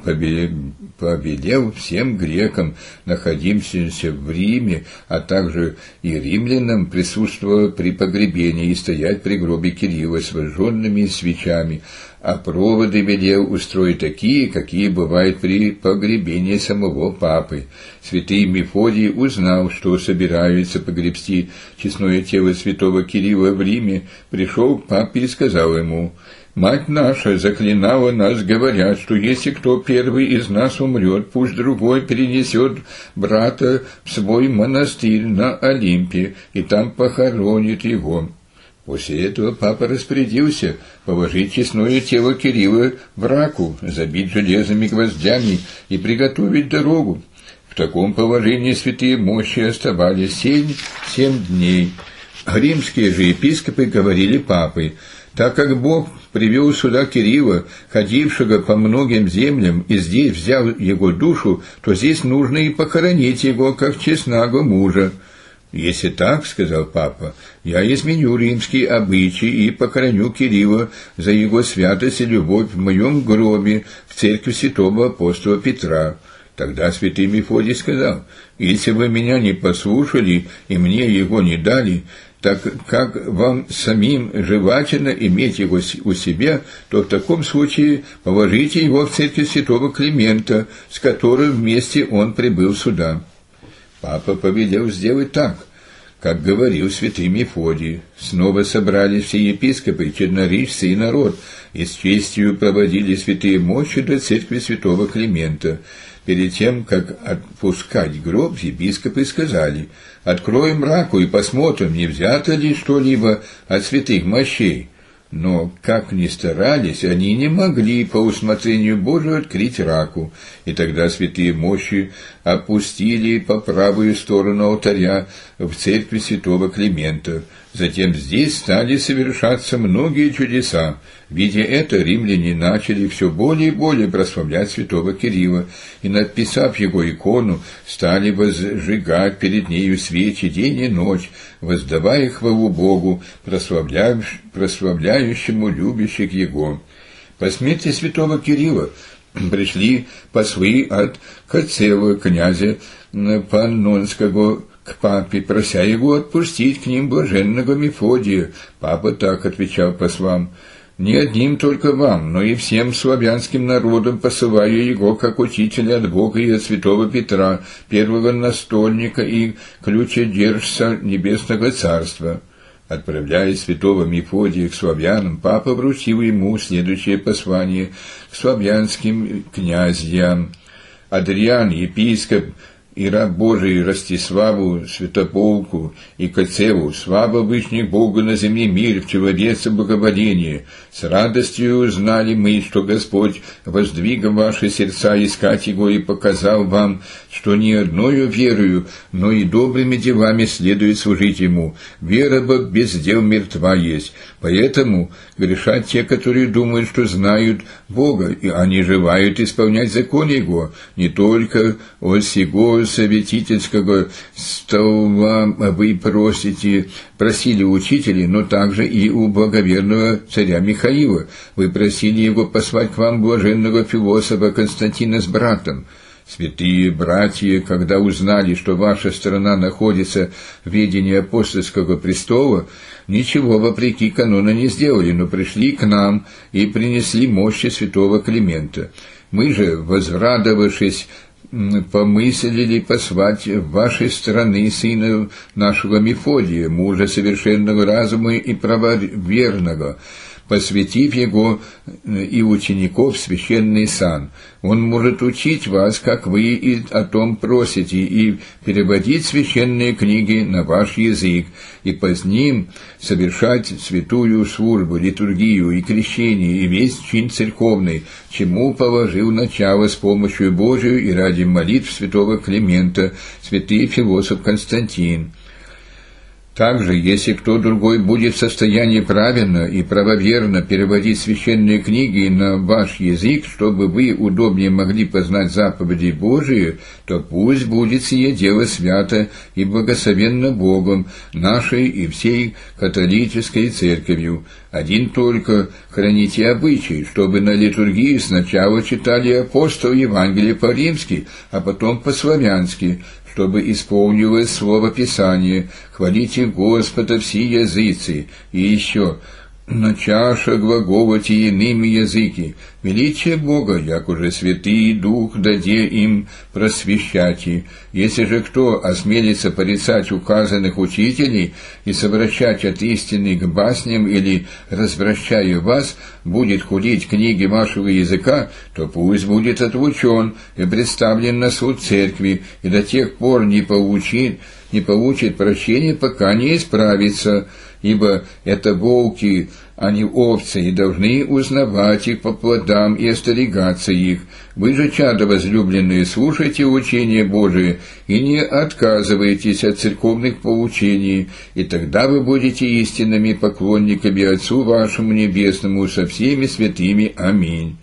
S1: повелел всем грекам, находившимся в Риме, а также и римлянам, присутствовать при погребении и стоять при гробе Кирилла с зажженными свечами, а проводы велел устроить такие, какие бывают при погребении самого папы. Святый Мефодий узнал, что собираются погребсти честное тело святого Кирилла в Риме, пришел к папе и сказал ему: «Мать наша заклинала нас, говорят, что если кто первый из нас умрет, пусть другой перенесет брата в свой монастырь на Олимпе и там похоронит его». После этого папа распорядился положить честное тело Кирилла в раку, забить железными гвоздями и приготовить дорогу. В таком положении святые мощи оставались семь, семь дней. Римские же епископы говорили папе: «Так как Бог привел сюда Кирилла, ходившего по многим землям, и здесь взял его душу, то здесь нужно и похоронить его, как честного мужа». «Если так, — сказал папа, — я изменю римские обычаи и похороню Кирилла за его святость и любовь в моем гробе в церкви святого апостола Петра». Тогда святый Мефодий сказал: «Если вы меня не послушали и мне его не дали, так как вам самим желательно иметь его у себя, то в таком случае положите его в церкви святого Климента, с которым вместе он прибыл сюда». Папа повелел сделать так, как говорил святый Мефодий. Снова собрались все епископы, чернорижцы и народ, и с честью проводили святые мощи до церкви святого Климента. Перед тем, как отпускать гроб, епископы сказали: «Откроем раку и посмотрим, не взято ли что-либо от святых мощей». Но, как ни старались, они не могли по усмотрению Божию открыть раку, и тогда святые мощи опустили по правую сторону алтаря в церкви святого Климента. Затем здесь стали совершаться многие чудеса. Видя это, римляне начали все более и более прославлять святого Кирилла, и, написав его икону, стали возжигать перед нею свечи день и ночь, воздавая хвалу Богу, прославляющему любящих его. По смерти святого Кирилла пришли послы от Коцева, князя Паннонского, к папе, прося его отпустить к ним блаженного Мефодия. Папа так отвечал послам: «Не одним только вам, но и всем славянским народам посылаю его как учителя от Бога и от святого Петра, первого настольника и ключедержца Небесного Царства». Отправляя святого Мефодия к славянам, папа вручил ему следующее послание к славянским князьям. Адриан, епископ, и раб Божий Ростиславу, Святополку и Коцеву, слава Вышних Богу на земле мир, в человеце благоволение. С радостью узнали мы, что Господь воздвиг ваши сердца искать Его и показал вам, что не одною верою, но и добрыми делами следует служить Ему. Вера без дел мертва есть. Поэтому грешат те, которые думают, что знают Бога, и они желают исполнять закон Его, не только от сего советительского стола вы просите, просили учителей, но также и у благоверного царя Михаила. Вы просили его послать к вам блаженного философа Константина с братом. Святые братья, когда узнали, что ваша страна находится в ведении апостольского престола, ничего вопреки канону не сделали, но пришли к нам и принесли мощи святого Климента. Мы же, возрадовавшись, помыслили послать в вашей страны сына нашего Мефодия, мужа совершенного разума и правоверного, посвятив его и учеников в священный сан. Он может учить вас, как вы и о том просите, и переводить священные книги на ваш язык, и поздним совершать святую службу, литургию и крещение, и весь чин церковный, чему положил начало с помощью Божию и ради молитв святого Климента, святый философ Константин. Также, если кто другой будет в состоянии правильно и правоверно переводить священные книги на ваш язык, чтобы вы удобнее могли познать заповеди Божии, то пусть будет сие дело свято и благословенно Богом, нашей и всей католической церковью. Один только храните обычай, чтобы на литургии сначала читали апостол Евангелие по-римски, а потом по-славянски, чтобы исполнилось слово Писания: «Хвалите Господа все языцы», и еще «на чаша глаголоте иными языки». Величие Бога, як уже Святый Дух даде им просвещати. Если же кто осмелится порицать указанных учителей и совращать от истины к басням или, развращая вас, будет хулить книги вашего языка, то пусть будет отлучен и представлен на суд церкви, и до тех пор не получит, не получит прощения, пока не исправится, ибо это волки, а не овцы, и должны узнавать их по плодам и остерегаться их. Вы же, чада возлюбленные, слушайте учение Божие и не отказывайтесь от церковных поучений, и тогда вы будете истинными поклонниками Отцу вашему Небесному со всеми святыми. Аминь.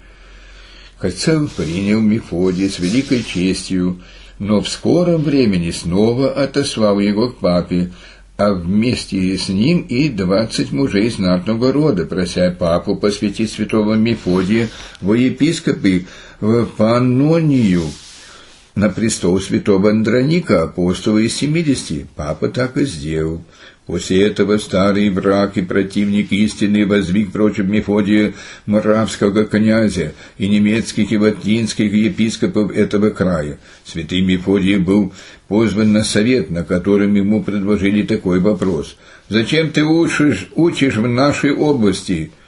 S1: Коцев принял Мефодия с великой честью, но в скором времени снова отослал его к папе, а вместе с ним и двадцать мужей знатного рода, прося папу посвятить святого Мефодия во епископы в Паннонию на престол святого Андроника, апостола из семидесяти. Папа так и сделал. После этого старый враг и противник истины воздвиг против Мефодия моравского князя и немецких и латинских епископов этого края. Святый Мефодий был позван на совет, на котором ему предложили такой вопрос: «Зачем ты учишь, учишь в нашей области?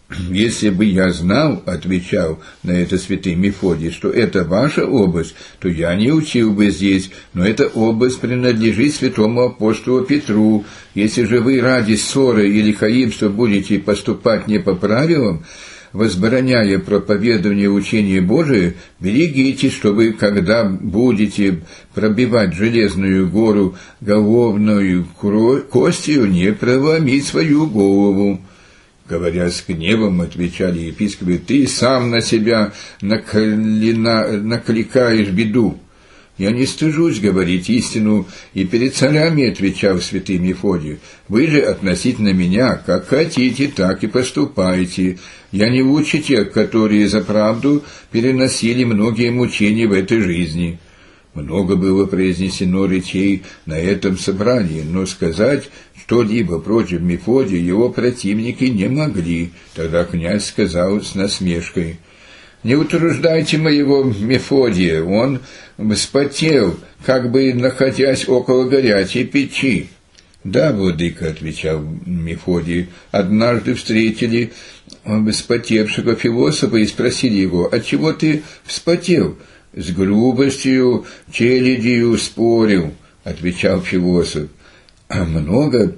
S1: «Если бы я знал, — отвечал на это святый Мефодий, — что это ваша область, то я не учил бы здесь, но эта область принадлежит святому апостолу Петру. Если же вы ради ссоры или хаимства будете поступать не по правилам, возбраняя проповедование учения Божия, берегитесь, чтобы, когда будете пробивать железную гору головную костью, не проломить свою голову». Говоря с гневом, отвечали епископы: «Ты сам на себя наклина, накликаешь беду». «Я не стыжусь говорить истину и перед царями», — отвечал святый Мефодий. «Вы же относительно меня, как хотите, так и поступайте. Я не лучше тех, которые за правду переносили многие мучения в этой жизни». Много было произнесено речей на этом собрании, но сказать что-либо против Мефодия его противники не могли. Тогда князь сказал с насмешкой: «Не утруждайте моего Мефодия, он вспотел, как бы находясь около горячей печи». «Да, владыка», — отвечал Мефодий, — «однажды встретили вспотевшего философа и спросили его: отчего ты вспотел?» «С грубостью, челядью спорил», — отвечал философ. А много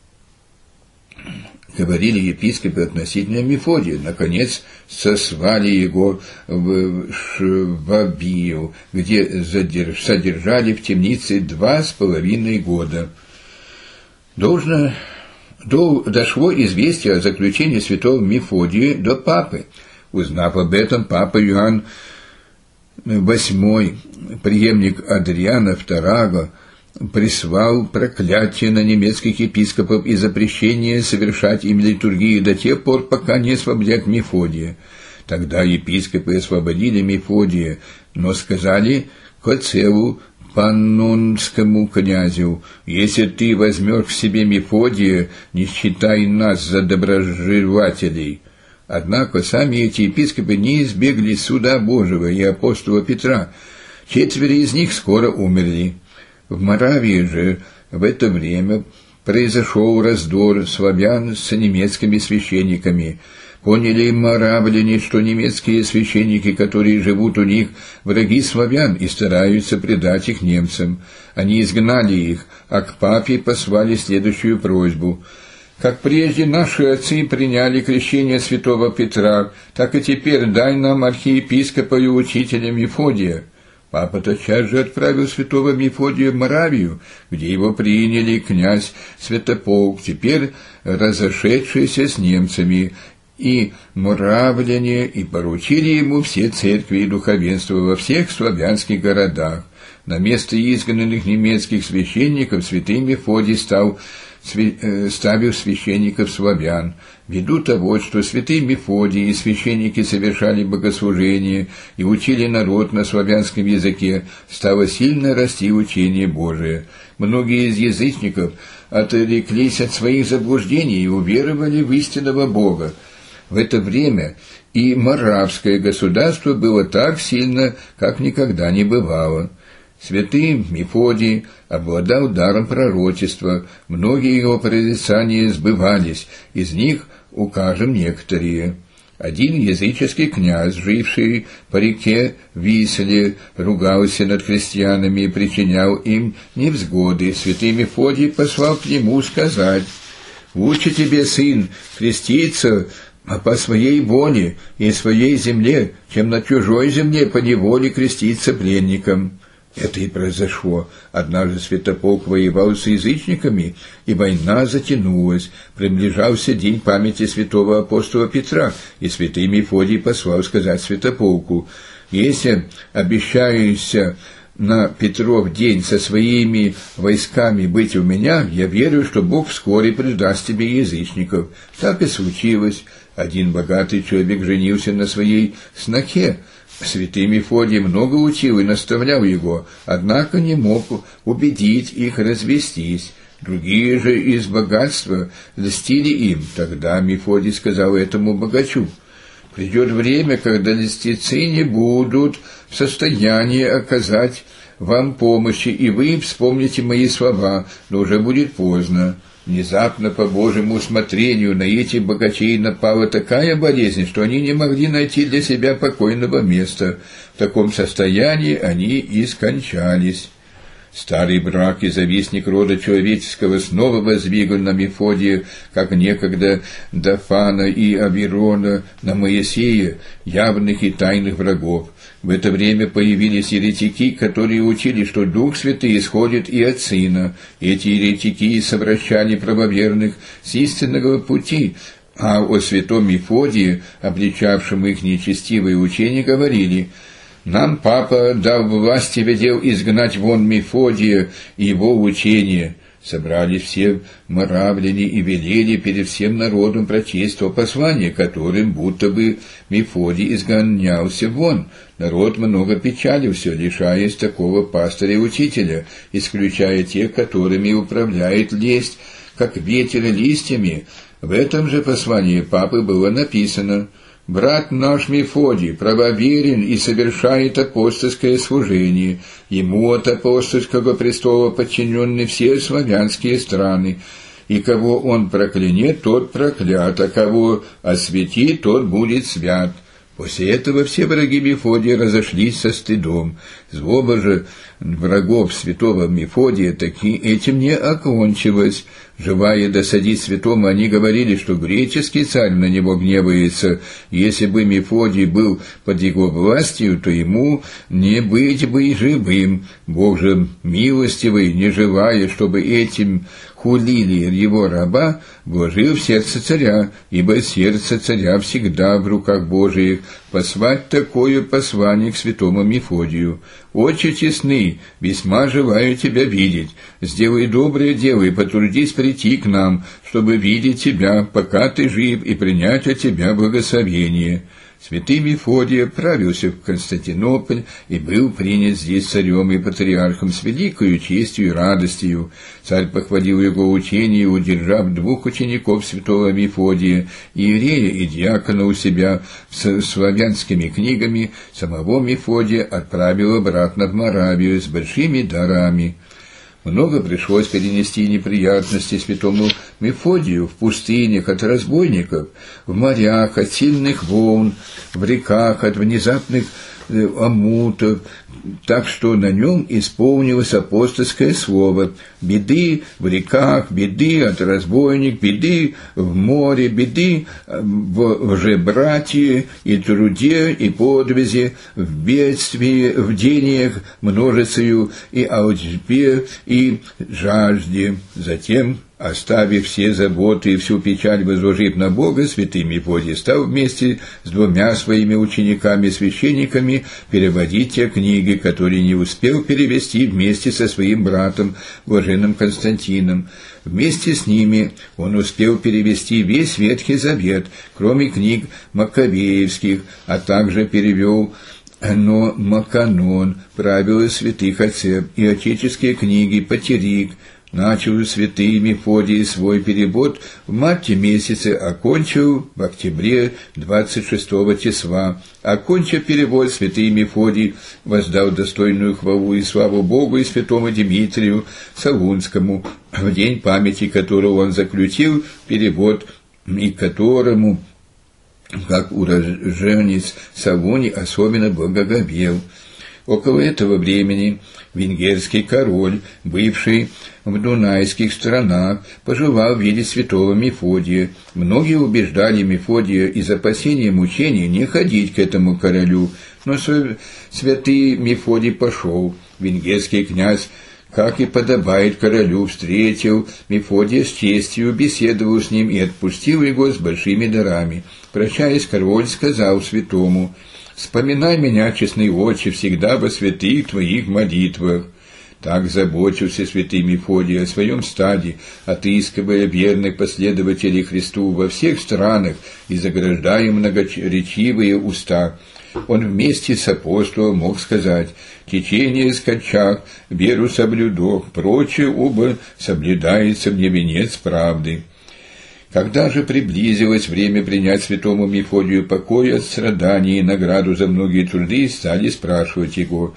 S1: говорили епископы относительно Мефодия. Наконец сослали его в Швабию, где содержали в темнице два с половиной года. Должно, до, дошло известие о заключении святого Мефодия до папы. Узнав об этом, папа Иоанн Восьмой, преемник Адриана второго, прислал проклятие на немецких епископов и запрещение совершать им литургии до тех пор, пока не освободят Мефодия. Тогда епископы освободили Мефодия, но сказали Коцеву, паннонскому князю: «Если ты возьмешь к себе Мефодия, не считай нас за доброжелателей». Однако сами эти епископы не избегли суда Божьего и апостола Петра. Четверо из них скоро умерли. В Моравии же в это время произошел раздор славян с немецкими священниками. Поняли моравляне, что немецкие священники, которые живут у них, враги славян и стараются предать их немцам. Они изгнали их, а к папе послали следующую просьбу: «Как прежде наши отцы приняли крещение святого Петра, так и теперь дай нам архиепископа и учителя Мефодия». Папа тотчас же отправил святого Мефодия в Моравию, где его приняли князь Святополк, теперь разошедшийся с немцами, и моравляне, и поручили ему все церкви и духовенство во всех славянских городах. На место изгнанных немецких священников святый Мефодий стал ставил священников славян. Ввиду того, что святый Мефодий и священники совершали богослужение и учили народ на славянском языке, стало сильно расти учение Божие. Многие из язычников отреклись от своих заблуждений и уверовали в истинного Бога. В это время и моравское государство было так сильно, как никогда не бывало. Святый Мефодий обладал даром пророчества, многие его прорицания сбывались, из них укажем некоторые. Один языческий князь, живший по реке Висле, ругался над христианами и причинял им невзгоды. Святый Мефодий послал к нему сказать: «Лучше тебе, сын, креститься по своей воле и своей земле, чем на чужой земле по неволе креститься пленником». Это и произошло. Однажды Святополк воевал с язычниками, и война затянулась. Приближался день памяти святого апостола Петра, и святый Мефодий послал сказать Святополку: «Если обещаешься на Петров день со своими войсками быть у меня, я верю, что Бог вскоре предаст тебе язычников». Так и случилось. Один богатый человек женился на своей снохе. Святый Мефодий много учил и наставлял его, однако не мог убедить их развестись. Другие же из богатства льстили им. Тогда Мефодий сказал этому богачу: «Придет время, когда льстецы не будут в состоянии оказать вам помощи, и вы вспомните мои слова, но уже будет поздно. Внезапно, по Божьему усмотрению, на этих богачей напала такая болезнь, что они не могли найти для себя покойного места. В таком состоянии они и скончались. Старый брак и завистник рода человеческого снова воздвигл на Мефодия, как некогда Дафана и Авирона на Моисея, явных и тайных врагов. В это время появились еретики, которые учили, что Дух Святый исходит и от Сына. Эти еретики совращали правоверных с истинного пути, а о святом Мефодии, обличавшем их нечестивое учение, говорили: «Нам папа дал власть и велел изгнать вон Мефодия и его учение». Собрались все моравляне и велели перед всем народом прочесть то послание, которым будто бы Мефодий изгонялся вон. Народ много печалился, лишаясь такого пастыря-учителя, исключая тех, которыми управляет лесть, как ветер листьями. В этом же послании папы было написано: «Брат наш Мефодий правоверен и совершает апостольское служение. Ему от апостольского престола подчинены все славянские страны. И кого он проклянет, тот проклят, а кого осветит, тот будет свят». После этого все враги Мефодия разошлись со стыдом. Злоба же врагов святого Мефодия таки этим не окончилась. Желая досадить святому, они говорили, что греческий царь на него гневается. Если бы Мефодий был под его властью, то ему не быть бы и живым. Бог же милостивый, не желая, чтобы этим хулили его раба, вложил в сердце царя, ибо сердце царя всегда в руках Божиих, послать такое послание к святому Мефодию. «Отче честный, весьма желаю тебя видеть. Сделай доброе дело и потрудись прийти к нам, чтобы видеть тебя, пока ты жив, и принять от тебя благословение». Святый Мефодий отправился в Константинополь и был принят здесь царем и патриархом с великою честью и радостью. Царь похвалил его учение, удержав двух учеников святого Мефодия, иерея и диакона у себя с славянскими книгами. Самого Мефодия отправил обратно в Моравию с большими дарами. Много пришлось перенести неприятности святому Мефодию в пустынях от разбойников, в морях от сильных волн, в реках от внезапных омутов, так что на нем исполнилось апостольское слово: беды в реках, беды от разбойников, беды в море, беды в жебратье и труде и подвизе, в бедствии, в деньях множествию и аутьбе и жажде. Затем, оставив все заботы и всю печаль, возложив на Бога, святый Мефодий стал вместе с двумя своими учениками-священниками переводить те книги, которые не успел перевести вместе со своим братом, блаженным Константином. Вместе с ними он успел перевести весь Ветхий Завет, кроме книг Маккавеевских, а также перевел но Маканон, правила святых отцев и отеческие книги Патерик. Начал святый Мефодий свой перевод в марте месяце, окончил в октябре двадцать шестого числа. Окончив перевод, святый Мефодий воздал достойную хвалу и славу Богу и святому Дмитрию Солунскому, в день памяти которого он заключил перевод, и которому, как уроженец Солуни, особенно благоговел. Около этого времени венгерский король, бывший в дунайских странах, пожелал видеть святого Мефодия. Многие убеждали Мефодия из опасения мучений не ходить к этому королю, но святый Мефодий пошел. Венгерский князь, как и подобает королю, встретил Мефодия с честью, беседовал с ним и отпустил его с большими дарами. Прощаясь, король сказал святому: «Вспоминай меня, честный отче, всегда во святых твоих молитвах». Так заботился святый Мефодий о своем стаде, отыскивая верных последователей Христу во всех странах и заграждая многоречивые уста. Он вместе с апостолом мог сказать: «Течение скачах, веру соблюдох, прочее оба соблюдается мне венец правды». Когда же приблизилось время принять святому Мефодию покой от страданий и награду за многие труды, стали спрашивать его: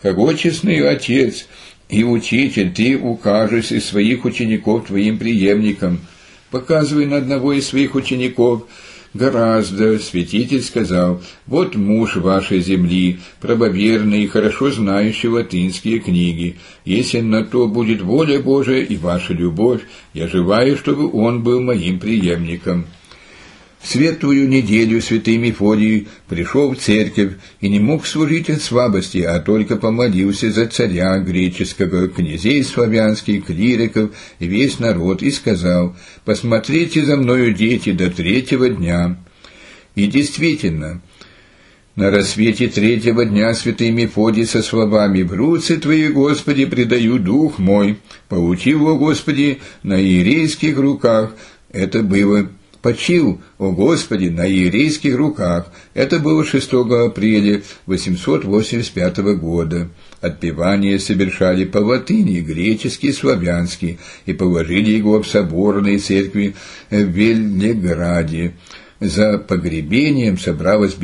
S1: кого честный Отец и Учитель, ты укажешь из своих учеников твоим преемникам. Показывая на одного из своих учеников, гораздо, святитель сказал: вот муж вашей земли, правоверный и хорошо знающий латынские книги. Если на то будет воля Божия и ваша любовь, я желаю, чтобы он был моим преемником. В светлую неделю святый Мефодий пришел в церковь и не мог служить от слабости, а только помолился за царя греческого, князей славянских, клириков и весь народ, и сказал: «Посмотрите за мною, дети, до третьего дня». И действительно, на рассвете третьего дня святый Мефодий со словами: «В руцы Твои, Господи, предаю дух мой», получил его, Господи, на иерейских руках. Это было «Почил, о Господи, на иерейских руках». Это было шестого апреля восемьсот восемьдесят пятого года. Отпевание совершали по латыни, гречески и славянски, и положили его в соборной церкви в Велиграде. За погребением собралось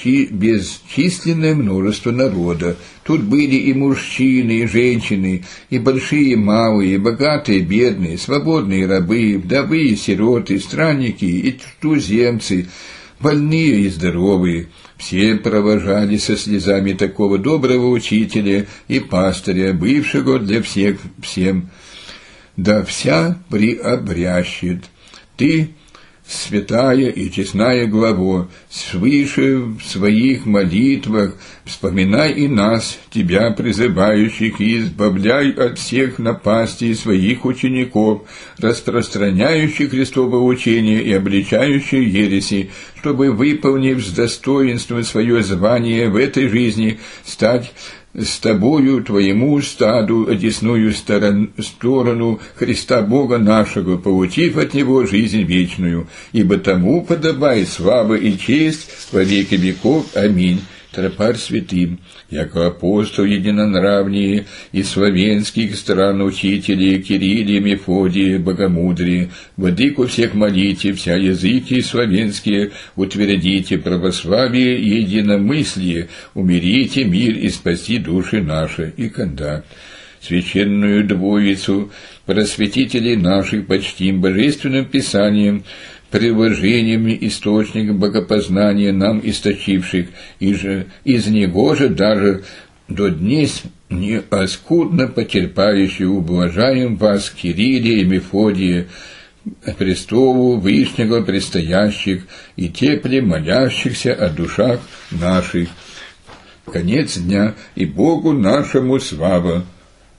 S1: бесчисленное множество народа. Тут были и мужчины, и женщины, и большие, и малые, и богатые, и бедные, свободные рабы, вдовы и сироты, странники и туземцы, больные и здоровые. Все провожали со слезами такого доброго учителя и пастыря, бывшего для всех всем. Да вся приобрящет. Ты, святая и честная главо, свыше в своих молитвах вспоминай и нас, тебя призывающих, и избавляй от всех напастей своих учеников, распространяющих Христово учение и обличающих ереси, чтобы, выполнив с достоинством свое звание в этой жизни, стать с тобою, твоему стаду, одесную сторону Христа Бога нашего, получив от Него жизнь вечную, ибо тому подобает слава и честь во веки веков. Аминь. Тропарь святым, яко апостол единонравнее и славянских стран учителей Кирилле, Мефодии, Богомудрие, владыку всех молите, вся языки славянские утвердите православие и единомыслие, умирите мир и спаси души наши. И контакт. Священную двоицу просветителей наших почтим божественным писанием, приложениями источников богопознания нам источивших, и же из него же даже до днесь не оскудно потерпающие ублажаем вас, Кирилле и Мефодия, престолу Вышнего предстоящих, и тепле молящихся о душах наших. Конец дня, и Богу нашему слава.